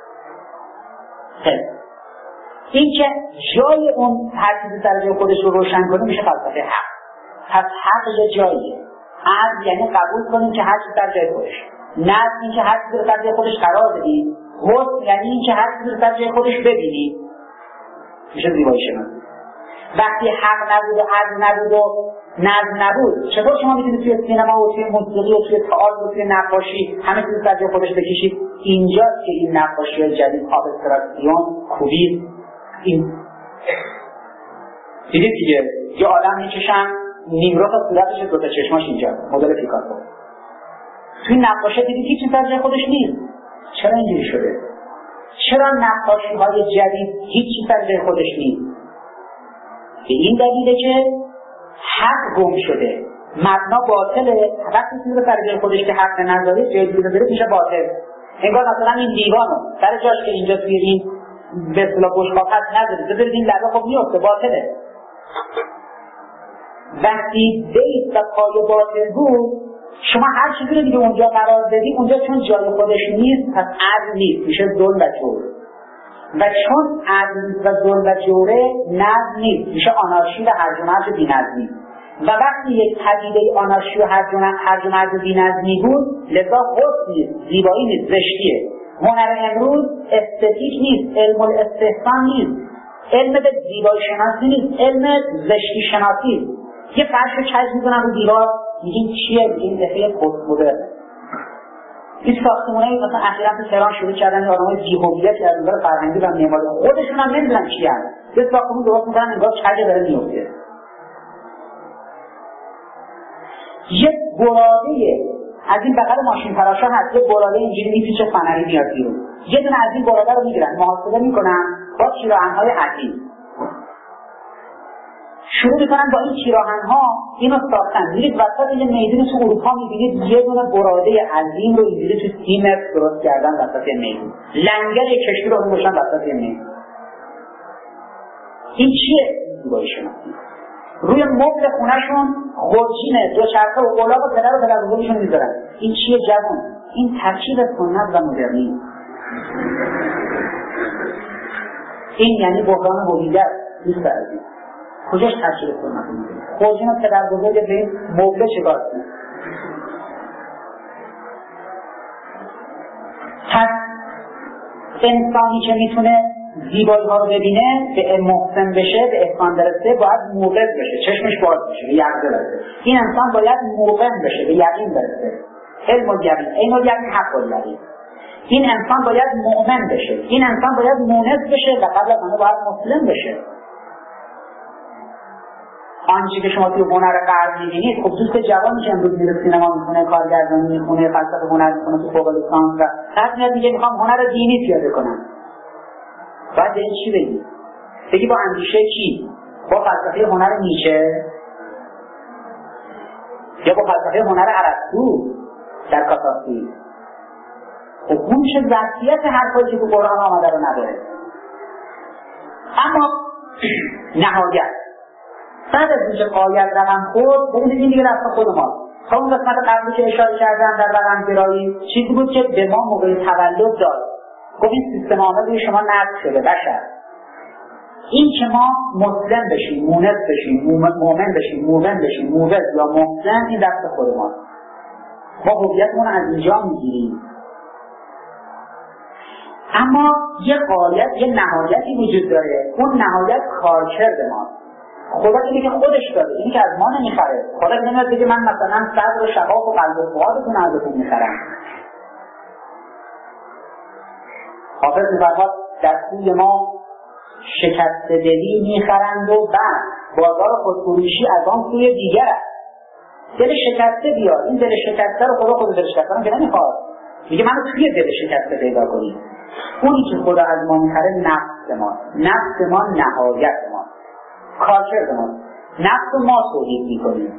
این که جای اون هر چیزی سر جای خودش رو روشن کنیم میشه فلسفه حق. پس حق یه جاییه. حق یعنی قبول کنیم که هر چیزی سر جای خودش. نه این که هر چیزی رو سر جای خودش قرار بدیم. حسن یعنی این که هر چیزی رو سر جای خودش ببینی میشه زیبایی شناسی. وقتی حق نبود و عدل نبود و نظم نبود، چطور شما میتونید توی سینما و توی موسیقی و توی تئاتر و توی نقاشی همه چیز سر جای خودش بکشید؟ اینجاست که این نقاشی جدید ابستراکسیون، کوبیسم، این دیدید دیگه یه آدم میکشن نیمرخ صورتش دو تا چشماش اینجا مدل پیکاسو. توی نقاشی دیدید هیچ سر جای خودش نیست. چرا اینجوری شده؟ چرا نقاشی‌های جدید هیچی سر جای خودش نیست؟ به این دلیله که حق گم شده، مبنا باطله. وقتی چیزی رو سر جای خودش که حق نذاره جای دیگه بذاره میشه باطل. انگار مثلا این دیوانو سر جاش که اینجا توی این به اصطلاح بشقاب هست نذارید، بذارید این لبه خب میفته، باطله. وقتی بیت و پای باطل بود، شما هر چیزی رو دیگه اونجا قرار بدی، اونجا چون جای خودش نیست پس عدل نیست، میشه ظلم و جور. و چون عدل و ظلم و جوره نظم نیست، میشه آنارشی و هرج و مرج بی‌نظمی. و وقتی یک پدیده آنارشی و هرج و مرج بی‌نظمی بود، لذا حسن نیست، زیبایی نیست، زشتیه. هنر امروز استتیک نیست، علم الاستحسان نیست، علم به زیبایی شناسی نیست، علم زشتی شناسی. یه فرش کج می‌کنن رو دیوار، میگین چیه؟ میگین دفعه پست مدرن. این ساختمانایی مثلا اخیراً تو تهران شروع کردن آدمای بی‌هویتی از نظر فرهنگی و معماری خودشون هم نمی‌دونن چی هست. یه ساختمون درست می‌کنن انگار کج داره میفته. یک براده از این بغل ماشین فراشا هست، یه براده اینجوری میپیچه فنری میاد بیرون. یه دونه از این براده رو میگیرن، محاسبه میکنن با چیراهن‌های عظیم. شروع میکنن با این چیراهن‌ها اینو ساختن. میرید وسط یه میدون تو اروپا میبینید یه دونه براده عظیم رو اینجوری تو 30 متر درست کردن وسط میدون. لنگر کشتی رو گذاشتن وسط میدون. این چیه؟ زیبایی شناسی. روی مبل خونه‌شون خورجین دوچرخه و قلاق و پدر و پدربزرگشون میذارن. این چیه جوان؟ این ترکیب سنت و مدرنی. این یعنی بحران هویت. دوست عزیز کجاش ترکیب سنت و مدرنی؟ خورجین و پدربزرگ به این مبل چیکار کنه؟ پس انسانی که میتونه زیبایی ها رو ببینه، به محسن بشه، به احسان برسه، باید موقف بشه، چشمش باز بشه، به یقظه برسه. این انسان باید موقف بشه، به یقین برسه. علم و یقین، عین و یقین، حق و یقین. این انسان باید مؤمن بشه، این انسان باید مونس بشه و قبل از آن باید مسلم بشه. آنچه که شما توی هنر غرب می‌بینید، خب دوست جوانی که امروز میره سینما می‌خونه، کارگردانی می‌خونه، فلسفه هنر می‌خونه تو فوق لیسانس و بعد میاد میگه می‌خوام هنر دینی پیاده کنم. باید به این چی بگی؟ بگی با اندیشه کی؟ با فلسفه هنر نیچه؟ یا با فلسفه هنر ارسطو در کاساسی؟ خب اون چه ظرفیت حرفایی که تو قرآن آمده رو نداره. اما نهایت بعد از اینکه قایت رقم خورد، ببینید این دیگه دست خود ماست. تا اون قسمت قبلی که اشاره کردن در رقم گرایی چیزی بود که به ما موقع تولد داد. گفت این سیستم عامل شما نقد شده بشر. این که ما مسلم بشیم، مونس بشیم، مومن بشیم، مومن بشیم، موعظ یا محسن، این دست خود ماست. ما هویتمون از اینجا میگیریم. اما یه غایت، یه نهایتی وجود داره. اون نهایت کارکرد ماست. خدا اینه که خودش داره، اینه که از ما نمیخره. خدا نمیاد بگه من مثلا صدر و شفاف و قلب و فؤادتون ازتون میخرم. حافظ می‌فرماید در کوی ما شکست دلی میخرند و بعد بازار خودفروشی از آن سوی دیگر است. دل شکسته بیار، این دل شکسته رو خود دل شکسته رو که نمیخواد، میگه منو توی دل شکسته پیدا کنید. اونی که خدا از ما میخره نفس ما، نفس ما نهایت ما، کارکرد ما، نفس ما تولید میکنیم.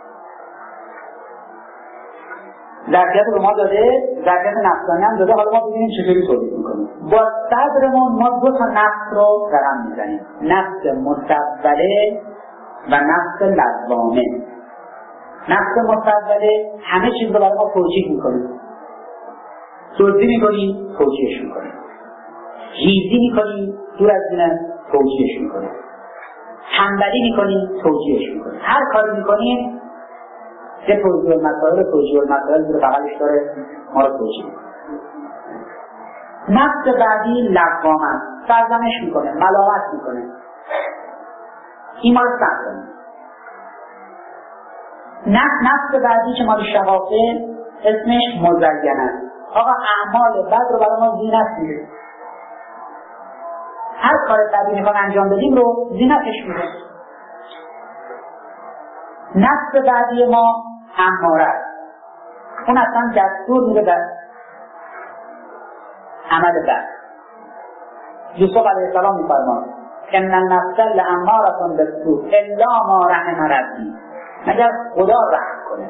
ظرفیت رو ما داده، ظرفیت نفسانی هم داده، حالا ما ببینیم چطوری تولید میکنیم. با صدرمون ما دو تا نفس رو رقم میزنیم، نفس مستوله و نفس لزوامه. نفس مستوله همه چیز رو برای ما توجیه میکنیم، توجیه میکنیم، توجیهش میکنیم، هیزی میکنیم، دور از اینه توجیهش میکنیم، تنبلی میکنیم، توجیهش میکنیم. هر کاری میکنیم یه توجیه المسائل زیر بغلش داره، ما رو توجیه میکنه. نفس بعدی لغوامه، سرزنش میکنه، ملامت میکنه، این ما رو سرزنه. نفس بعدی که مال شقاقه اسمش مزینه. آقا اعمال بد رو برای ما زینت میده، هر کار بدی میخوام انجام بدیم رو زینتش میده. نفس بعدی ما اماره است، اون اصلا دستور میده به عمل بد. یوسف علیه السلام میفرماد ان النفس لاماره بالسوء الا ما رحم ربی، مگر خدا رحم کنه.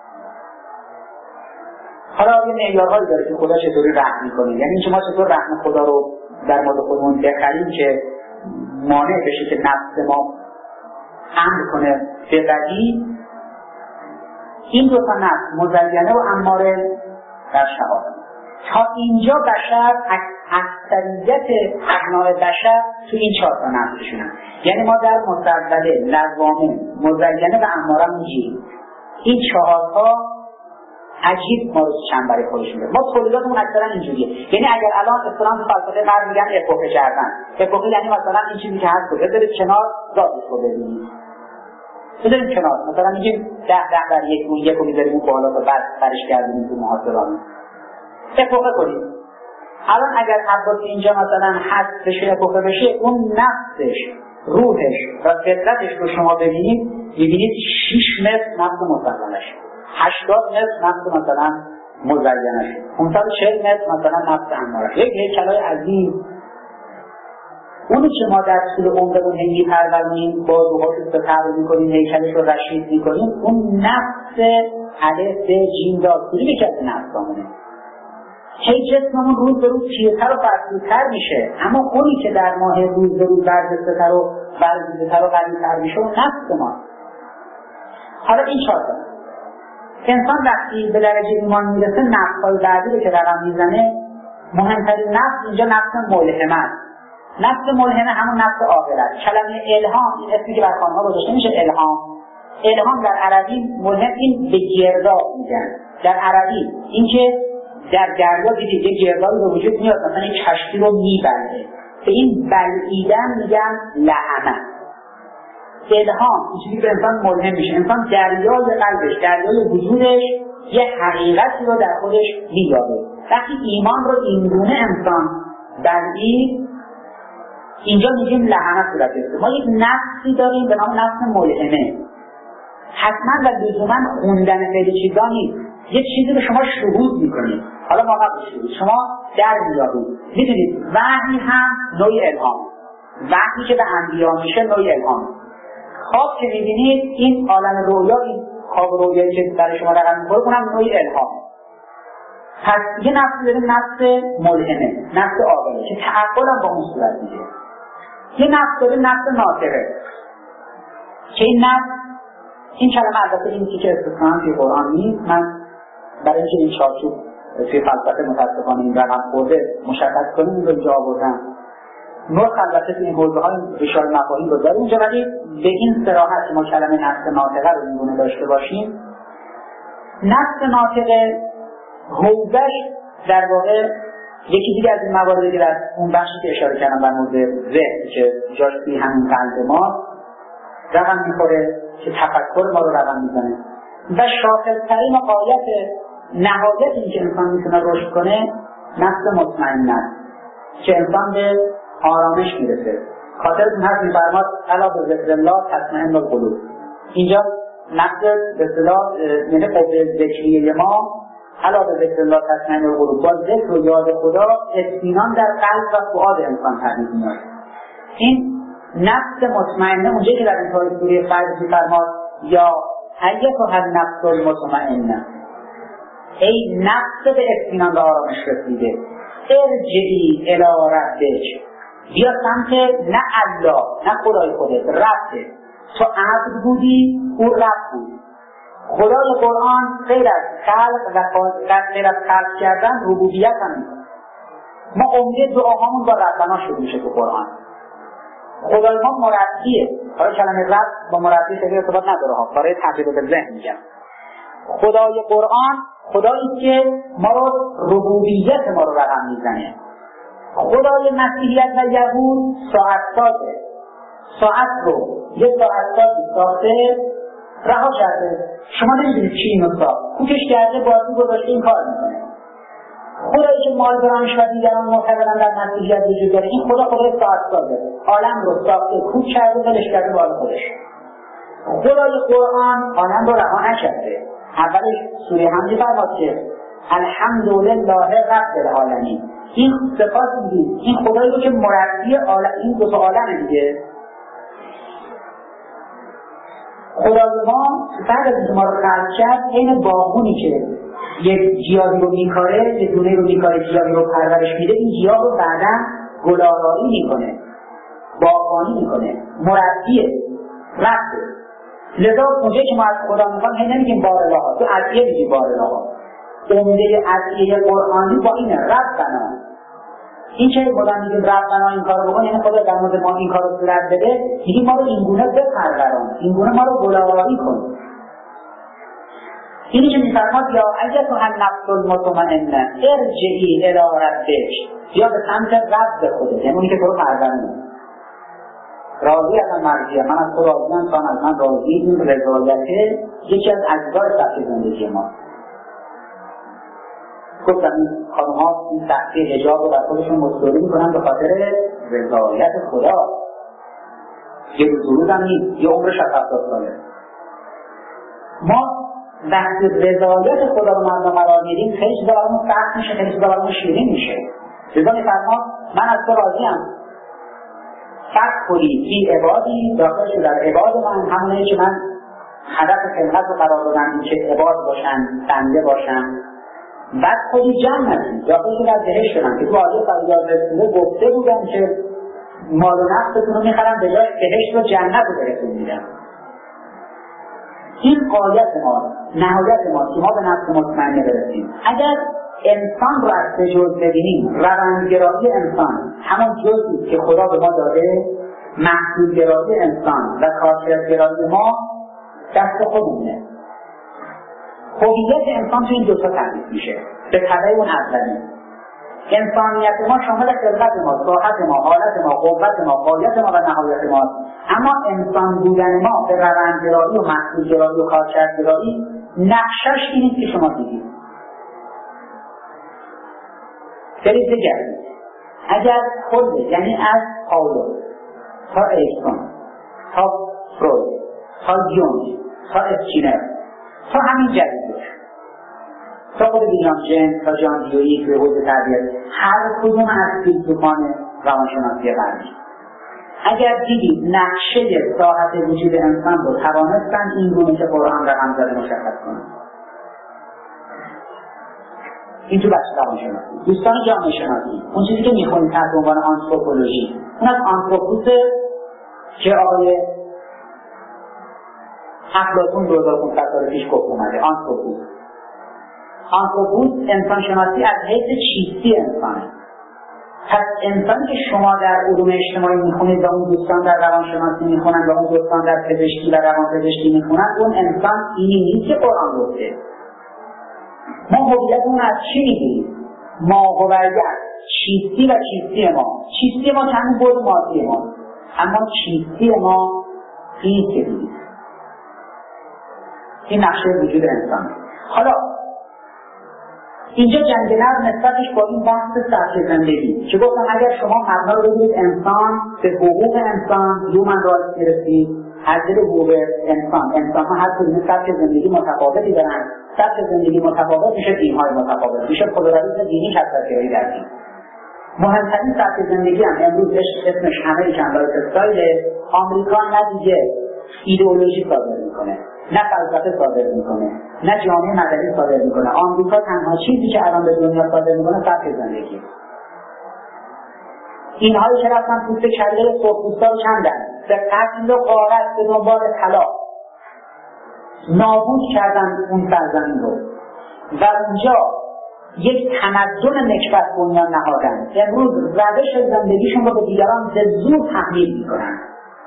حالا یه معیارهایی داره که خدا چطوری رحم میکنه، یعنی اینکه ما چطور رحم خدا رو در مورد خودمون بخریم که مانع بشه که نفس ما امر کنه به بدی. این دو تا نفس مزینه و اماره در شهادت. تا اینجا بشر، اکثریت ابناء بشر تو این چهار تا نفسشونن. یعنی ما در مستقبله، لزوامه، مزینه و اماره میگیریم. این چهار تا عجیب ما رو چنبره خودش میده. ما تولیداتمون اکثرا اینجوریه. یعنی اگر الان اسلام فلسفه غرب میگن اپوکه کردن، اپوکه یعنی مثلا این چیزی که هست رو بذارید کنار، ذاتش رو ببینید. بذاریم کنار، مثلا میگیم 10 بر 1 رو میذاریم اون بالا تا بعد فرش کردیم تو محاسبانه. اپوقه کنید. الان اگر عباس اینجا مثلا حذف بشه، اپوقه بشه، اون نفسش، روحش و فطرتش رو شما ببینید، میبینید 6 متر نفس مسلمش، 80 متر نفس مثلا مزینش، 540 متر مثلا نفس امارش، یک هیکلای عظیم. اونی که ما در طول عمرمون میپروریم، بازوهاش رو ستر میکنیم، هیکلش رو رشید میکنیم، اون نفس الف ب جیم دال کلی که از نفسامونه. هی جسممون روز به روز پیرتر و فرسودتر میشه، اما اونی که در ماه روز به روز برجسته‌تر و برگزیده‌تر و قوی‌تر میشه اون نفس ما. حالا این 4 تا انسان وقتی به درجه ایمان میرسه، نفس‌های بعدی رو که رقم میزنه، مهمترین نفس اینجا نفس ملهمه است. نفس ملهمه همون نفس عاقلت. کلمه الهام، این اسمی که بر خانم‌ها گذاشته میشه الهام. الهام در عربی ملهم، این به گرداب میگن. در عربی این که در دریا دیدید یه گردابی به وجود میاد، مثلا این کشتی رو میبره، به این بلعیدن میگن لهمه. الهام این چیزی که انسان ملهم میشه، انسان دریای قلبش، دریای وجودش یه حقیقتی رو در خودش مییابه. وقتی ایمان رو اینگونه انسان بلعید، اینجا میگیم لهمه صورت گرفته. ما یک نفسی داریم به نام نفس ملهمه. حتما و لزوما خوندن خیلی چیزا نیست، یک چیزی رو شما شهود میکنید. حالا ما قبل شهود شما در میابید، میدونید وحی هم نوعی الهام، وحی که به انبیا میشه نوعی الهام. خواب که میبینید، این عالم رویا، این خواب رویایی که برای شما رقم میخوره، اونم نوعی الهام. پس یه نفسی داریم، نفس ملهمه، نفس عاقله که تعقل هم با اون صورت میشه. یه نفس داریم، نفس ناطقه که این نفس، این کلمه البته این که استثناء توی قرآن نیست، من برای اینکه این چارچوب توی فلسفه متاسفانه این رقم خورده مشخص کنیم این رو اینجا آوردم. نوع البته توی این حوزه های اشاره مفاهیم رو داریم اینجا، ولی به این صراحت که ما کلمه نفس ناطقه رو اینگونه داشته باشیم. نفس ناطقه حوزش در واقع یکی دیگه از این مواردی که در اون بخشی که اشاره کردم در مورد ذهن که جاش توی همین قلب ما رقم میخوره، که تفکر ما رو رقم میزنه و شاخص‌ترین غایت نهایت این که انسان میتونه رشد کنه نفس مطمئن است که انسان به آرامش میرسه. خاطرتون هست میفرماد الا به ذکر الله تطمئن القلوب. اینجا نفس به اصطلاح یعنی قوه ذکریه ما، الا به ذکر الله تطمئن القلوب، با ذکر و یاد خدا اطمینان در قلب و فؤاد انسان پدید میاد. این نفس مطمئنه اونجایی که در انتهای سوره فجر میفرماد یا ایتها النفس المطمئنه، ای نفس به اطمینان و آرامش رسیده، ارجعی الی ربک، بیا سمت نه الله نه خدای خودت، ربک. تو عبد بودی، او رب بود. خدای قرآن غیر از خلق و غیر از خلق کردن ربوبیت هم میکنه. ما عمده دعاهامون با ربنا شروع میشه تو قرآن. خدای ما مربیه. حالا کلمه رب با مربی خیلی ارتباط نداره ها، برای تغییر به ذهن میگم. خدای قرآن خدایی که ما رو ربوبیت ما رو رقم میزنه. خدای مسیحیت و یهود ساعت سازه، ساعت رو یه ساعت سازی ساخته رها کرده، شما نمیدونید چی اینو ساخت، کوکش کرده بازی گذاشته این کار میکنه. خدایی که مال برانش و دیگران معتقدن در مسیحیت وجود داره، این خدا خدای ساعت سازه، عالم رو ساخته، کوک کرده، ولش کرده به حال خودش. خدای قرآن عالم رو رها نکرده. اولش سوره حمد فرمود که الحمدلله رب العالمین. این صفات میگیم، این خدایی رو که مربی عالم، این دو تا عالم دیگه. خدای ما بعد از اینکه ما رو خلق کرد، این باغونی که یک گیاهی رو میکاره، یک دونه رو میکاره، گیاهی رو پرورش میده، این گیاه رو بعدا گل‌آرایی میکنه، باغبانی میکنه، مربیه، ربه. لذا اونجایی که ما از خدا میخوام هی نمیگیم بارالله، تو عدیه میگیم بارالله. عمده عدیه قرآنی با اینه ربنا. این که خدا میگیم ربنا این کارو بکن، یعنی خدا در مورد ما این کارو صورت بده، میگیم ما رو اینگونه بپروران، اینگونه ما رو گل‌آرایی کن. اینی که میفرماد یا ایتها النفس المطمئنه ارجعی الی ربک، یا به سمت رب خودت، یعنی اونی که تو رو پرورونه. راضی از من مرضیه، من از تو راضیم، تو از من راضی. این رضایته یکی از اجزای سبک زندگی ما. گفتم این خانم‌ها این سختی حجاب رو بر خودشون مستوری میکنن به خاطر رضایت خدا. یه روز هم نیست، یه عمر 70 ساله. ما وقتی رضایت خدا رو مردم قرار میدیم خیلی چیزا برامون سخت میشه، خیلی چیزا برامون شیرین میشه. لذا میفرما من از تو راضیم، فکری فی عبادی، داخل شو در عباد من، همونه که من هدف خلقت رو قرار دادم که عباد باشن، بنده باشن. بعد خودی جنتی داخل شو در بهشت شدن که تو آیه فریاد رسوله گفته بودن که مال و نفستون رو میخرن به جای بهشت و جنت رو بهتون میدن. این قایت ما، نهایت ما که ما به نفس مطمئنه برسیم. اگر انسان رو از سه جز ببینیم، روندگرایی انسان همون جزئی که خدا به ما داده، محدودگرایی انسان و کارکردگرایی ما دست خودمونه. هویت انسان تو این دوتا تعریف میشه به تبع اون اولی. انسانیت ما شامل خلقت ما، ساحت ما، حالت ما، قوت ما، غایت ما و نهایت ما. اما انسان بودن ما به روندگرایی و محدودگرایی و کارکردگرایی نقشش اینه که شما دیدید. برید بگردید. اگر خود یعنی از پاولو تا اریکسون تا فروید تا یونگ تا اسکینر تا همین جدیدش تا خود ویلیام جیمز تا جان دیویی توی حوزه تربیت، هر کدوم از فیلسوفان روانشناسی غربی اگر دیدید نقشه ساحت وجود انسان رو توانستن این گونه که قرآن رقم زده مشخص کنند. این تو بخش روانشناسی. دوستان جامعه شناسی، اون چیزی که میخونید تحت عنوان آنتروپولوژی، اون از آنتروپوس که آقای افلاطون 2500 سال پیش گفت اومده. آنتروپوس انسان شناسی از حیث چیستی انسانه. پس انسانی که شما در علوم اجتماعی میخونید و اون دوستان در روانشناسی میخونن و اون دوستان در پزشکی و روانپزشکی میخونن، اون انسان اینی نیست که قرآن گفته. ما هویتمون از چی میگیریم؟ ماهویت، چیستی و چیستی ما. چیستی ما همین بود مادی ما، اما چیستی ما این که دیدید. این نقشه وجود انسان. حالا اینجا جنگ نظم نسبتش با این بحث سطح زندگی که گفتم اگر شما مبنا رو بگیرید انسان به حقوق انسان هیومن رایتس میرسید، از دل حقوق انسان ها هر کدوم سطح زندگی متفاوتی دارن. سطح زندگی متفاوت میشه، دین‌های متفاوت میشه، پلورالیسم دینی کثرت‌گرایی در دین. مهمترین سطح زندگی هم امروز اسمش امریکن لایف استایل. آمریکا نه دیگه ایدئولوژی صادر میکنه، نه فلسفه صادر میکنه، نه جامعه مدنی صادر میکنه. آمریکا تنها چیزی که الان به دنیا صادر میکنه سطح زندگی. اینهایی که رفتن پوست کله سرخپوستا رو کندن، به قتل و غارت به دنبال طلا نابود کردن اون سرزمین رو و اونجا یک تمدن نکبت بنیان نهادن. امروز روش زندگیشون رو به دیگران به زور تحمیل میکنن.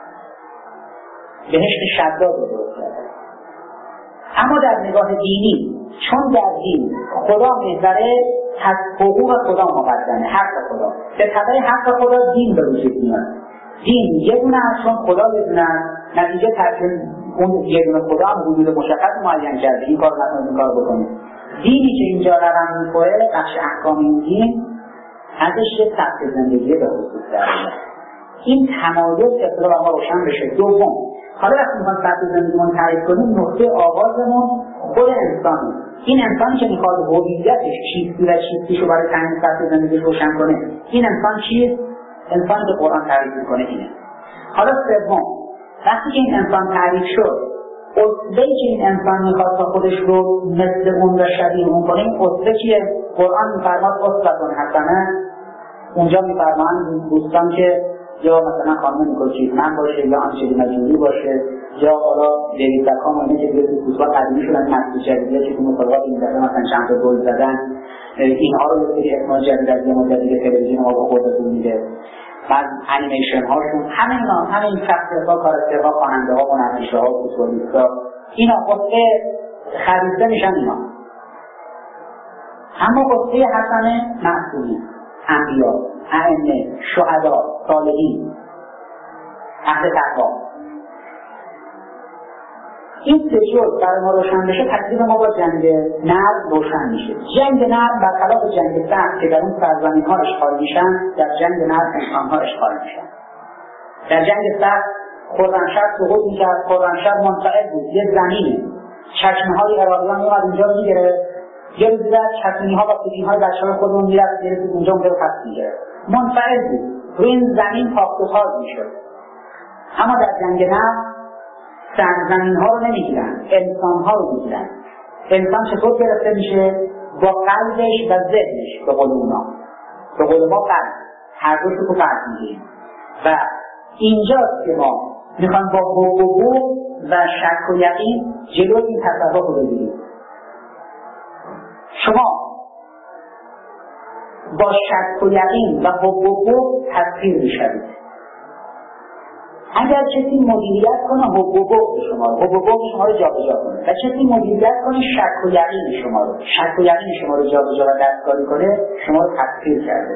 بهشت شداد رو درست کردن. اما در نگاه دینی، چون در دین خدا محوره، از حقوق خدا مقدمه، حق خدا. به تبع حق خدا دین به وجود میاد. دین یه دونه از چون خدا یه دونه، نتیجه ترجمه اون یه دونه خدا هم حدود مشخص معین کرده. این کار نکنید، این کار بکنید. دینی که اینجا رقم میخوره، بخش احکام این دین ازش یک سطح زندگی به خصوص در میاد. این تمایز اطلاع ما روشن بشه. دوم، حالا وقتی میخوان سطح زندگیمون تعریف کنیم، نقطه آغازمون خود انسانه. این انسانی که میخواد هویتش چیستی و چیستیشو برای تعیین سطح زندگیش روشن کنه، این انسان چیست؟ انسانی که قرآن تعریف میکنه اینه. حالا سوم، وقتی که این انسان تعریف شد، اصله‌ای که این انسان میخواد تا خودش رو مثل اون و شبیه اون کنه، این اصله چیه؟ قرآن میفرماد اصلتون حسنه. اونجا میفرمان دوستان که یا مثلا خانم نیکول کیدمن باشه، یا آنجلینا جولی باشه، یا حالا دیوید بکام، اونه که دیگه فوتبال قدیمی شدن، نسل جدیدی که تو مسابقات این دفعه مثلا چند تا گل زدن، اینها رو یه سری اسمای جدید از یه مدت دیگه تلویزیون ما با خودتون میده. بعد انیمیشن هاشون همین شخصیت‌ها، کاراکترها، خواننده‌ها، هنرپیشه‌ها، فوتبالیست‌ها، اینا قصه خریده میشن اینا. اما قصه حسن معصومی، انبیا، ائمه، شهدا، صالحین، اهل تقوا، این سه جزء برای ما روشن بشه، تکلیف ما با جنگ نرم روشن میشه. جنگ نرم برخلاف جنگ سخت که در اون سرزمین‌ها اشغال میشن، در جنگ نرم انسان‌ها اشغال میشن. در جنگ سخت خرمشهر سقوط میکرد، خرمشهر منفعل بود، یه زمین چشمه‌های عراقیان میاد اونجا میگرفت، یه روزی بعد چتونی‌ها و پوتین‌های بچه‌های خودمون میرفت اونجا رو پس میگرفت، منفعل بود، روی این زمین پاک و تاز میشد. اما در جنگ نرم سرزمین‌ها رو نمیگیرن، انسان‌ها رو میگیرن. انسان چطور گرفته میشه؟ با قلبش و ذهنش، به قول اونا، به قول ما قلب، هر دو رو قلب میگیریم. و اینجاست که ما میخوایم با بو و شک و یقین جلوی این تصرف رو بگیریم. شما با شک و یقین و بو تسخیر میشوید. اگر کسی مدیریت کنه حب شما رو جابجا کنه و کسی مدیریت کنه شک و یقین شما رو جابجا و دستکاری کنه، شما رو تسخیر کرده.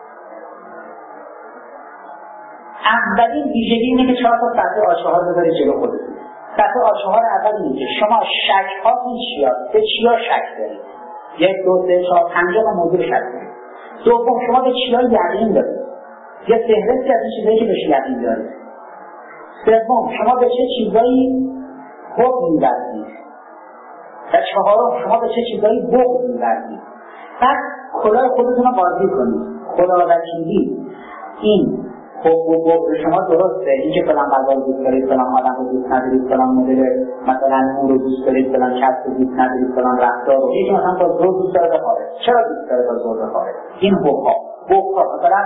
اولین ویژگی اینه که 4 تا سطح آشهار رو داره جلو خودتون. سطح آشهار اول اینه که شما شک هاتون چیا؟ به چیا شک دارید؟ 1 2 3 4 5 تا موضوع شک دارید. دوم، شما به چیا یقین دارید؟ یه فهرستی از این چیزایی که بهش یقین دارید. سوم، شما به چه چیزایی حب می‌ورزید؟ و چهارم، شما به چه چیزایی بغض می‌ورزید؟ پس کلاه خودتون رو بازی کنید. خداوندی این حب و بغض شما درسته، این که فلان غذا رو دوست دارید، فلان آدم رو دوست ندارید، فلان مدل مثلا نور رو دوست دارید، فلان کسب رو دوست ندارید، فلان رفتار رو، یکی مثلا تا زور دوست داره بخواره. چرا دوست داره تا زور بخواره؟ این حب‌ها مثلا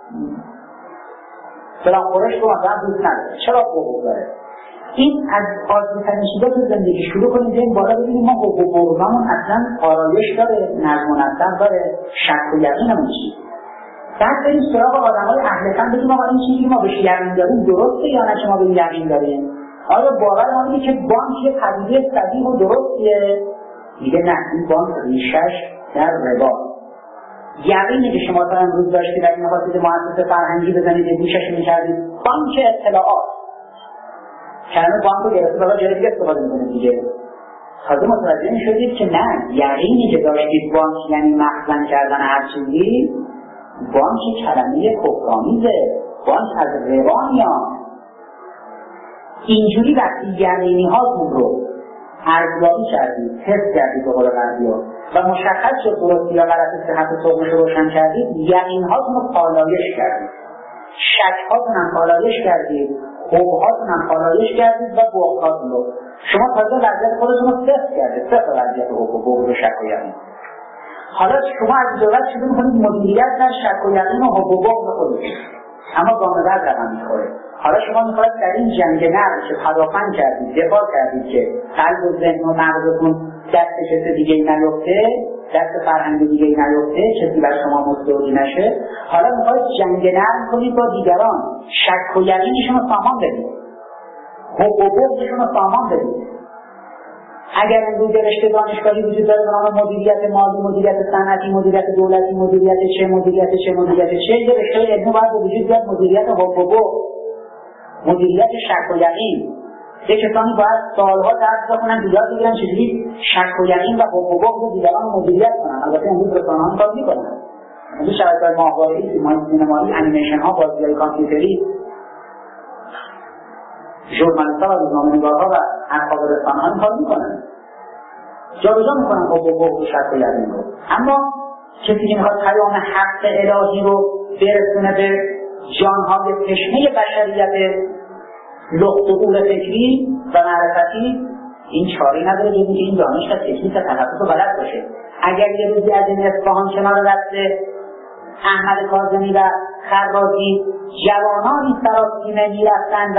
فلان خورش رو مثلا دوست نداره، چرا بغض داره؟ این از آزادترین چیزا تو زندگی شروع کنید بیایم بالا ببینیم ما حب و بغضمون اصلا آرایش داره، نظم و نسق داره، شک و یقینمون چیه؟ بعد بریم سراغ آدم‌های اهل فن بگیم آقا این چیزی ما بهش یقین داریم درسته یا نه که ما به یقین داریم؟ آیا باور ما اینه که بانک یه پدیده صحیح و درستیه؟ میگه نه، این بانک ریشش در ربا. یقینی که شما تا امروز داشتید اگه می‌خواستید مؤسسه فرهنگی بزنید یه گوشش می‌کردید بانک اطلاعات، کلمه بانک رو گرفته بالا جای دیگه استفاده می‌کنید دیگه. تازه متوجه می‌شدید که نه، یقینی که داشتید بانک یعنی مخزن کردن هر چیزی، بانک کلمه کفرآمیزه، بانک از ربا میاد. اینجوری وقتی یقینی هاتون رو ارزیابی کردید، تست کردید به قول غربی‌ها و مشخص شد درستی یا غلطی صحت سقمش رو روشن کردید، یقین هاتون رو پالایش کردید، شک هاتون هم پالایش کردید، حب هاتون هم پالایش کردید و بغض هاتون رو. شما تازه وضعیت خودتون رو تست کردید، تست وضعیت حب و بغض و شک و یقین. حالا شما از دولت شروع می‌کنید مدیریت در شک و یقین و حب و بغض خودتون، اما گام بعد رقم می‌خوره. حالا شما می‌خواید در این جنگ نرم که پدافند کردید، دفاع کردید که قلب و ذهن و مغزتون دست کسی دیگه‌ای نیفته، دست فرهنگ دیگه‌ای نیفته، کسی بر شما مستولی نشه. حالا می‌خواید جنگ نرم کنید با دیگران، شک و یقینشون رو سامان بدید، حب و بغضشون رو سامان بدید. اگر امروز رشته دانشگاهی وجود داره به نام مدیریت مالی، مدیریت صنعتی، مدیریت دولتی، مدیریت چه، یه رشته علمی باید به وجود بیاد مدیریت حب و بغض، مدیریت شک و یقین. یه کسانی باید سالها درس بخونن که یاد بگیرن چجوری شک و یقین و حب و بغض دیگران رو مدیریت کنن. البته امروز رسانه‌ها کار می‌کنن. امروز شبکه‌های ماهواره‌ای، فیلم‌های سینمایی، انیمیشن‌ها، بازی‌های کامپیوتری، ژورنالیست‌ها و روزنامه‌نگارها و اصحاب رسانه‌ها این کار می‌کنن، جابجا می‌کنن حب و بغض و شک و یقین رو. اما کسی که می‌خواد پیام حق الهی رو برسونه به جان‌های تشنه بشریت، لخت و قول فکری و معرفتی، این چاری نداره جز اینکه این دانش و تکنیک و تخصص رو بلد باشه. اگر یه روزی از این اصفهان کنار دست احمد کاظمی و خرازی جوانانی سراسیمه می‌رفتند و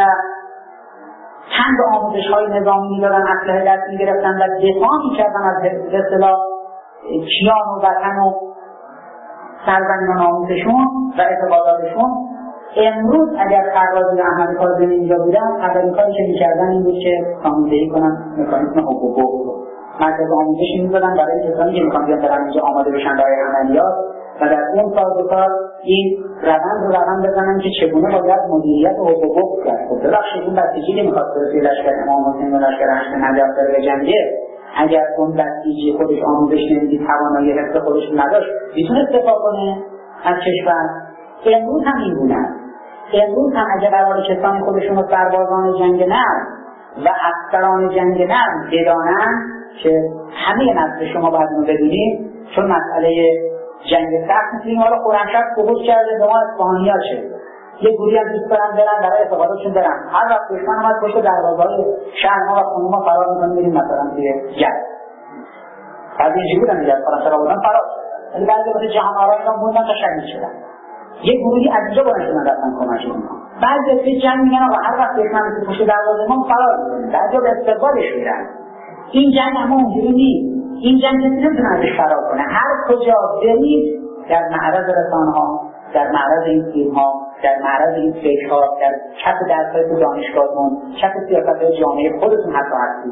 چند آموزش‌های نظامی می‌دادن، اسلحه دست می‌گرفتن و دفاع می‌کردن از به اصطلاح کیان و وطن و سرزمین و ناموسشون و اعتقاداتشون، امروز اگر خرازی و احمد کاظمی اینجا بودن، اولین کاری که می‌کردن این بود که آموزشی کنن مکانیزم حب و بغض رو. مرکز آموزشی می‌ذارن برای کسانی که می‌خوان بیان برن اینجا آماده بشن برای عملیات، و در اون سازوکار این روند رو رقم بزنن که چگونه باید مدیریت و حقوق کرد. خب ببخشید اون بسیجی که میخواد توی لشکر امام حسین و لشکر هشت نجف بره بجنگه، اگر اون بسیجی خودش آموزش نمیدید، توانایی حفظ خودش نداشت، میتونه دفاع کنه از کشور؟ امروز هم این گونه است. امروز هم اگر قرار کسانی خودشون رو سربازان جنگ نرم و افسران جنگ نرم بدانن که همه نسل شما باید اینو بدونید، چون مسئله جنگ سخت میتونیم حالا خرمشهر سقوط کرده به ما اصفهانی‌ها چه؟ یه گروهی هم دوست دارن برن برای اعتقاداتشون برن، هر وقت دشمن اومد پشت دروازه‌های شهر ما و خونه ما فرار می‌کنیم میریم مثلا توی جنگ. بعضی اینجوری بودن دیگه، خرمشهر آوردن فرار کردن، ولی بعضی وقت جهان آرا اینا موندن تا شهید شدن. یه گروهی از اینجا بلند شدن رفتن کمک کنن. بعضی توی جنگ میگن آقا هر وقت دشمن پشت دروازه ما فرار می‌کنیم، بعضی به استقبالش میرن. این جنگ اما اونجوری نیست. این جنگ نمیتونه ازش فرار کنه. هر کجا برید در معرض رسانه‌ها، در معرض این فیلم‌ها، در معرض این فکرها، در کف درس‌های دانشگاهتون، کف سیاست‌های جامعه خودتون حتی هستید.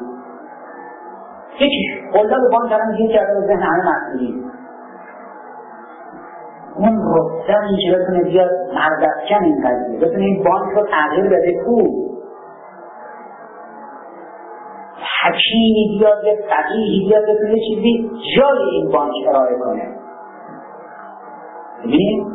یکی قلاب بانک دارن گیر کرده به ذهن همه مسئولین. اون رستمی که بتونه بیاد مردفکن این قضیه، بتونه این بانک رو تغییر بده کو. حکیمی بیاد، یک فقیهی بیاد، بتونه یه چیزی جای این بانک ارائه کنه. ببینید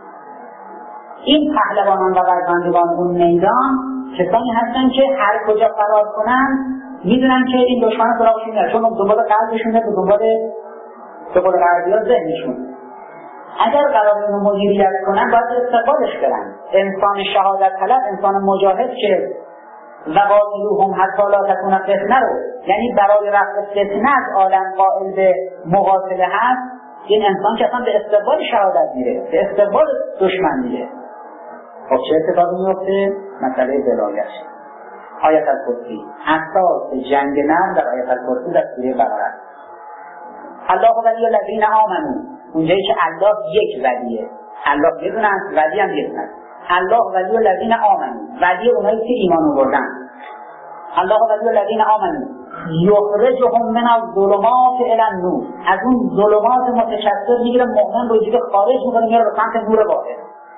این پهلوانان و فرزندگان اون میدان کسانی هستن که هر کجا فرار کنن میدونن که این دشمن سراغشون میاد، چون دنبال قلبشونه، به دنبال به قول غربی‌ها ذهنشون. اگر قرار اینو مدیریت کنن باید استقبالش برن. انسان شهادت طلب، انسان مجاهد که وقاتلوهم حتی لا تکون فتنه رو، یعنی برای رفع فتنه از عالم قائل به مقاتله هست، این انسان که اصلا به استقبال شهادت میره، به استقبال دشمن میره. خب چه اتفاقی میفته؟ مسئله ولایت. آیت الکرسی، اساس جنگ نرم در آیت الکرسی در سوره بقره. الله ولی الذین آمنوا، اونجایی که الله یک ولیه، الله یه دونه است، ولی هم یه دونه است. الله ولی الذین آمنوا، ولی اونایی که ایمان آوردن. الله ولی الذین آمنوا یخرجهم من الظلمات الی النور، از اون ظلمات متشدد میگیره مؤمن رو دیگه خارج میکنه میاره به سمت نور واحد.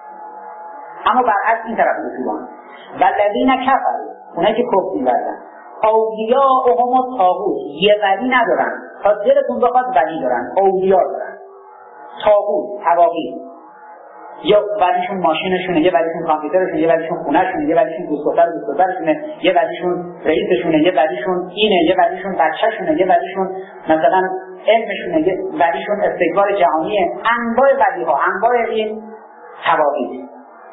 اما برعکس این طرف اتوبان والذین کفروا، اونایی که کفر می‌ورزن، اولیاءهم الطاغوت، یه ولی ندارن، تا دلتون بخواد ولی دارن، اولیاء دارن، طاغوت تواغیت، یا ولیشون ماشینشونه، یه ولیشون کامپیوترشونه، یه ولیشون خونهشونه، یه ولیشون دوست دخترشونه، یه ولیشون رئیسشونه، یه ولیشون اینه، یه ولیشون بچه‌شونه، یه ولیشون مثلا علمشونه، یه ولیشون استکبار جهانیه. انواع ولی‌ها، انواع این تواغیت.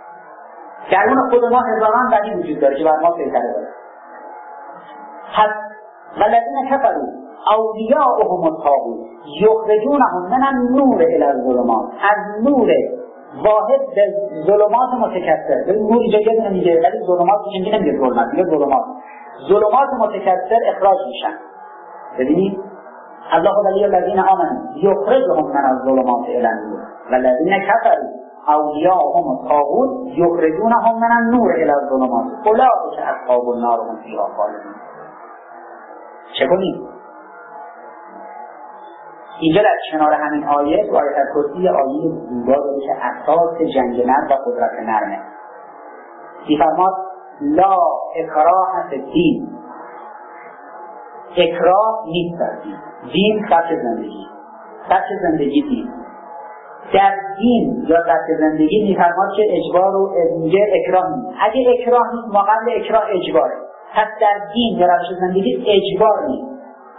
درون خود ما هزاران ولی وجود داره که بر ما سیطره داره. پس والذین کفروا اولیاءهم الطاغوت یخرجونهم من النور الی الظلمات، از نور واحد به ظلمات متکثر. ببین نور اینجا یه دونه میگه، ولی ظلمات اینجا نمیگه ظلمات، میگه ظلمات متکثر اخراج میشن. ببینید الله ولی الذین آمنوا یخرجهم من الظلمات الی النور والذین کفروا اولیاءهم الطاغوت یخرجونهم من النور الی الظلمات اولئک اصحاب النار هم فیها خالدون. چه کنیم؟ اینجا در کنار همین آیه و آیت الکرسی آیه زیبا داره که اساس جنگ نرم و قدرت نرمه. می‌فرماد لا اکراه فی الدین، اکراه نیست در دین. دین سطح زندگی، سطح زندگی دین. در دین یا سطح زندگی می‌فرماد که اجبار و میگه اکراه نیست. اگه اکراه نیست ما قبل اکراه اجباره. پس در دین یا روش زندگی اجبار نیست،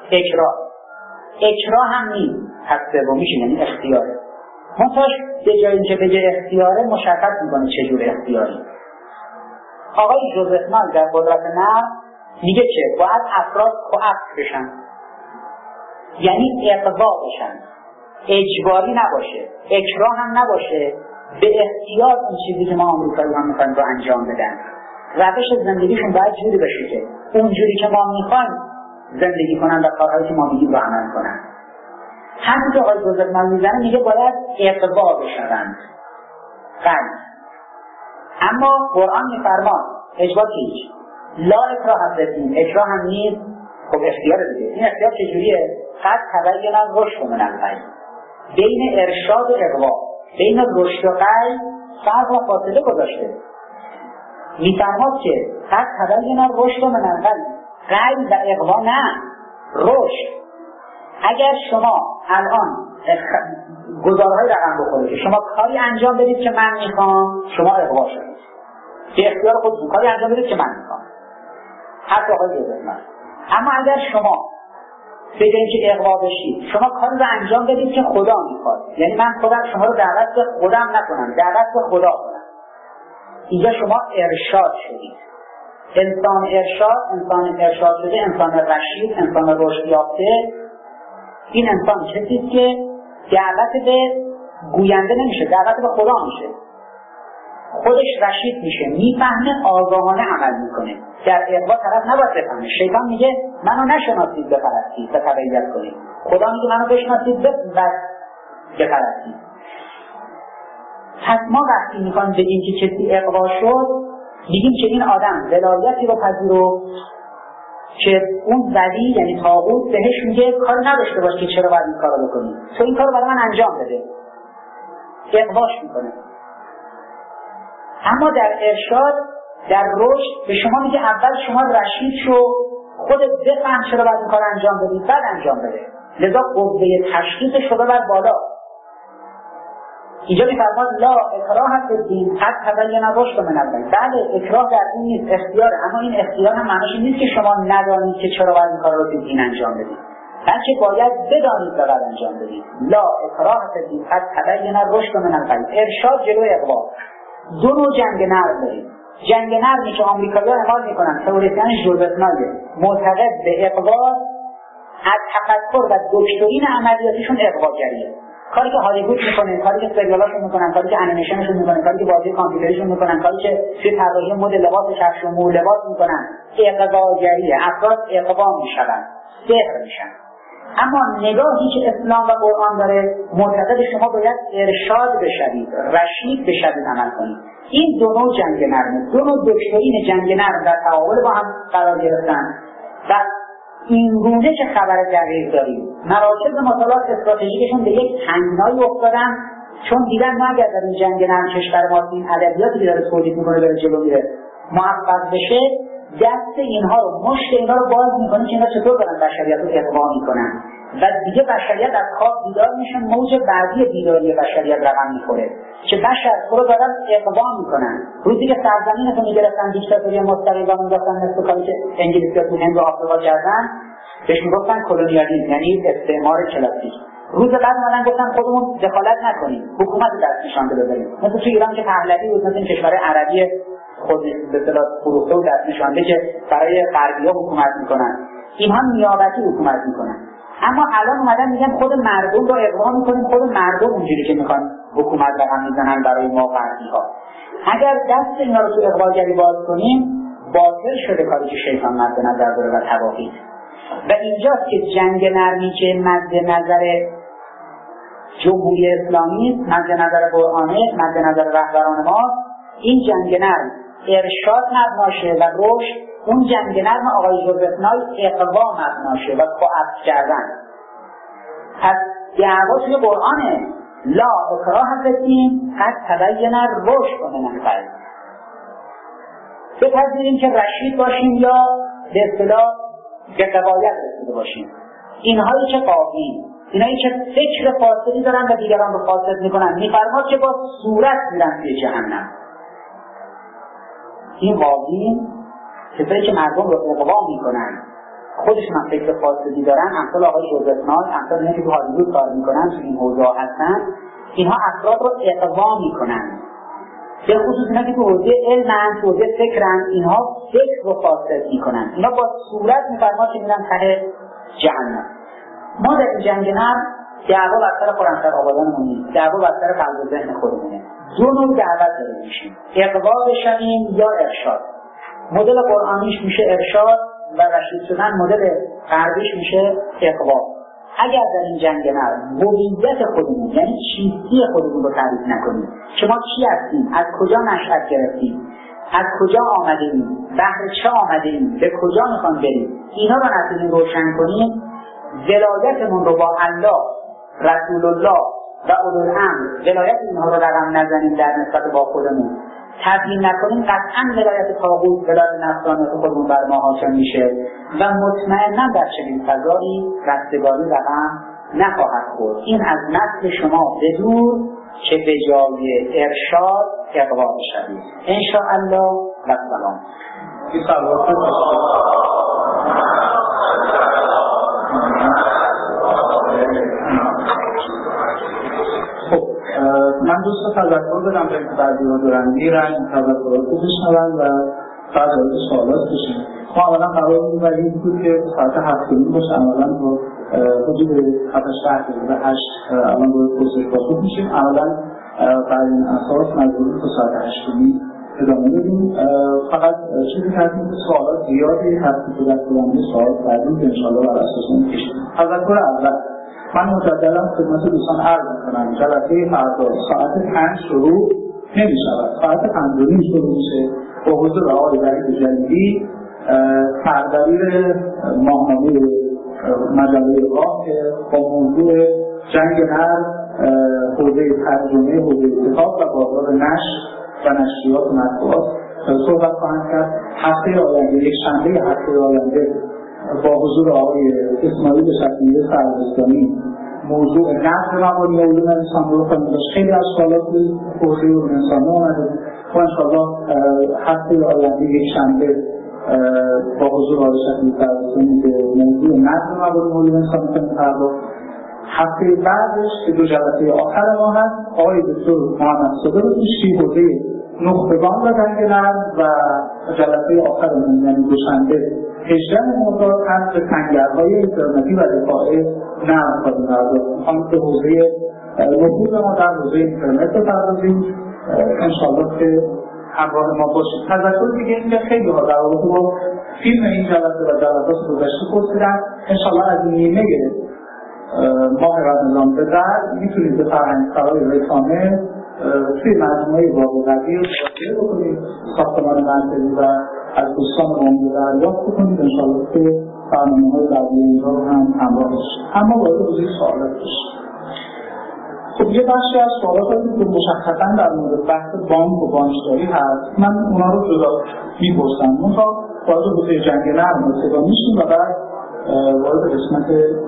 اکراه هم نیست. پس سومیش یعنی اختیاره. منتاش به جای اینکه بگه اختیاره مشخص میکنه چجور اختیاری. آقای جوزف مال در قدرت نرم میگه که باید افراد کؤفت بشن، یعنی اقضا بشن، اجباری نباشه، اکراه هم نباشه، به اختیار این چیزی که ما آمریکایی ها میخوایم رو انجام بدن. روش زندگیشون باید جوری بشه که اونجوری که ما میخوایم زندگی کنن و کارهایی که ما میگیم رو عمل کنن. همین که آقای بزرگمن میزنه میگه باید اقضا بشن. اما قرآن میفرماد اجبار چیز لا اکراه فی الدین، اکراه هم نیست. خب اختیار دیگه. این اختیار چجوریه؟ قد تبین الرشد من الغی، بین ارشاد و اغوا. بین رشد و قی فرق و فاصله گذاشته. میفرماد که قد تبین رشد من الغی، قی و اغوا نه، رشد. اگر شما الان گزارهای رقم بخورید، شما کاری انجام بدید که من میخوام، شما اغوا شدید. به اختیار خودتون کاری انجام بدید که من میخوام. حتی آقای جزء من. اما اگر شما به اینکه اغوا بشید، شما کاری رو انجام بدید که خدا میخواد، یعنی من خودم شما رو دعوت به خودم نکنم، دعوت به خدا کنم، اینجا شما ارشاد شدید. انسان ارشاد شده، انسان رشید، انسان رشد یافته، این انسان چیزی که دعوت به گوینده نمیشه، دعوت به خدا میشه. خودش رشید میشه، میفهمه، آگاهانه عمل میکنه. در اغوا طرف نباید بفهمه. شیطان میگه منو نشناسید بپرستید و تبعیت کنید، خدا میگه منو بشناسید بپرستید. پس ما وقتی میخوایم بگیم که کسی اغوا شد، میگیم که این آدم ولایتی رو پذیرو که اون ولی یعنی طاغوت بهش میگه کار نداشته باش که چرا باید این کارو بکنی، تو این کارو برای من انجام بده، اغواش میکنه. اما در ارشاد، در رشد به شما میگه اول شما رشید شو، خودت بفهم چرا باید این کار انجام بدی، بعد انجام بده. لذا قوه تشخیصش رو ببر بالا. اینجا میفرماد لا اکراه فی الدین قد تبین الرشد من الغی. بله اکراه در این نیست، اختیاره، اما این اختیار هم معنیش نیست که شما ندانید که چرا باید این کار رو فی دین انجام بدید، بلکه باید بدانید و بعد انجام بدید. لا اکراه فی الدین قد تبین الرشد من الغی. ارشاد جلو اغوا. دو نوع جنگ نرم داریم. جنگ نرمی که آمریکایی‌ها اعمال میکنن، تئوریسین ژولبتنای معتقد به اغوا، از تفکر و دکترین عملیاتیشون اغواگریه. کاری که هالیوود میکنه، کاری که سریالاشون میکنن، کاری که انیمیشنشون میکنن، کاری که بازی کامپیوتریشون میکنن، کاری که توی طراحی مد لباس کفش و مو لباس میکنن، اغواگریه. افراد اغوا میشن، سحر میشن. اما نگاهی که اسلام و قرآن داره، معتقد شما باید ارشاد بشوید، رشید بشوید، عمل کنید. این دو نوع جنگ نرمه، دو نوع دکترین جنگ نرم در تعامل با هم قرار گرفتن و این گونه که خبر دقیق داریم. مراکز مطالعات استراتژیکشون به یک تنگنایی افتادن، چون دیدن ما اگر در این جنگ نرم کشور ما این ادبیاتی که داره تولید میکنه داره جلو میره موفق بشه، دست اینها رو، مشت اینها رو باز میکنه که اینا چطور دارن بشریت رو اغوا میکنن و دیگه بشریت از خواب بیدار میشه، موج بعدی بیداری بشریت رقم میخوره که بشر تو رو دارن اغوا میکنن. روزی که سرزمین رو میگرفتن، دیکتاتوری مستقیم و میگفتن مثل کاری که انگلیسی‌ها تو هند و آفریقا کردن، بهش میگفتن کلونیالیسم، یعنی استعمار کلاسیک. روز بعد اومدن گفتن خودمون دخالت نکنیم، حکومت دست نشانده بذاریم، مثل تو ایران که پهلوی بود، مثل این کشور عربی خود به اصطلاح فروخته و دست نشانده که برای غربی‌ها حکومت میکنن، اینها نیابتی حکومت میکنن. اما الان اومدن میگن خود مردم رو اغوا میکنیم، خود مردم اونجوری که میخوان حکومت رقم میزنن برای ما غربی‌ها. اگر دست اینا رو تو اغواگری باز کنیم، باطل شده کاری که شیطان مد نظر داره و تواهی. و اینجاست که جنگ نرمی که مد نظر جمهوری اسلامی، مد نظر قرآنه، مد نظر رهبران ما، این جنگ نرم ارشاد مبناشه و رشد، اون جنگ نرم آقای ژولبتنای اغوا مبناشه و کعب کردن. پس دعوا توی قرآنه، لا اکراه فی الدین قد تبین الرشد من الغی. بپذیریم که رشید باشیم یا به اصطلاح به قوایت رسیده باشیم. اینهایی که قاضی، اینهایی که فکر فاسدی دارن و دیگران رو فاسد میکنن، میفرماد که با صورت میرن توی جهنم. این قاضی کسایی که مردم رو اغوا میکنن، خودشون هم فکر فاسدی دارن، امثال آقای ژولبتنای، امثال اینها که تو هالیوود کار میکنن، تو این حوزه هستن، اینها افراد رو اغوا میکنن. به خصوص اینا که تو حوزه علمن، تو حوزه فکرن، اینها فکر رو فاسد میکنن. اینا با صورت میفرماد که میرن ته جهنم. ما در این جنگ نرم دعوا بر سر قرآن آبادانمون نیست، دعوا بر سر قلب و ذهن خودمونه. دو نوع دعوت داریم میشیم، اغوا بشویم یا ارشاد. مدل قرآنیش میشه ارشاد و رشید شدن، مدل غربیش میشه اغوا. اگر در این جنگ نرم هویت خودمون، یعنی چیستی خودمون رو تعریف نکنیم، شما کی هستیم، از کجا نشأت گرفتیم، از کجا آمدیم، بهر چه آمدیم، به کجا میخوام بریم، اینا رو نتونیم روشن کنیم، ولایتمون رو با الله، رسول الله و اولوالامر ولایت اینها رو رقم نزنیم در نسبت با خودمون، تبیین نکنیم، قطعا ولایت طاغوت، ولایت نفسانیت خودمون بر ما حاکم میشه و مطمئنا در چنین فضایی رستگاری رقم نخواهد خورد. این از نسل شما بدور که به جای ارشاد اقوا بشوید. انشاءالله و سلام. من دوست تذکر بدم به بعضی‌ها دارن میرن تذکرات رو بشنون و بعد وارد سوالات بشیم. ما اولا قرار می‌بریم بود که ساعت 7:30 باشه، اولا با حدود 7-8 دقیقه 8 الان باید پرسش پاسخ میشیم. اولا بر این اساس مجبوریم تا ساعت 8:30 ادامه بدیم. فقط چیزی که هستیم که سوالات زیادی هست که در طولانی سوال بعدیم که انشاءالله بر اساس اون کشیم. تذکر اول من مجددا خدمت دوستان عرض می‌کنم جلسه فردا ساعت 5 شروع نمی‌شود، ساعت 5:30 شروع میشه با حضور آقای وحید جلیلی، سردبیر ماهنامه مجله راه با موضوع جنگ نرد، حوزه ترجمه، حوزه کتاب و بازار نشر و نشریات و مطبوعات صحبت خواهند کرد. هفته آینده، یک شنبه هفته آینده با حضور آقای اسماعیل شکیری سربستانی موضوع نقد مبانی علوم انسان رو خواهیم داشت. خیلی از سوالات حوزه علوم انسان آمده و انشاءالله هفته آینده یک شنبه با حضور آقای شکیری سربستانی به موضوع نقد مبانی علوم انسان خواهیم پرداخت. هفته بعدش که دو جلسه آخر ما هست آقای دکتر محمد صادق دوستی حوزه نخبگان و جنگ نرد و جلسه آخرمون یعنی دوشنبه 18 مرداد هم به کنگرهای اینترنتی و دفاع نرد خواهیم پرداخت. هم به حوزه نفوذ ما در حوزه اینترنت بپردازیم انشاءالله که همراه ما باشید. تذکر دیگه این که خیلی ها در رابطه با فیلم این جلسه و جلسات گذشته پرسیدن. انشاءالله از نیمه ماه رمضان به بعد میتونید به فرهنگسرای رسانه توی مجموعه باقی مشاهده بکنید، ساختمان مرکزی و از دوستان عمومی دریافت بکنید انشاءالله که برنامه‌های بعدی اینجا رو هم همراه بشید. اما وارد حوزه سوالات بشید. خب یه بخشی از سوالاتی که مشخصاً در مورد بحث بانک و بانکداری هست من اونا رو جدا می‌پرسم. منتها وارد حوزه جنگ نرد ابتدا میشیم و بعد وارد قسمت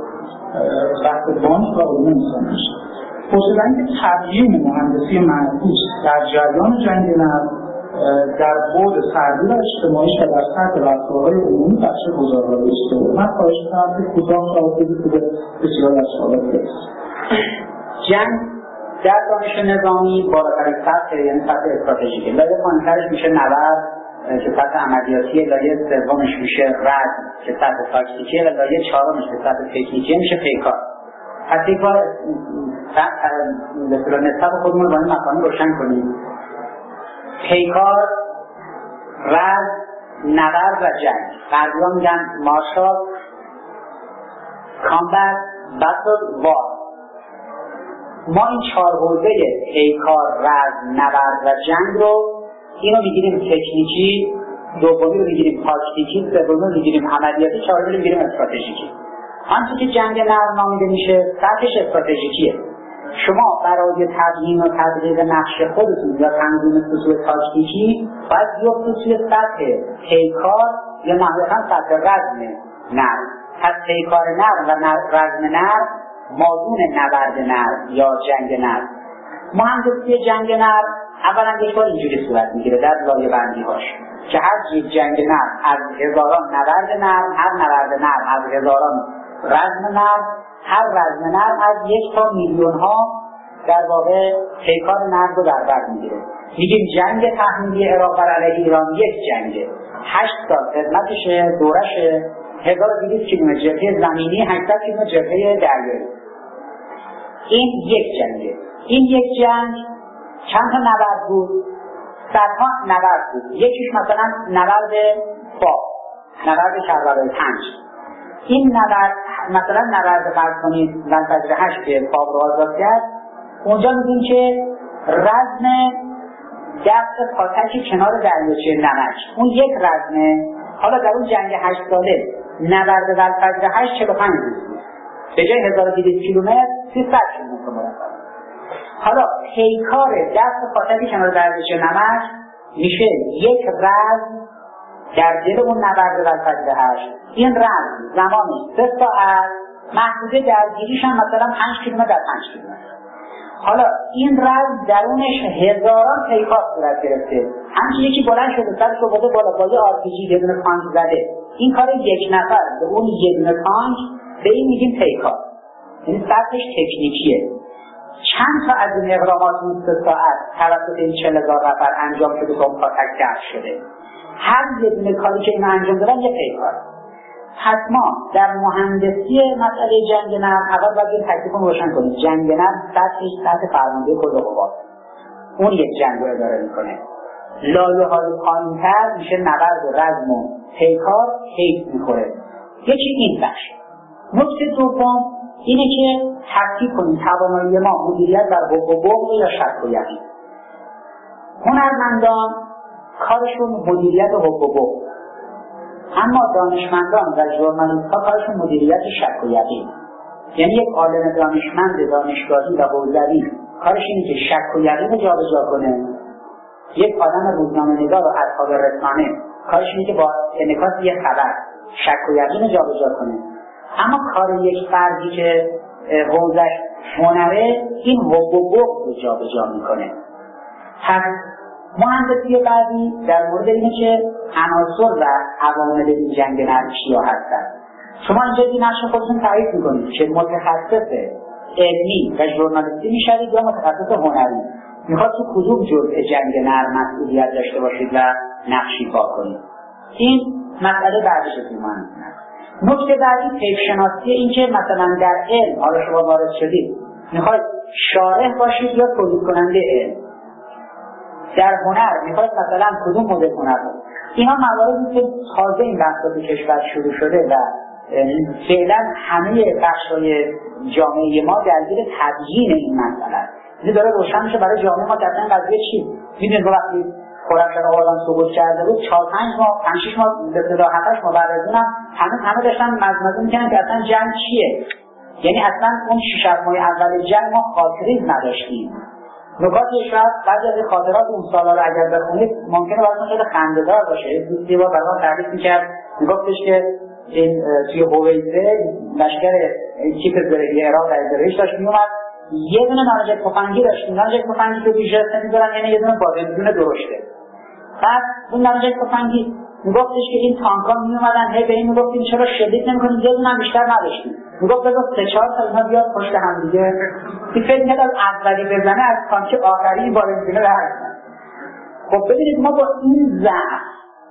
بحث بانک و علوم انسان میشیم. پرسیدن که تبیین مهندسی معکوس در جریان جنگ نرد در بعد فردی و اجتماعی و در سطح رفتارهای عمومی بخش گزارایی است. من خواهش می‌کنم که کوتاه جواب بدید که بسیاری از سوالات برسیم. جنگ در دانش نظامی بالاترین سطح یعنی سطح استراتژیکه. لایه پایین‌ترش میشه نبرد که سطح عملیاتی، لایه سومش میشه رد که سطح تاکتیکه و لایه چهارمش که سطح تکنیکی میشه پیکار. پس پیکار مثلا نسبت خودمون رو با این مفاهیم روشن کنیم. پیکار، رد، نبرد و جنگ. غربی‌ها میگن مارشال، کامبت، بتل، وار. ما این چهار حوزه پیکار، رد، نبرد و جنگ رو اینو میگیریم تکنیکی، دومی رو میگیریم تاکتیکی، سومی رو میگیریم عملیاتی، چهارمی رو میگیریم استراتژیکی. آنچه که جنگ نرد نامیده میشه سطحش استراتژیکیه. شما برای تبیین و تدقیق نقش خودتون یا تنظیم خطوط تاکتیکی باید بیافتید توی سطح پیکار یا نهایتاً سطح رزم نرد. پس پیکار نرد و رزم نرد مادون نبرد نرد یا جنگ نرد. مهندسی جنگ نرد اولا یک بار اینجوری صورت میگیره در لایه بندی هاش که هر یک جنگ نرد از هزاران نبرد نرد، هر نبرد نرد از هزاران رزم نرد، هر رزم نرد از 1 تا میلیون ها در واقع پیکار نرد رو در بر میگیره. میگیم جنگ تحمیلی عراق بر علیه ایران یک جنگه، 8 سال خدمتشه، دورشه 1200 کیلومتر جبهه زمینی، 800 کیلومتر جبهه دریایی. این یک جنگه. این یک جنگ چند تا نبرد بود؟ صدها نبرد بود. یکیش مثلا نبرد با نبرد کربلای 5. این نبرد مثلا نبرد فرض کنید لنفجر 8 که باب رو آزاد کرد، اونجا میگیم که رزم دفع پاتک کنار دریاچه نمک اون یک رزمه. حالا در اون جنگ 8 ساله نبرد لنفجر 8 45 روز بود. به جای 1200 کیلومتر 300 کیلومتر مربع. حالا پیکار دست خاطری کنار گردش نمک میشه یک رز در دل اون نبرد فضل 8. این رز زمانش 3 ساعت، محدوده درگیریش هم مثلا 5 کیلومتر در 5 کیلومتر. حالا این رز درونش هزاران پیکار صورت گرفته، همچنین یکی بلند شده سرش رو برده بالا با یه RPG یه دونه تانک زده. این کار یک نفر به اون یه دونه تانک به این میگیم پیکار، یعنی سطحش تکنیکیه. چند تا از این اقدامات این 3 ساعت توسط این 40,000 نفر انجام شده که اون کار تکرار شده. هر یه دونه کاری که اینا انجام دادن یه پیکار. پس ما در مهندسی مسئله جنگ نرم اول باید یه تکلیف رو روشن کنیم. جنگ نرم سطحش سطح فرمانده کل قوا، اون یک جنگ رو اداره میکنه. لایه‌های پایین‌تر میشه نبرد و رزم و پیکار حیف میخوره. یکی این بخش. نکته دوم اینه که تفکیک کنیم توانایی ما مدیریت در حب و بغض یا شک و یقین. هنرمندان کارشون مدیریت حب و بغض، اما دانشمندان و ژورنالیست‌ها کارشون مدیریت شک و یقین. یعنی یک عالم دانشمند دانشگاهی و حوزوی کارش اینه که شک و یقین رو جابجا کنه. یک آدم روزنامه‌نگار و اصحاب رسانه کارش اینه که با انعکاس یک خبر شک و یقین رو جابجا کنه. اما کار یک فردی که حوزش هنره این حب و بغض رو جابجا میکنه. پس مهندسی بعدی در مورد اینه که عناصر و عوامل این جنگ نرم چیا هستن. شما اینجا این نقش خودتون تعریف میکنید که متخصص علمی و ژورنالیستی میشوید یا متخصص هنری. میخواد تو کدوم جزء جنگ نرم مسئولیت داشته باشید و نقش ایفا کنید. این مسئله بعدش از این است. نکته بعدی کیفشناسی، این که مثلا در علم حالا شما وارد شدید میخواید شارح باشید یا تولید کننده علم. در هنر میخواید مثلا کدوم مدل هنر بود. اینا مواردی که تازه این بحث تو کشور شروع شده و فعلا همه بخش‌های جامعه ما درگیر تبیین این مسئله است. این داره روشن میشه برای جامعه ما که اصلا قضیه چی. میدونید وقتی خرمشهر آبادان سقوط کرده بود 4-5 ماه 5-6 ماه به اصطلاح 7-8 ماه بعد از اونم همه داشتن مزمزه میکنن که اصلا جنگ چیه. یعنی اصلا اون 6-7 ماه اول جنگ ما خاطری نداشتیم. نکاتی شاید بعضی از خاطرات اون سالا رو اگر بخونید ممکنه براتون خیلی خنده‌دار باشه. دوستی با برام تعریف می‌کرد، میگفتش که این توی هویزه لشکر کیپ زرهی عراق در زرهش داشت میومد، یه دونه نارنجک تفنگی داشتیم. نارنجک تفنگی که بیشتر می‌ذارن یعنی یه دونه بازدون درشته. بعد اون نارنجک تفنگی میگفتش که این تانک‌ها میومدن هی به این میگفتیم چرا شدید نمی‌کنید، یه دونه بیشتر نداشتیم. میگفت بذار 3-4 تا اینا بیاد پشت هم دیگه. این فکر می‌کرد از اولی بزنه از تانک آخری بارنزینه برسن. خب ببینید ما با این ضعف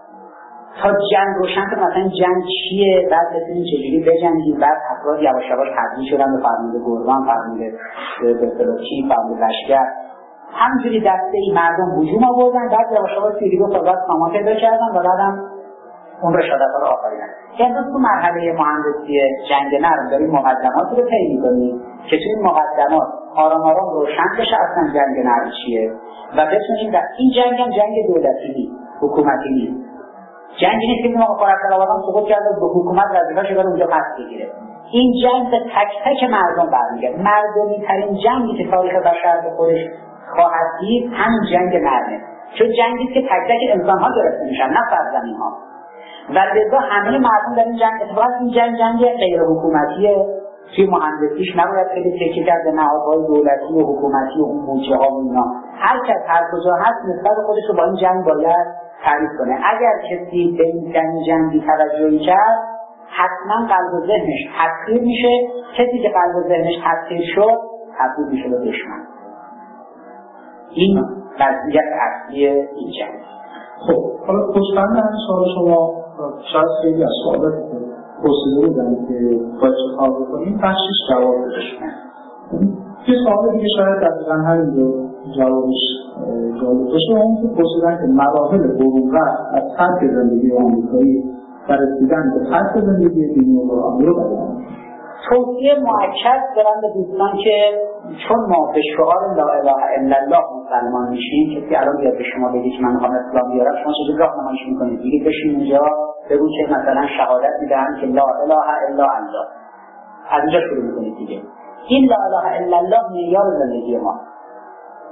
تا جنگ روشن که مثلا جنگ چیه، بعد بتونیم چجوری بجنگیم، بعد افراد یواش یواش تبدیل شدن به فرمانده گردان، فرمانده به اصطلاح چی، فرمانده لشکر. همینجوری دسته ای مردم هجوم آوردن، بعد یواش یواش سیریگو فقط سامان پیدا کردن و بعدم اون رشادت‌ها رو آفریدن. امروز تو مرحله مهندسی جنگ نرم داریم مقدمات رو طی می‌کنیم که توی این مقدمات آرام آرام روشن بشه اصلا جنگ نرم چیه و بتونیم در این جنگ هم جنگ دولتی نیست، حکومتی نیست. جنگی نیست که ما خرمشهر آبادان سقوط کرده به حکومت وظیفه‌اش رو اونجا پس بگیره. این جنگ به تک تک مردم برمیگرده. مردمی ترین جنگی که تاریخ بشر به خودش خواهد دید همین جنگ نرمه. چون جنگی که تک تک انسان‌ها گرفته میشن نه سرزمین‌ها. و لذا همه مردم در این جنگ اتفاقا این جنگ غیر حکومتیه. توی مهندسیش نباید خیلی تکیه کرد به نهادهای دولتی و حکومتی و اون بودجه‌ها و اینا. هر کس هر کجا هست نسبت خودش رو با این جنگ باید تعریف کنه. اگر کسی به این جنگی توجهی کرد حتما قلب و ذهنش تسخیر میشه. کسی که قلب و ذهنش تسخیر شد تبدیل میشه به دشمن. این وضعیت اصلی این جنگ. خب حالا پشتبند همین سوال شما شاید خیلی از سوالات پرسیده بودن که باید چه کار بکنیم بخشش جواب بده. یه سوال دیگه شاید دقیقا همین رو جوابش جالب باشه، اون که پرسیدن که مراحل برون رفت از سطح زندگی آمریکایی و رسیدن به سطح زندگی دینی و قرآنی رو بیان. توصیه موکد دارم به دوستان که چون ما به شعار لا اله الا الله مسلمان میشیم، کسی الان بیاد به شما بگه که من میخوام اسلام بیارم، شما چجوری راهنماییش میکنید؟ دیگه بشین اونجا بگو که مثلا شهادت میدن که لا اله الا الله، از اینجا شروع میکنید دیگه. این لا اله الا الله معیار زندگی ما.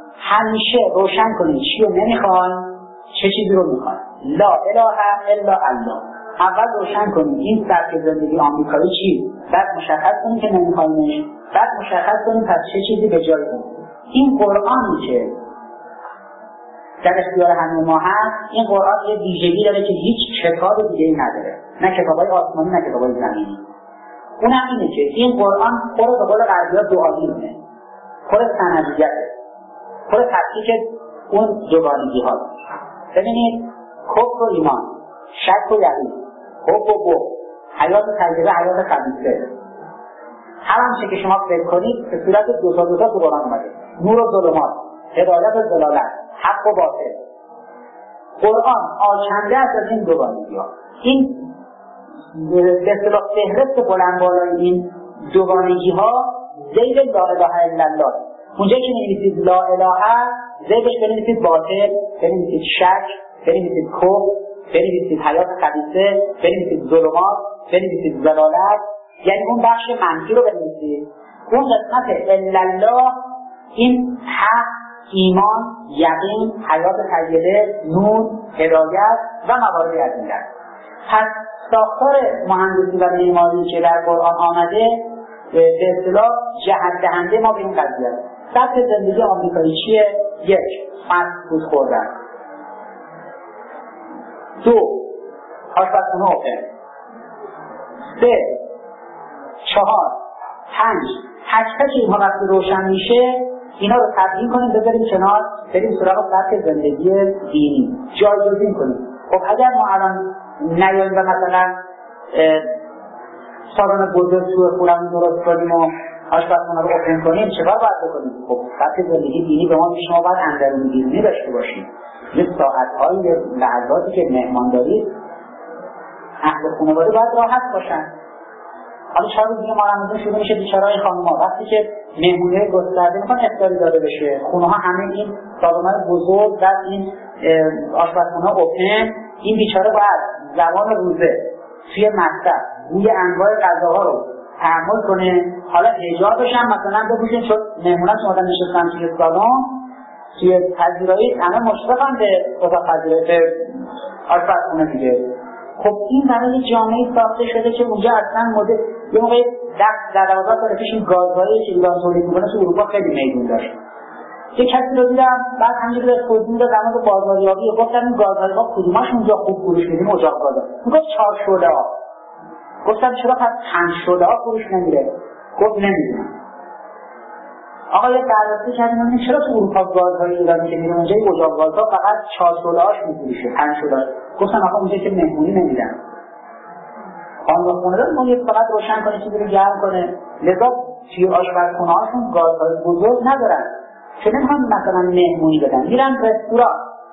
همیشه روشن کنید چی رو نمیخواین، چه چیزی رو میخواین. لا اله الا الله. اول روشن کنید این سبک زندگی آمریکایی چی، بعد مشخص کنید که نمیخواینش، بعد مشخص کنید پس چه چیزی به جای اون. این قرآنی که در اختیار همه ما هست، این قرآن یه ویژگی داره که هیچ کتاب دیگه‌ای نداره، نه کتابای آسمانی نه کتابای زمینی. اونم اینه که این قرآن پر به قول غربی‌ها دعاییونه، پر سندیته، پر تفکیک اون دوگانگی ها. ببینید کفر و ایمان، شک و یقین، حب و بغض، حیات طیبه، حیات خبیثه، هر آنچه که شما فکر کنید به صورت دو تا تو قرآن اومده. نور و ظلمات، هدایت و ضلالت، حق و باطل. قرآن آکنده است از این دوگانگی ها. این به اصطلاح فهرست بلند بالای این دوگانگی ها زیر لا اله الا الله. اونجا که می‌نویسید لا اله، زیرش بنویسید باطل، بنویسید شک، بنویسید کفر، بنویسید حیات خبیثه، بنویسید ظلمات، بنویسید ضلالت، یعنی اون بخش منفی رو بنویسید. اون قسمت الا الله این حق، ایمان، یقین، حیات طیبه، نور، هدایت و مواردی از این دست. پس ساختار مهندسی و معماری که در قرآن آمده به اصطلاح جهت دهنده ما به این قضیه است. سطح زندگی آمریکایی چیه؟ 1. فست فود خوردن. 2. آشپزخونه اوپن. 3. 4. 5. تک اینها وقتی روشن میشه اینا رو تبیین کنیم بذاریم کنار، بریم سراغ سطح زندگی دینی جایگزین کنیم. خب اگر ما الان نیاییم و مثلا سالن بزرگ توی خونمون درست کنیم و آشپزخونه رو اوپن کنیم، چه کار باید بکنیم؟ خب سطح زندگی دینی به ما پیش ما باید اندرونی بیرونی داشته باشیم. یه ساعت‌های لحظاتی که مهمان دارید اهل خانواده باید راحت باشن. حالا 4 روز دیگه ما رمضان شروع میشه، بیچاره‌های خانم‌ها وقتی که مهمونی گسترده میخوان افطاری داده بشه، خونه‌ها همه این سالن‌های بزرگ و این آشپزخونه اوپن، این بیچاره باید زمان روزه توی مطبخ روی انواع غذاها رو تحمل کنه. حالا حجابش هم مثلا بپوشین، چون مهمونا که اومدن نشستن توی سالن توی پذیرایی همه مشتاقن به اتاق پذیرایی به آشپزخونه دیگه. خب این برای جامعه ساخته شده که اونجا اصلا مدل یه موقع 10-12 سال پیش این گازهایی که ایران تولید میکنه تو اروپا خیلی میدون داشت. یه کسی رو دیدم بعد همینجوری به توضیح میداد در مورد بازاریابی، گفتم این گازها کدوماش اونجا خوب فروش میدیم؟ اجاق گازا. میگفت 4 شعله‌ها. گفتم چرا پس 5 شعله‌ها فروش نمیره؟ گفت نمیدونم. آقا یه بررسی کردیم ببینیم چرا تو اروپا گازهای ایرانی که میره اونجا اجاق گازها فقط 4 شعله‌هاش میفروشه، 5 شعله‌اش. گفتم آقا اونجا که مهمونی نمیدن. خانواده داره اون فقط روشن کنه چیزی رو گرم کنه. لذا توی آشپزخونه‌هاشون گازهای بزرگ ندارن. چون نمیخوان مثلا مهمونی بدن، میرن رستوران.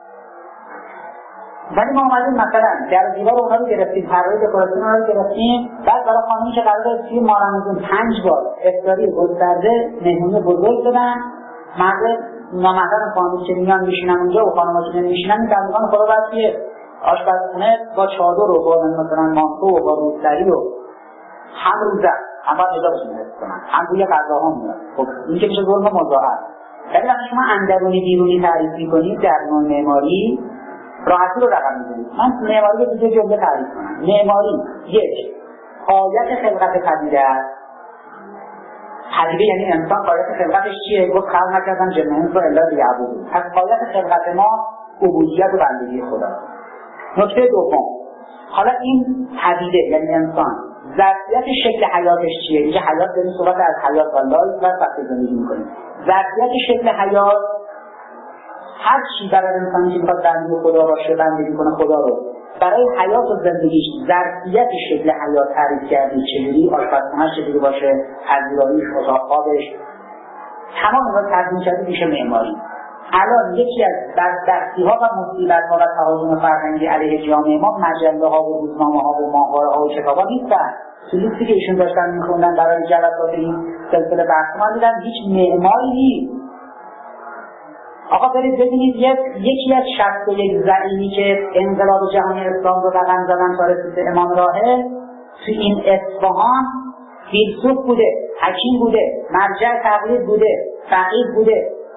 ولی ما اومدیم مثلا در دیوار اونا رو گرفتیم، طراحی دکوراسیون اونا رو گرفتیم، بعد برای خانمی که قراره توی ماه رمضان 5 بار افطاری گسترده مهمونی بزرگ بدن، مرد نامحرم خانمی که میان میشینن اونجا و خانم‌ها که نمیشینن این بندگان خدا بعد توی آشپزخونه با چادر و با مثلا مانتو و با روسری و هم روزه هم باید اجازهشون حفظ کنن، هم روی غذاها میاد. خب این که میشه ظلم مضاعف. ولی وقتی شما اندرونی بیرونی تعریف می‌کنید در نوع معماری راحتی رو رقم می‌زنید. من معماری رو دو جمله تعریف کنم. معماری 1. غایت خلقت پدیده است. پدیده یعنی انسان، غایت خلقتش چیه؟ گفت خلق نکردم جن و انس را الا لیعبدون. پس غایت خلقت ما عبودیت و بندگی خدا. نکته دوم، حالا این پدیده یعنی انسان ظرفیت شکل حیاتش چیه؟ اینجا حیات داریم صحبت از حیات و لایف و سطح زندگی می‌کنیم. ظرفیت شکل حیات هر چی برای انسانی که میخواد بندگی خدا باشه بندگی کنه خدا رو، برای حیات و زندگیش ظرفیت شکل حیات تعریف کردیم. چجوری آشپزخونه‌اش چجوری باشه، پذیراییش، اتاق خوابش، تمام اینا ترجمه کردیم میشه معماری. الان یکی از بدبختی‌ها و مصیبت‌ها و تهاجم فرهنگی علیه جامعه ما مجله‌ها و روزنامه‌ها و ماهواره‌ها و کتاب‌ها نیستن. تو لیستی که ایشون داشتن می‌خوندن برای جلسات این سلسله بحث ما دیدن هیچ معماری نیست. آقا برید ببینید یکی از 61 زعیمی که انقلاب جهانی اسلام رو رقم زدن تا رسید امام راهه تو این اصفهان فیلسوف بوده، حکیم بوده، مرجع تقلید بوده، فقیه بوده،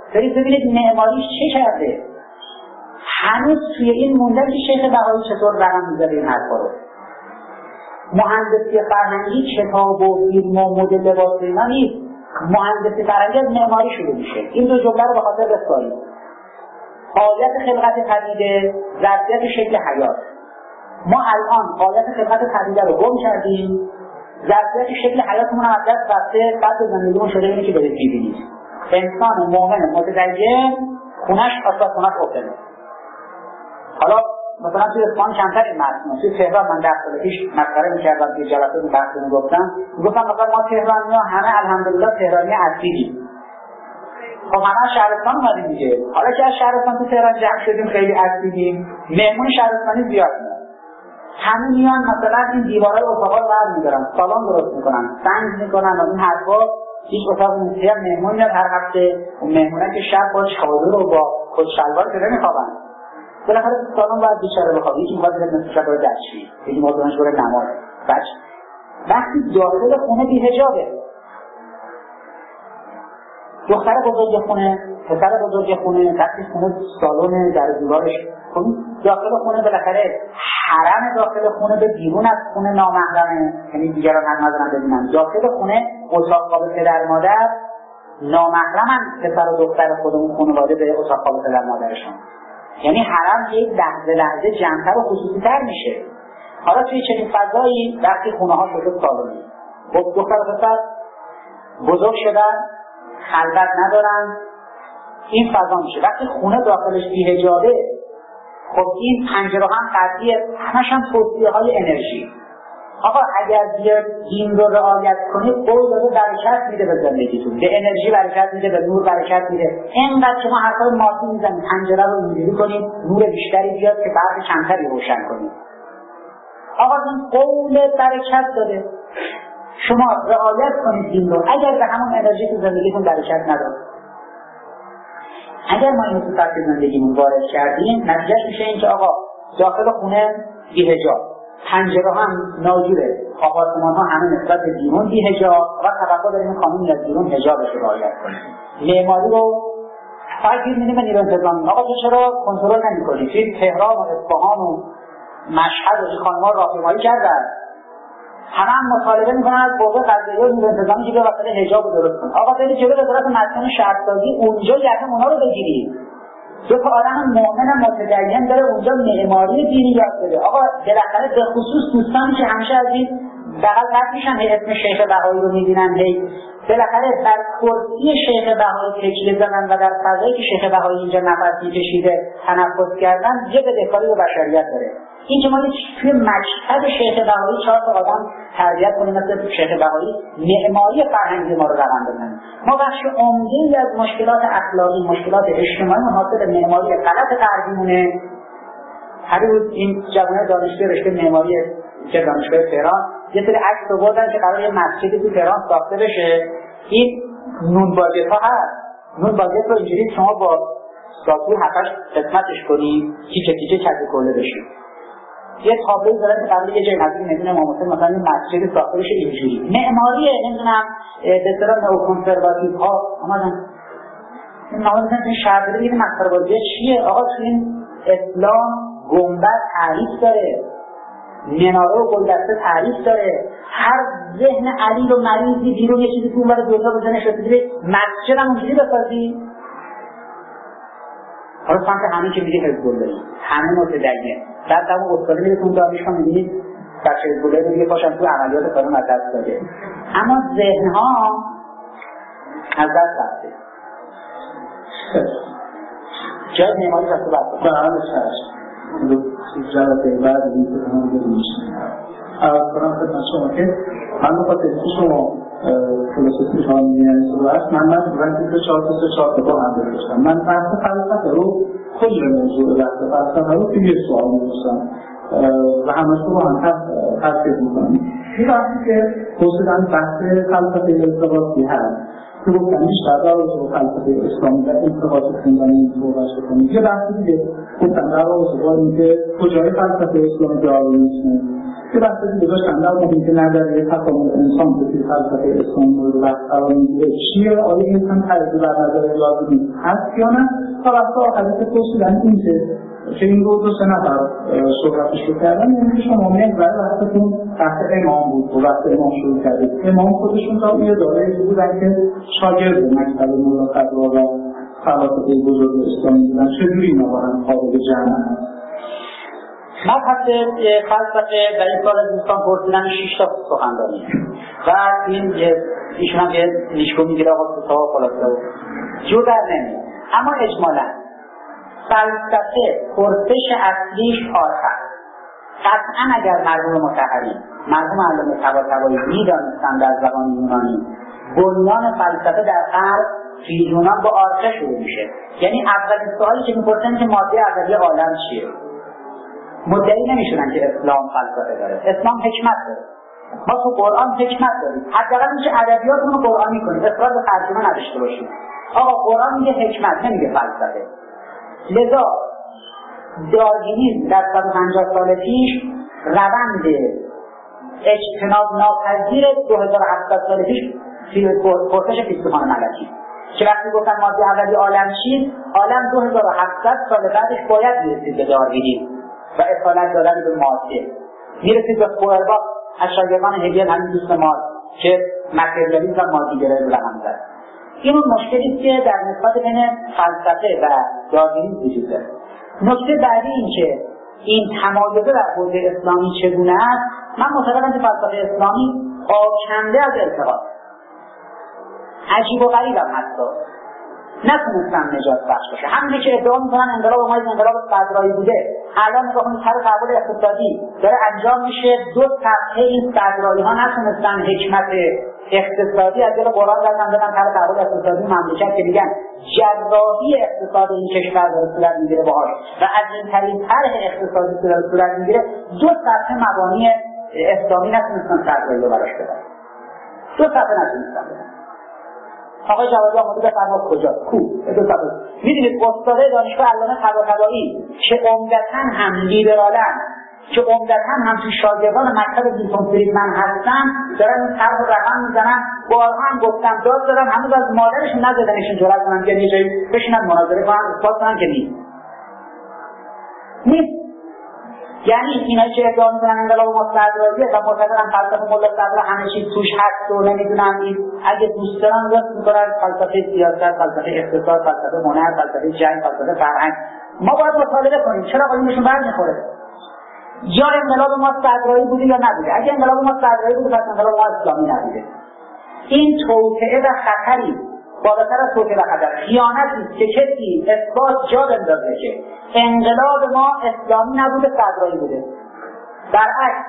برید ببینید معماریش چه کرده. هنوز توی این مونده که شیخ بهایی چطور رقم میذاره این حرفا رو. مهندسی فرهنگی کتاب و فیلم و مدل لباس اینا نیست. مهندسی فرهنگی از معماری شروع میشه. این دو جمله رو به خاطر بسپارید. آیت خلقت پدیده، ظرفیت شکل حیات. ما الان آیت خلقت پدیده رو گم کردیم، ظرفیت شکل حیاتمون هم از دست رفته، بعد زندگیمون شده اینه که دارید می‌بینید. انسان مؤمن متدین خونش آشپزخونه‌اش اوپنه. حالا مثلا توی اصفهان کمتر این متن، توی تهران من 10 سال پیش مسخره می‌کردم توی جلسه رو بحث می‌گفتم مثلا ما تهرانی‌ها همه الحمدلله تهرانی اصیلیم. خب همه از شهرستان اومدیم دیگه. حالا که از شهرستان تو تهران جمع شدیم خیلی اصیلیم، مهمون شهرستانی زیاد میاد. همه میان مثلا این دیوارای اتاقا رو برمی‌دارن، سالن درست می‌کنن، سنگ می‌کنن و این حرفا. هیچ اتاق نیست، مهمون میاد هر هفته، اون مهمونه که شب با چادر و با کت شلوار که نمی‌خوابن. بالاخره سالن باید بیچاره بخوابه، یکی می‌خواد بره نصف شب بره دستشویی، یکی مردونش بره نماز. وقتی داخل خونه بی‌حجابه، دختر بزرگ خونه، پسر بزرگ خونه، وقتی خونه سالن در دیوارش، خب داخل خونه بالاخره حرم داخل خونه به بیرون از خونه نامحرمه، یعنی دیگران هم ندارن ببینن. داخل خونه اتاق خواب پدر مادر نامحرمن، پسر و دختر خودمون خانواده به اتاق خواب پدر مادرشون. یعنی حرم یک لحظه جمع‌تر و خصوصی‌تر میشه. حالا توی چنین فضایی وقتی خونه‌ها شده سالونی، دختر و پسر بزرگ شدن، خلوت ندارن، این فضا میشه. وقتی خونه داخلش بی‌حجابه، خب این پنجره هم قطعیه، همش هم توصیه‌های انرژی. آقا اگر بیاد دین رو رعایت کنید، قول داده برکت میده به زندگیتون، به انرژی برکت میده، به نور برکت میده. اینقدر که ما حرفای مادی میزنیم، پنجره رو اینجوری کنید نور بیشتری بیاد که برق کمتری روشن کنید. آقا این قول برکت داده، شما رعایت کنید دین رو، اگر به همون انرژی تو زندگیتون برکت نداره. اگر ما اینو تو سطح زندگیمون وارد کردیم، نتیجهش میشه این که آقا داخل خونه بی‌حجاب، پنجره هم ناجوره، آپارتمان ها همه نسبت به بیرون بی‌حجاب و توقع داریم قانون از بیرون حجابش رو رعایت کنیم. معماری رو فقط می‌بینیم نیرو انتظامی. آقا تو چرا کنترل نمی‌کنی؟ توی تهران و اصفهان و مشهد و خانم‌ها راهپیمایی کردن، همه هم مطالبه میکنن از قوه قضاییه و نیرو انتظامی که به واسطه حجاب رو درست کنه. آقا برید جلوی وزارت مسکن و شهرسازی، اونجا یقه اونا رو بگیرید. دو تا آدم مؤمن متدین داره اونجا معماری دینی یاد بده. آقا بالاخره به خصوص دوستانی که همیشه از این بغل رد میشن، اسم شیخ بهایی رو میبینن، بالاخره بر کرسی شیخ بهایی تکیه زدن و در فضایی که شیخ بهایی اینجا نفس میکشیده تنفس کردن، یه بدهکاری به بشریت داره. این که ما توی مشهد شیخ بهایی 4 تا آدم تربیت کنیم مثل شیخ بهایی، معماری فرهنگی ما رو رقم بزنیم. ما بخش عمده‌ای از مشکلات اخلاقی، مشکلات اجتماعی حاصل معماری غلط غربیمونه. هر روز این جوانان دانشجوی رشته معماری که دانشگاه تهران یه سری عکس آوردن که قراره یه مسجدی تو تهران ساخته بشه. این نون باگت‌ها هست. نون باگت رو اینجوری شما با ساتور 7-8 قسمتش کنید، تیکه کج کله بشه. یه تابلو دارن که قبل یه جای نزدیک مدینه امام حسین مثلا مسجد ساخته بشه اینجوری. معماری نمیدونم به اصطلاح نئوکنسرواتیو ها اومدن این مثلا این شهر دیگه مسخره بازی چیه؟ آقا تو این اسلام گنبد تعریف داره، مناره و گلدسته تعریف داره، هر ذهن علیل و مریضی بیرون یه چیزی تو اون برای دوتا بزنش رسیده، مسجد هم اونجوری بسازی. حالا سمت همین که میگه حزب الله، همه متدینه، بعد همون استاده میره تو دانشگاه میبینید بچه حزب الله رو دیگه پاشن تو عملیات کارون از دست داده، اما ذهنها از دست رفته. جای معماری رفته بسته برای چشم جلسه بعد این که همون بودیشیم از برام خدمت شما که من بخواست که شما فلسفی شما میگنید رو هست من برای که 4 تا با هم بودیشم من بحث فلسفه رو کل موضوع بحث فلسفه رو توی سوال می‌پرسم و همش رو با هم تفسیر می‌کنم. این وقتی که حسن بحث فلسفه ارتباطی هست که گفتن بیشتر در رابطه فلسفه اسلامی و ارتباط خوندن این صحبت کنیم. یه بحثی دیگه گفتن در رابطه با اینکه کجای فلسفه اسلامی داروینیسمه که بحثی گذاشتن در محیط نظریه تکامل انسان که توی فلسفه اسلام مورد بحث قرار میگیره چیه؟ آیا این هم تجزیه بر نظریه لازمی هست یا نه؟ تا وقت آخری که پرسیدن این که این رو 2 نفر صحبتش رو کردن، یعنی که شما محور وقتتون تحت امام بود و وقت امام شروع کردید. امام خودشون تا یه دارایی بودن که شاگرد مکتب مولا خضرا و فلاسفه بزرگ اسلامی بودن. چجوری اینا با هم قابل جمع هست؟ مبحث فلسفه در این سال از دوستان پرسیدن 6 تا سخنرانی و ایشون هم یه لیشکو میگیره آقا تو تا خلاصه جو در نمید. اما اجمالا فلسفه پرسش اصلیش آخر قطعا اگر مردم متحری مردم علامه طباطبایی میدانستن در زبان یونانی بنیان فلسفه در غرب توی یونان با آرخه شروع میشه. یعنی اولین سوالی که میپرسن که ماده اولیه عالم چیه؟ مدعی نمیشونن که اسلام فلسفه داره. اسلام حکمت داره. ما تو قرآن حکمت داریم. حداقل میشه ادبیاتمون رو قرآنی کنیم. اصرار به ترجمه نداشته باشیم. آقا قرآن میگه حکمت، نمیگه فلسفه. لذا داروینیسم در 150 سال پیش روند اجتناب ناپذیر 2700 سال پیش پرسش فیلسوفان ملکی که وقتی گفتن ماده اولیه عالم چیست، عالم 2700 سال بعدش باید میرسید به داروینیسم و اصالت دادن به ماده، میرسید به فوئرباخ از شاگردان هگل، همین دوست ما که متریالیسم و مادیگرایی رو رقم زد. این اون مشکلی است که در نسبت بین فلسفه و داروینیسم وجود داره. نکته بعدی این که این تمایزه در حوزه اسلامی چگونه است، من معتقدم که فلسفه اسلامی آکنده از التقاط، عجیب و غریب هم حتی نتونستن نجات بخش باشه. همونی که ادعا میکنن انقلاب ما انقلاب صدرایی بوده، الان نگاه کنید سر تحول اقتصادی داره انجام میشه، 2 صفحه این صدرایی ها نتونستن حکمت اقتصادی از دل قرآن دادن سر تحول اقتصادی مملکت که میگن جراحی اقتصاد این کشور داره صورت میگیره باهاش و از این ترین طرح اقتصادی داره صورت میگیره. 2 صفحه مبانی اسلامی نتونستن صدرایی رو براش بدن. 2 صفحه نتونستن بدن. آقای جوادی آمده بفرماد کجا؟ میدونید استاد دانشگاه علامه طباطبایی که عمدتاً هم لیبرالن، که عمدتاً هم توی شاگردان مکتب میلتون فریدمن هستن، دارن این طرح رقم میزنن. بارها هم گفتم داد دارن، هنوز از مادرشون نزدنشون جرأت کنن که یه جایی بشینن مناظره کنن اثبات کنن که نیست. یعنی اینایی که ادعا میکنن انقلاب ما صدراییه و معتقدن فلسفه ملا صدرا همه چیز توش هست و نمیدونن این اگه دوست دارن راست میکنن فلسفه سیاست، فلسفه اقتصاد، فلسفه هنر، فلسفه جنگ، فلسفه فرهنگ. ما باید مطالعه کنیم چرا قایمشون برمیخوره. یا انقلاب ما صدرایی بوده یا نبوده. اگه انقلاب ما صدرایی بوده پس انقلاب ما اسلامی نبوده. این توطئه و خطری بالاتر از توطئه و خطر، خیانتی که کسی اثبات جا بندازه که انقلاب ما اسلامی نبوده صدرایی بوده. برعکس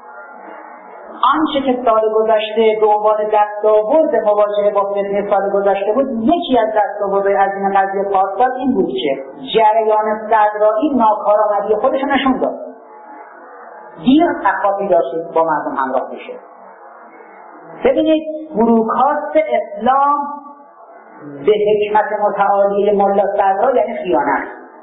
آنچه که سال گذشته به عنوان دستاورد مواجهه با فتنه سال گذشته بود، یکی از دستاوردهای از این قضیه پاسدار این بود که جریان صدرایی ناکارآمدی خودش نشون داد. دیر تخاطی داشته با مردم همراه بشه. ببینید بروکاست اسلام به حکمت متعالی ملا صدرا یعنی خیانت.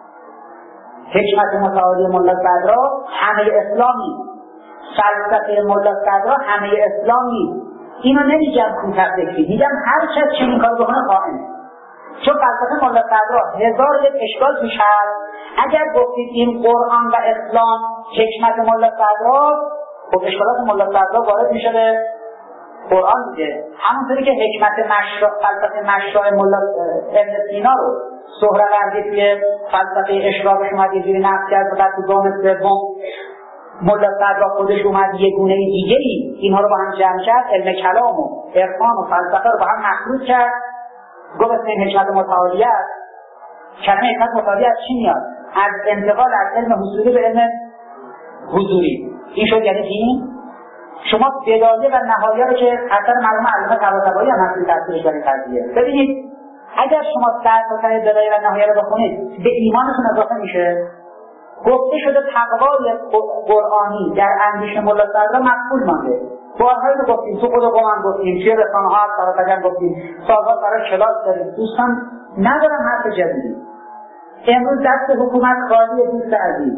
حکمت متعالی ملا صدرا همه اسلامی، فلسفه ملا صدرا همه اسلامی. اینو نمیگم کوتاه فکری، میگم هر کس چنین کار بکنه خائنه. چون فلسفه ملا صدرا 1001 اشکال توش هست. اگر گفتید این قرآن و اسلام حکمت ملا صدرا، خب اشکالات ملا صدرا وارد میشه به قرآن دیگه. همونطوری که حکمت فلسفه مشروع ملا ابن سینا رو سهروردی توی فلسفه اشراقش اومد یه جوری نقد کرد و بعد تو گام سوم ملا صدرا خودش اومد یه گونه دیگه‌ای اینها رو با هم جمع کرد، علم کلام و عرفان و فلسفه رو با هم مخلوط کرد. گفت این حکمت متعالی است. کلمه حکمت متعالی از چی میاد؟ از انتقال از علم حصولی به علم حضوری. این شد یعنی این شما بدایه و نهایه رو که اثر مرحوم علامه طباطبایی هم هستی تاثیرش در این قضیه. ببینید اگر شما سر تا ته بدایه و نهایه رو بخونید به ایمانتون اضافه میشه. گفته شده تقوای قرآنی در اندیشه ملا صدرا مقبول مانده. بارهایی رو گفتیم، تو خود قرآن گفتیم، توی رسانه‌ها فراتگن گفتیم، سالها برای کلاس داریم. دوستان ندارم حرف جدیدی. امروز دست حکومت خالی دوست عزیز.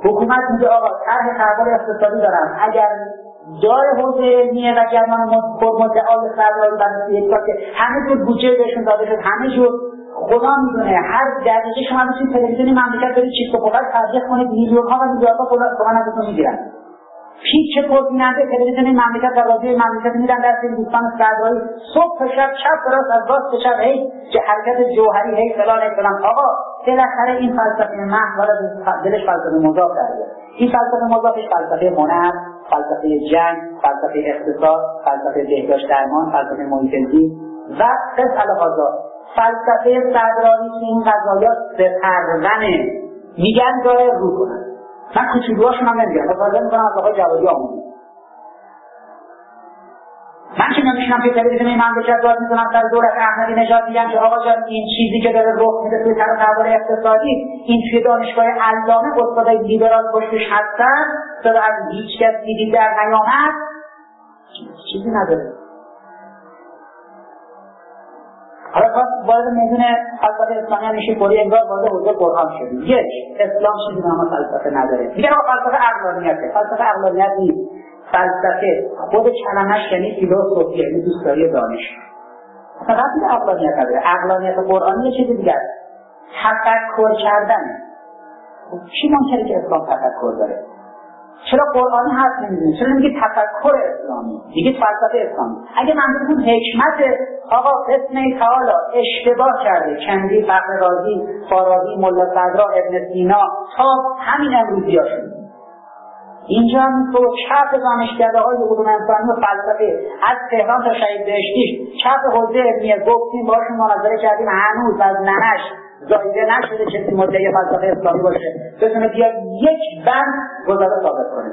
حکومت میگه آقا طرح تحول اقتصادی دارم، اگر دار حوزه علمیه و گرمان مدعای صدرایی برای یک که همه جور بودجه بهشون داده شد، همه جور خدا میدونه هر دقیقه شما میتونید تلویزیون مملکت برید چیز و قدر تبلیغ کنید، میلیون‌ها و میلیاردها تومان ازتون میگیرن. پیچ پربیننده تلویزیون مملکت و رادیوی مملکت میدن دست این دوستان صدرایی صبح تا شب، چپ تا راست، از راست تا چپ، هی که حرکت جوهری، هی فلان. آقا بالاخره این فلسفه محض وارد دلش فلسفه مضاف درگه. این فلسفه مضافش فلسفه هنر، فلسفه جنگ، فلسفه اقتصاد، فلسفه بهداشت درمان، فلسفه محیط زیست و قص الهذا. فلسفه صدرایی که این قضایات سپرونه میگن داره رو کنن. من کوچولوهاشون هم نمیگم، متوجه میکنم از آقای جوادی آمونی. من که نمیشنم که تلویزیون این مملکت داد میکنم سر دولت احمدی نژاد میگم که آقا جان این چیزی که داره رخ میده توی طرح تحول اقتصادی، این توی دانشگاه علامه استادای لیبرال پشتش هستن، چرا از هیچ کس دیدی در نیامد؟ چیزی نداره. حالا خواست وارد میدون فلسفه اسلامی هم میشه پوری انگار وارد حوزه قرآن شدیم. یک، اسلام چیزی به نام فلسفه نداره. میگن آقا فلسفه عقلانیته. فلسفه عقلانیت نیست. فلسفه خود کلمه‌اش یعنی فیلسوفی، یعنی دوستداری دانش. فقط این عقلانیت نداره. عقلانیت قرآنی یه چیز دیگه است. تفکر کردنه. چی ممکنه که اسلام تفکر داره؟ چرا قرآنی حرف نمیزنه؟ چرا نمیگه تفکر اسلامی؟ میگه فلسفه اسلامی. اگه منظورتون حکمت، آقا بسم تعالی اشتباه کرده. کندی، فخر رازی، فارابی، ملا صدرا، ابن سینا تا همین امروزیاشون. اینجا هم تو چپ دانشکده‌های علوم انسانی و فلسفه از تهران تا شهید بهشتی چپ حوزه علمیه گفتیم، باشون مناظره کردیم، هنوز از ننش زایده نشده کسی مدعی فلسفه اسلامی باشه بتونه بیاد یک بند گزاره ثابت کنه.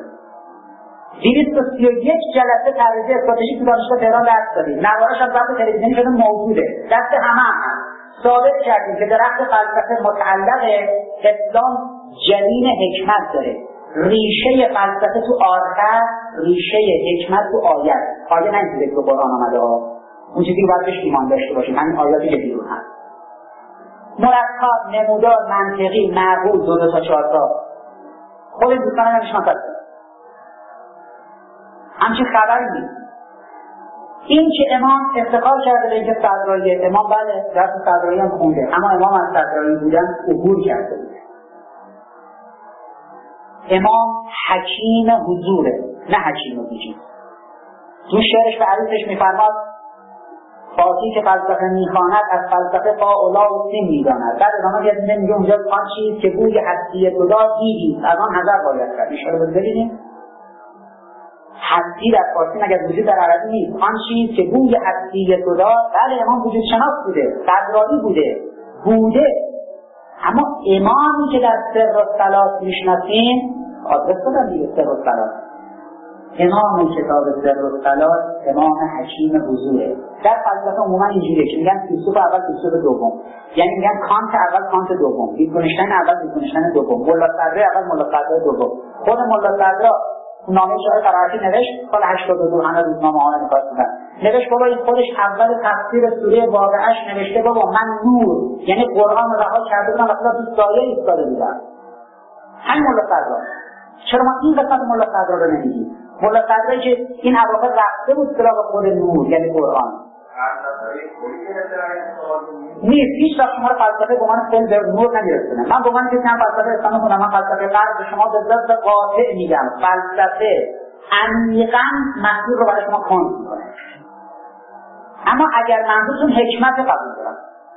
231 جلسه تعریض استراتژیک تو دانشگاه تهران درس دادیم، نوارش هم ضبط تلویزیونی شده موجوده، دست همه هم هست. ثابت کردیم که درخت فلسفه متعلق اسلام جنین حکمت داره. ریشه فلسفه تو آخر، ریشه حکمت تو آیه نمیده تو قرآن آمده ها. اون چیزی که باید بهش ایمان داشته باشیم، همین آیاتی که بیرون هست. مرتب، نمودار، منطقی، معقول، 2 تا 4 تا. خود دوستان هم نمیشناسد. همچین خبری نیست. این که امام افتخار کرده به اینکه صدرایی، امام بله درس صدرایی هم خونده، اما امام از صدرایی بودن عبور کرده بود. امام حکیم حضوره، نه حکیم وجود. تو شعرش به عروسش میفرماد فاتی که فلسفه میخواند از فلسفه فاعلا و سین میداند. بعد ادامه میگه اونجا آن چیز که بوی هستی خدا دیدید از آن حذر باید کرد. اشاره رو ببینید هستی در فارسی مگر وجود در عربی نیست. آن چیز که بوی هستی خدا، بله امام وجود شناس بوده، صدرایی بوده، اما امامی که در سر و صلات میشناسیم آدرس دادم دیگه سر و صلات. امام کتاب سر و صلات امام حکیم حضوره. در فلسفه عموما اینجوریه که میگن فیلسوف اول فیلسوف دوم، یعنی میگن کانت اول کانت دوم، ویتگنشتاین اول ویتگنشتاین دوم، ملا صدرا اول ملا صدرا دوم. خود ملا صدرا نامه شاه قرائتی نوشت سال 82 همه روزنامه‌ها رو نگاه کردن. نوشت بابا این خودش اول تفسیر سوره واقعه‌اش نوشته بابا من نور یعنی قرآن رها کرده بودم اصلا تو سایه ایستاده بودم. همین ملا صدرا. چرا ما این قسمت ملا صدرا رو نمیگیم؟ ملا صدرایی که این اواخر رفته بود سراغ خود نور یعنی قرآن. نیست هیچ وقت شما رو فلسفه به عنوان فعل به نور نمیرسونه. من به عنوان کسی هم فلسفه اسلام کنم، من فلسفه غرب به شما به ضد قاطع میگم. فلسفه عمیقاً محدود رو برای شما کند میکنه. اما اگر منظورتون حکمت قبول دارم،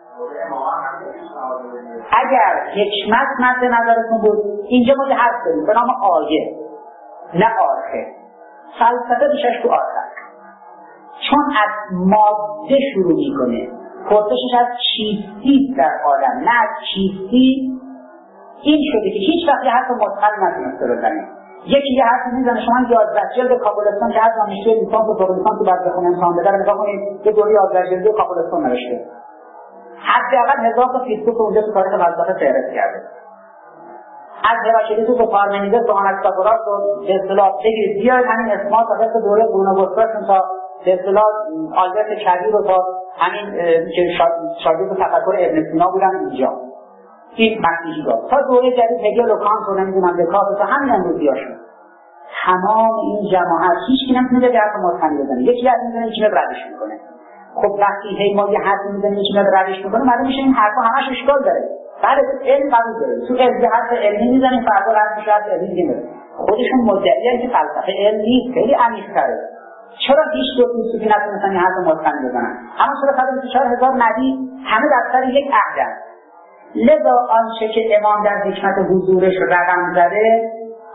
اگر حکمت مد نظرتون بود اینجا ما یه حرف داریم به نام آیه نه آخر. فلسفه بیشش تو آخر، چون از ماده شروع میکنه، پرسشش از چیستی در عالم نه از چیستی. این شده که هیچ وقت یه حرف متقن نتونسته بزنه. یکی یه حرف میزنه شما 11 جلد کابلستان که هر دانشجوی لیسانس و فوق‌لیسانس تو بعد بخونه امتحان بده نگاه کنید یه دوره 11 جلد کابلستان نوشته. حداقل 1000 تا فیلسوف اونجا تو تاریخ فلسفه فهرست کرده. از هراکلیتوس و پارمنیدس و آناکساگوراس و به اصطلاح بگیرید بیاید همین اسمات تا قصد دوره قرون وسطاشون تا به اصطلاح آلبرت کبیر و تا همین که شاگرد تفکر ابن سینا بودن اینجا. این مسیحی داد تا دوره جدید هگل و کانت و نمیدونم دکارت و همین امروزیاشون تمام این جماعت هیچ کی نمیتونه به حرف مطمئن بزنه. یکی از میزنه یکی ردش میکنه. خب وقتی هی ما یه حرف میزنیم یکی ردش میکنه معلوم میشه این حرفا همش اشکال داره. بعد علم قبول داره تو علم حرف علمی میزنیم فردا رد میشه حرف علمی دیگه خودشون مدعیان که فلسفه علم نیست خیلی عمیق‌تره. چرا هیچ دو فیلسوفی نتونستن این حرف مطمئن بزنن؟ اما چرا 124,000 نبی همه در سر یک عهدن. لذا آنچه که امام در حکمت حضورش رقم زده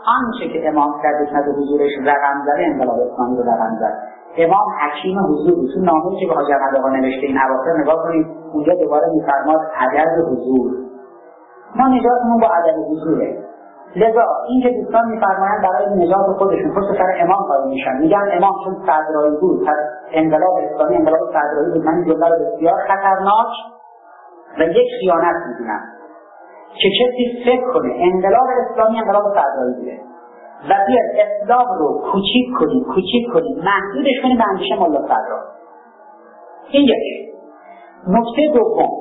انقلاب اسلامی رو رقم زد. امام حکیم حضور تو نامه‌ای که به حاجی احمد آقا نوشته این اواخر نگاه کنید اونجا دوباره می‌فرماد ادب حضور. ما نجاتمون با ادب حضوره. لذا این که دوستان می‌فرمایند برای نجات خودشون پشت سر امام قائم میشن میگن امام چون صدرایی بود پس انقلاب اسلامی انقلاب صدرایی بود. من این جمله رو بسیار خطرناک و یک خیانت می‌دونم که کسی فکر کنه انقلاب اسلامی انقلاب صدرایی بوده و بیاد اسلام رو کوچیک کنیم محدودش کنیم به اندیشه ملا صدرا. این یک. نکته دوم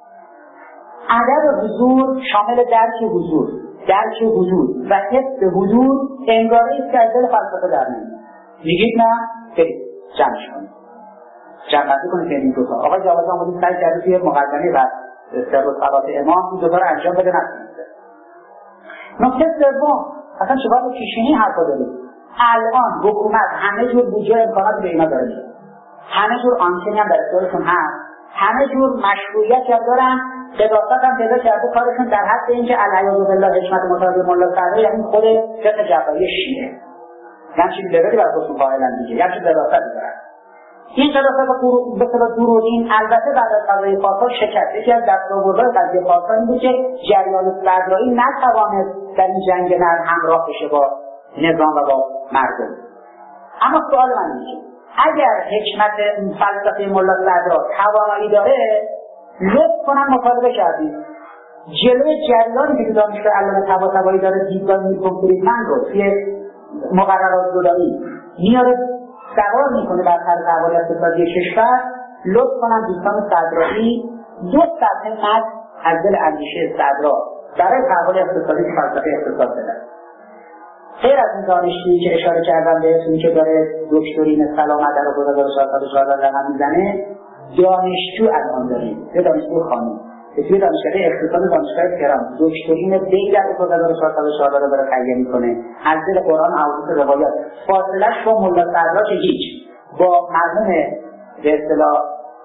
ادب حضور شامل درک حضور و حس حضور انگاره است که از دل فلسفه در نمیاد. میگید نه برید جمعش کنید جمع‌بندی کنید این دوتا. آقای جواد آمدید سعی کرده توی مقدمه و سر و صلات امام این دوتا رو انجام بده نکنید. نکته سوم اصلا چه باید پیشینی حرفا داریم. الان حکومت همه جور بودجه امکانات به اینا داره میده. همه جور آنتنی هم در اختیارشون هست. همه جور مشروعیت هم دارن. قداست هم پیدا کرده کارشون در حد اینکه العیاذ بالله حکمت مطابق ملا صدرا یعنی خود فقه جعفری شیعه. یعنی چیزی لولی برای خودشون قائلن دیگه. یعنی چیز قداستی دارن. این قداست به اصطلاح دورودین البته بعد از قضیه پاسا شکست. یکی از دستاوردهای قضیه پاسا این بود که جریان صدرایی نتوانست در این جنگ نرم همراه بشه با نظام و با مردم. اما سوال من میشه اگر حکمت فلسفه ملا صدرا توانایی داره لطف کنم مطالبه کردیم جلوی جریانی که دانشگاه علامه طباطبایی داره دیدگاه میرکومپلیتمن رو توی مقررات دولتی میاره سوار میکنه بر طرز احوال اقتصادی کشور. لطف کنم دوستان صدرایی 2 صفحه متن از دل اندیشه صدرا برای تحول اقتصادی فلسفه اقتصاد بدن. غیر از این دانشجویی که اشاره کردم بهتون که داره دکترین سلامت رو خدا داره 414 رقم میزنه دانشجو الان داریم یه دانشجو خانم توی دانشگاه اقتصاد دانشگاه تهران دکترین بی در خدا داره 414 رو داره تهیه میکنه از دل قرآن احادیث روایات. فاصله‌اش با ملا صدرا که هیچ با مرحوم به اصطلاح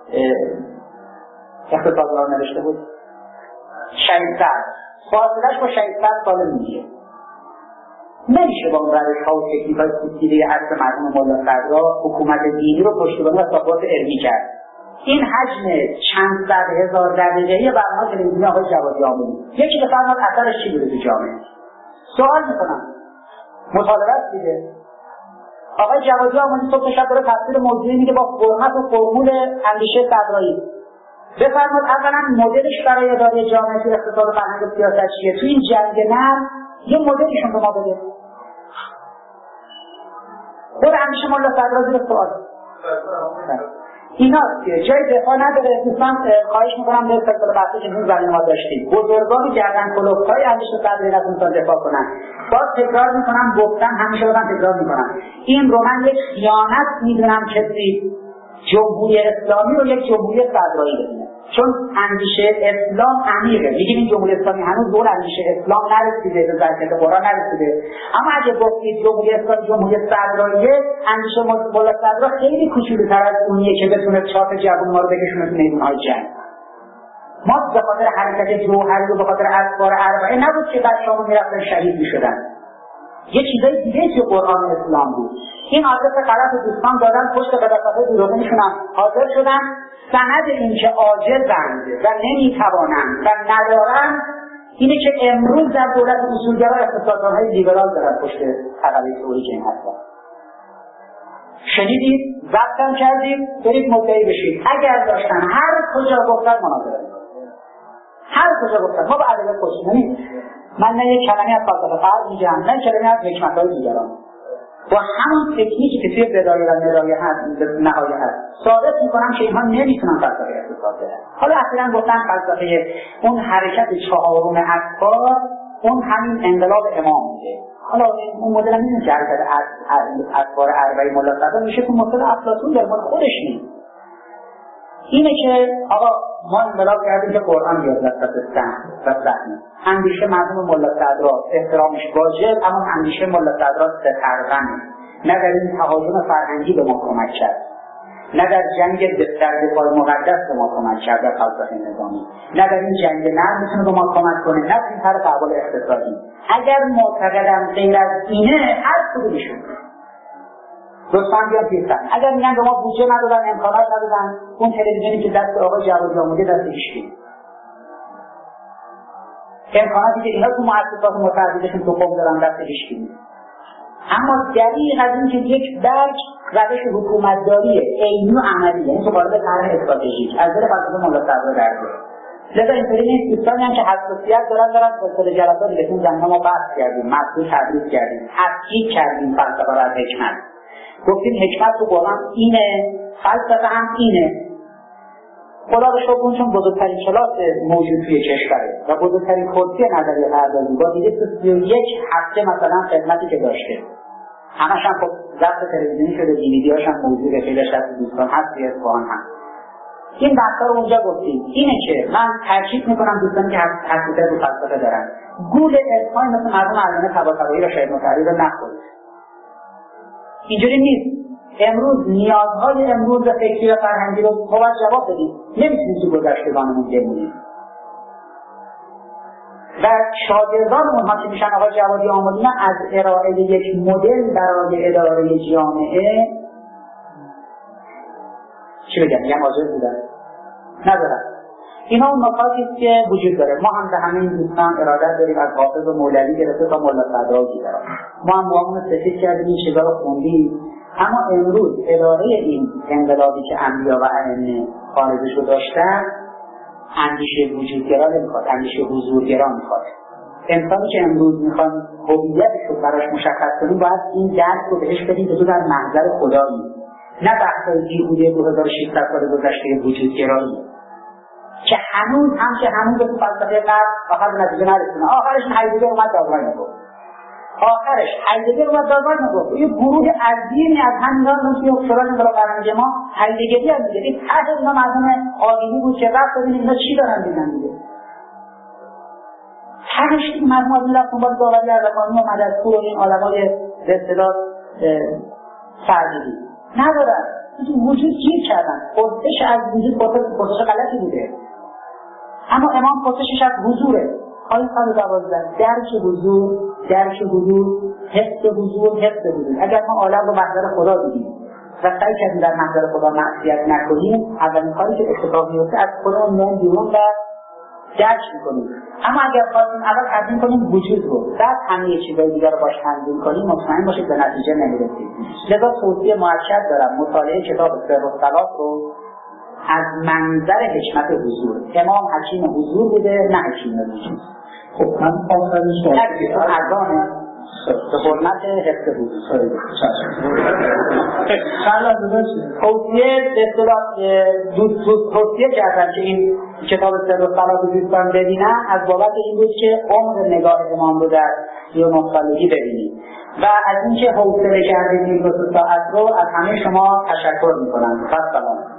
اقتصاددان نوشته بود شهید سعد فاصله‌اش با شهید سعد سال میشه. نمیشه با اون روش‌ها و تکنیک‌های پوسیده اصل مرحوم ملا صدرا حکومت دینی رو پشتیبانی و ثبات علمی کرد. این حجم چند صد هزار دقیقه‌ای برنامه تلویزیونی آقای جوادی آموزی یکی بفرماد اثرش چی بوده تو جامعه. سوال میکنم مطالبه است دیگه. آقای جوادی آموزی صبح شب داره تفسیر موضوعی میگه با فرمت و فرمول اندیشه صدرایی. بفرماد اولا مدلش برای اداره جامعه تو اقتصاد و فرهنگ و سیاست چیه؟ تو این جنگ نرم یه مدلشون به ما بده. خود اندیشه ملا صدرا زیر سوال ایناست که جای دفاع نداره. دوستان خواهش میکنم به سلسله بحثی که این زمین ما داشتیم بزرگان گردن کلوفت‌های اندیشه صدرایی از اون دفاع کنن. باز تکرار میکنم گفتم همیشه بودم تکرار میکنم این رو من یک خیانت میدونم کسی جمهوری اسلامی رو یک جمهوری صدرایی بدونه چون اندیشه اسلام عمیقه. میگیم این جمهوری اسلامی هنوز دور اندیشه اسلام نرسیده به ظرفیت قرآن نرسیده. اما اگه گفتید جمهوری اسلامی جمهوری صدراییه اندیشه ملا صدرا خیلی کوچولوتر از اونیه که بتونه چاپ جوون ما رو بکشونه تو میدون‌های جنگ. ما به خاطر حرکت جوهری و به خاطر اذکار اربعه نبود که بچه‌مون میرفتن شهید میشدن. یه چیزای دیگه که قرآن اسلام بود. این آدرس غلط دوستان دادن پشت قداست‌های دروغینشون حاضر شدن سند این که عاجزند و نمیتوانند و ندارند اینه که امروز در دولت اصولگرا اقتصاددان‌های لیبرال دارن پشت عقبه تئوریک این حرفا. شنیدید؟ ضبطم کردید؟ برید مدعی بشید. اگر داشتن هر کجا گفتن مناظره هر کجا گفتن ما به ادله خوشیم. من نه یک کلمه از فلسفه فرض میگم نه کلمه از حکمت‌های دیگران. با همون تکنیکی که توی بدایه و نهایه هست نهایه هست ثابت میکنم که اینها نمیتونن فلسفه اقتصاد بدن. حالا اصلا گفتن فلسفه اون حرکت چهارم افکار اون همین انقلاب امام میده. حالا اون مدل هم میدونی که حرکت افکار اربعی ملا صدر میشه که مدل افلاطون در مال خودش نیست. اینه که آقا ما انقلاب کردیم که قرآن بیاد وسط صحنه. اندیشه مردم ملا صدر احترامش واجب، اما اندیشه ملا صدر سترغنه. نه در این تهاجم فرهنگی به ما کمک کرد، نه در جنگ در دفاع مقدس به ما کمک کرد در فلسفه نظامی، نه در این جنگ نرد میتونه به ما کمک کنه، نه این طرف احوال اقتصادی. اگر معتقدم غیر از اینه هر کدومشون لطفاً بیان پیشتن. اگر میگن به ما بودجه ندادن، امکانات ندادن، اون تلویزیونی که دست آقای جوادی آموده دست هیچکی، امکاناتی که اینا تو مؤسسات متعددشون تو قم دارن دست هیچکی. اما دلیل از این که یک برگ روش حکومتداری عینی و عملی، یعنی تو قالب طرح استراتژیک از دل فلسفه ملا صدر در بیاد. لذا اینطوری نیست دوستانی هم که حساسیت دارن سلسله جلسات که اون زمینه ما بحث کردیم، مطلوب تدریس کردیم، تفکیک کردیم فلسفه رو از حکمت. گفتیم حکمت تو قرآن اینه، فلسفه هم اینه. خدا رو شکر چون بزرگترین کلاس موجود توی کشوره و بزرگترین کرسی نظریه پردازی با دیگه 31 هفته مثلا خدمتی که داشته، همش هم خب ضبط تلویزیونی شده، دیویدیاش هم موجوده، خیلی شخص دوستان هست توی اصفهان هم. این بحثا رو اونجا گفتیم. اینه که من تاکید میکنم دوستانی که حساسیت رو فلسفه دارن، گول اسمای مثل مردم علامه طباطبایی و شهید مطهری رو نخورید. اینجوری نیست. امروز نیازهای امروز فکری و فرهنگی رو باید جواب بدیم. نمیتونیم تو گذشتگانمون بمونیم. و شاگردان اونها که میشن آقای جوادی آمدین از ارائه یک مدل برای اداره جامعه چی بگم؟ میگم حاضر بودن ندارن. اینا اون نکاتی است که وجود داره. ما هم به همین دوستان ارادت داریم، از حافظ و مولوی گرفته تا ملا صدراجی داریم. ما هم موامون سفید کردیم، این چیزا رو خوندیم. اما امروز اداره این انقلابی که انبیا و ائمه خارجش رو داشتن اندیشه وجودگرا نمیخواد، اندیشه حضورگرا میخواد. انسانی که امروز میخوان هویتش رو براش مشخص کنیم باید این درک رو بهش بدیم که تو در محضر خدایی، نه بحثای بیهوده 2600 سال گذشته وجودگرایی که هنوز به فلسفه غرب آخر به نتیجه نرسیدن. آخرش هایدگر اومد داروین میگفت، آخرش هایدگر اومد داروین میگفت. یه گروه عظیمی از همینا توی اکسلان انقلاب فرهنگی ما هایدگری هم دیگه. این ته اینا مردم آدمی بود که رفت ببینید اینا چی دارن میگن دیگه. تهش این مردم میرفت دنبال داوری اردکانی و مددپور و این علمای به اصطلاح فردی ندارن. این وجود گیر کردن. پرسش از وجود پرسش غلطی بوده. اما امام پرسشش از حضوره. آیه 112 درک حضور، حس حضور. اگر ما عالم رو محضر خدا دیدیم و سعی کردیم در محضر خدا معصیت نکنیم، اولین کاری که اتفاق میفته از خودمون میایم بیرون و درک میکنیم. اما اگر خواستیم اول تنظیم کنیم وجود رو، بعد همه چیزای دیگر رو باش تنظیم کنیم، مطمئن باشید به نتیجه نمیرسید. لذا توصیه موکد دارم مطالعه کتاب سر و صلات رو از منظر حکمت حضور. امام حکیم حضور بوده، نه حکیم وجود. خب من آخرین سوال اذانه به حرمت حفظ حضور. توصیه کردم که این کتاب سر و صلات رو دوستان ببینن از بابت این بود که عمر نگاه امام رو در 39 سالگی ببینید و از اینکه حوصله کردید این 2 ساعت رو از همه شما تشکر میکنم. سلام.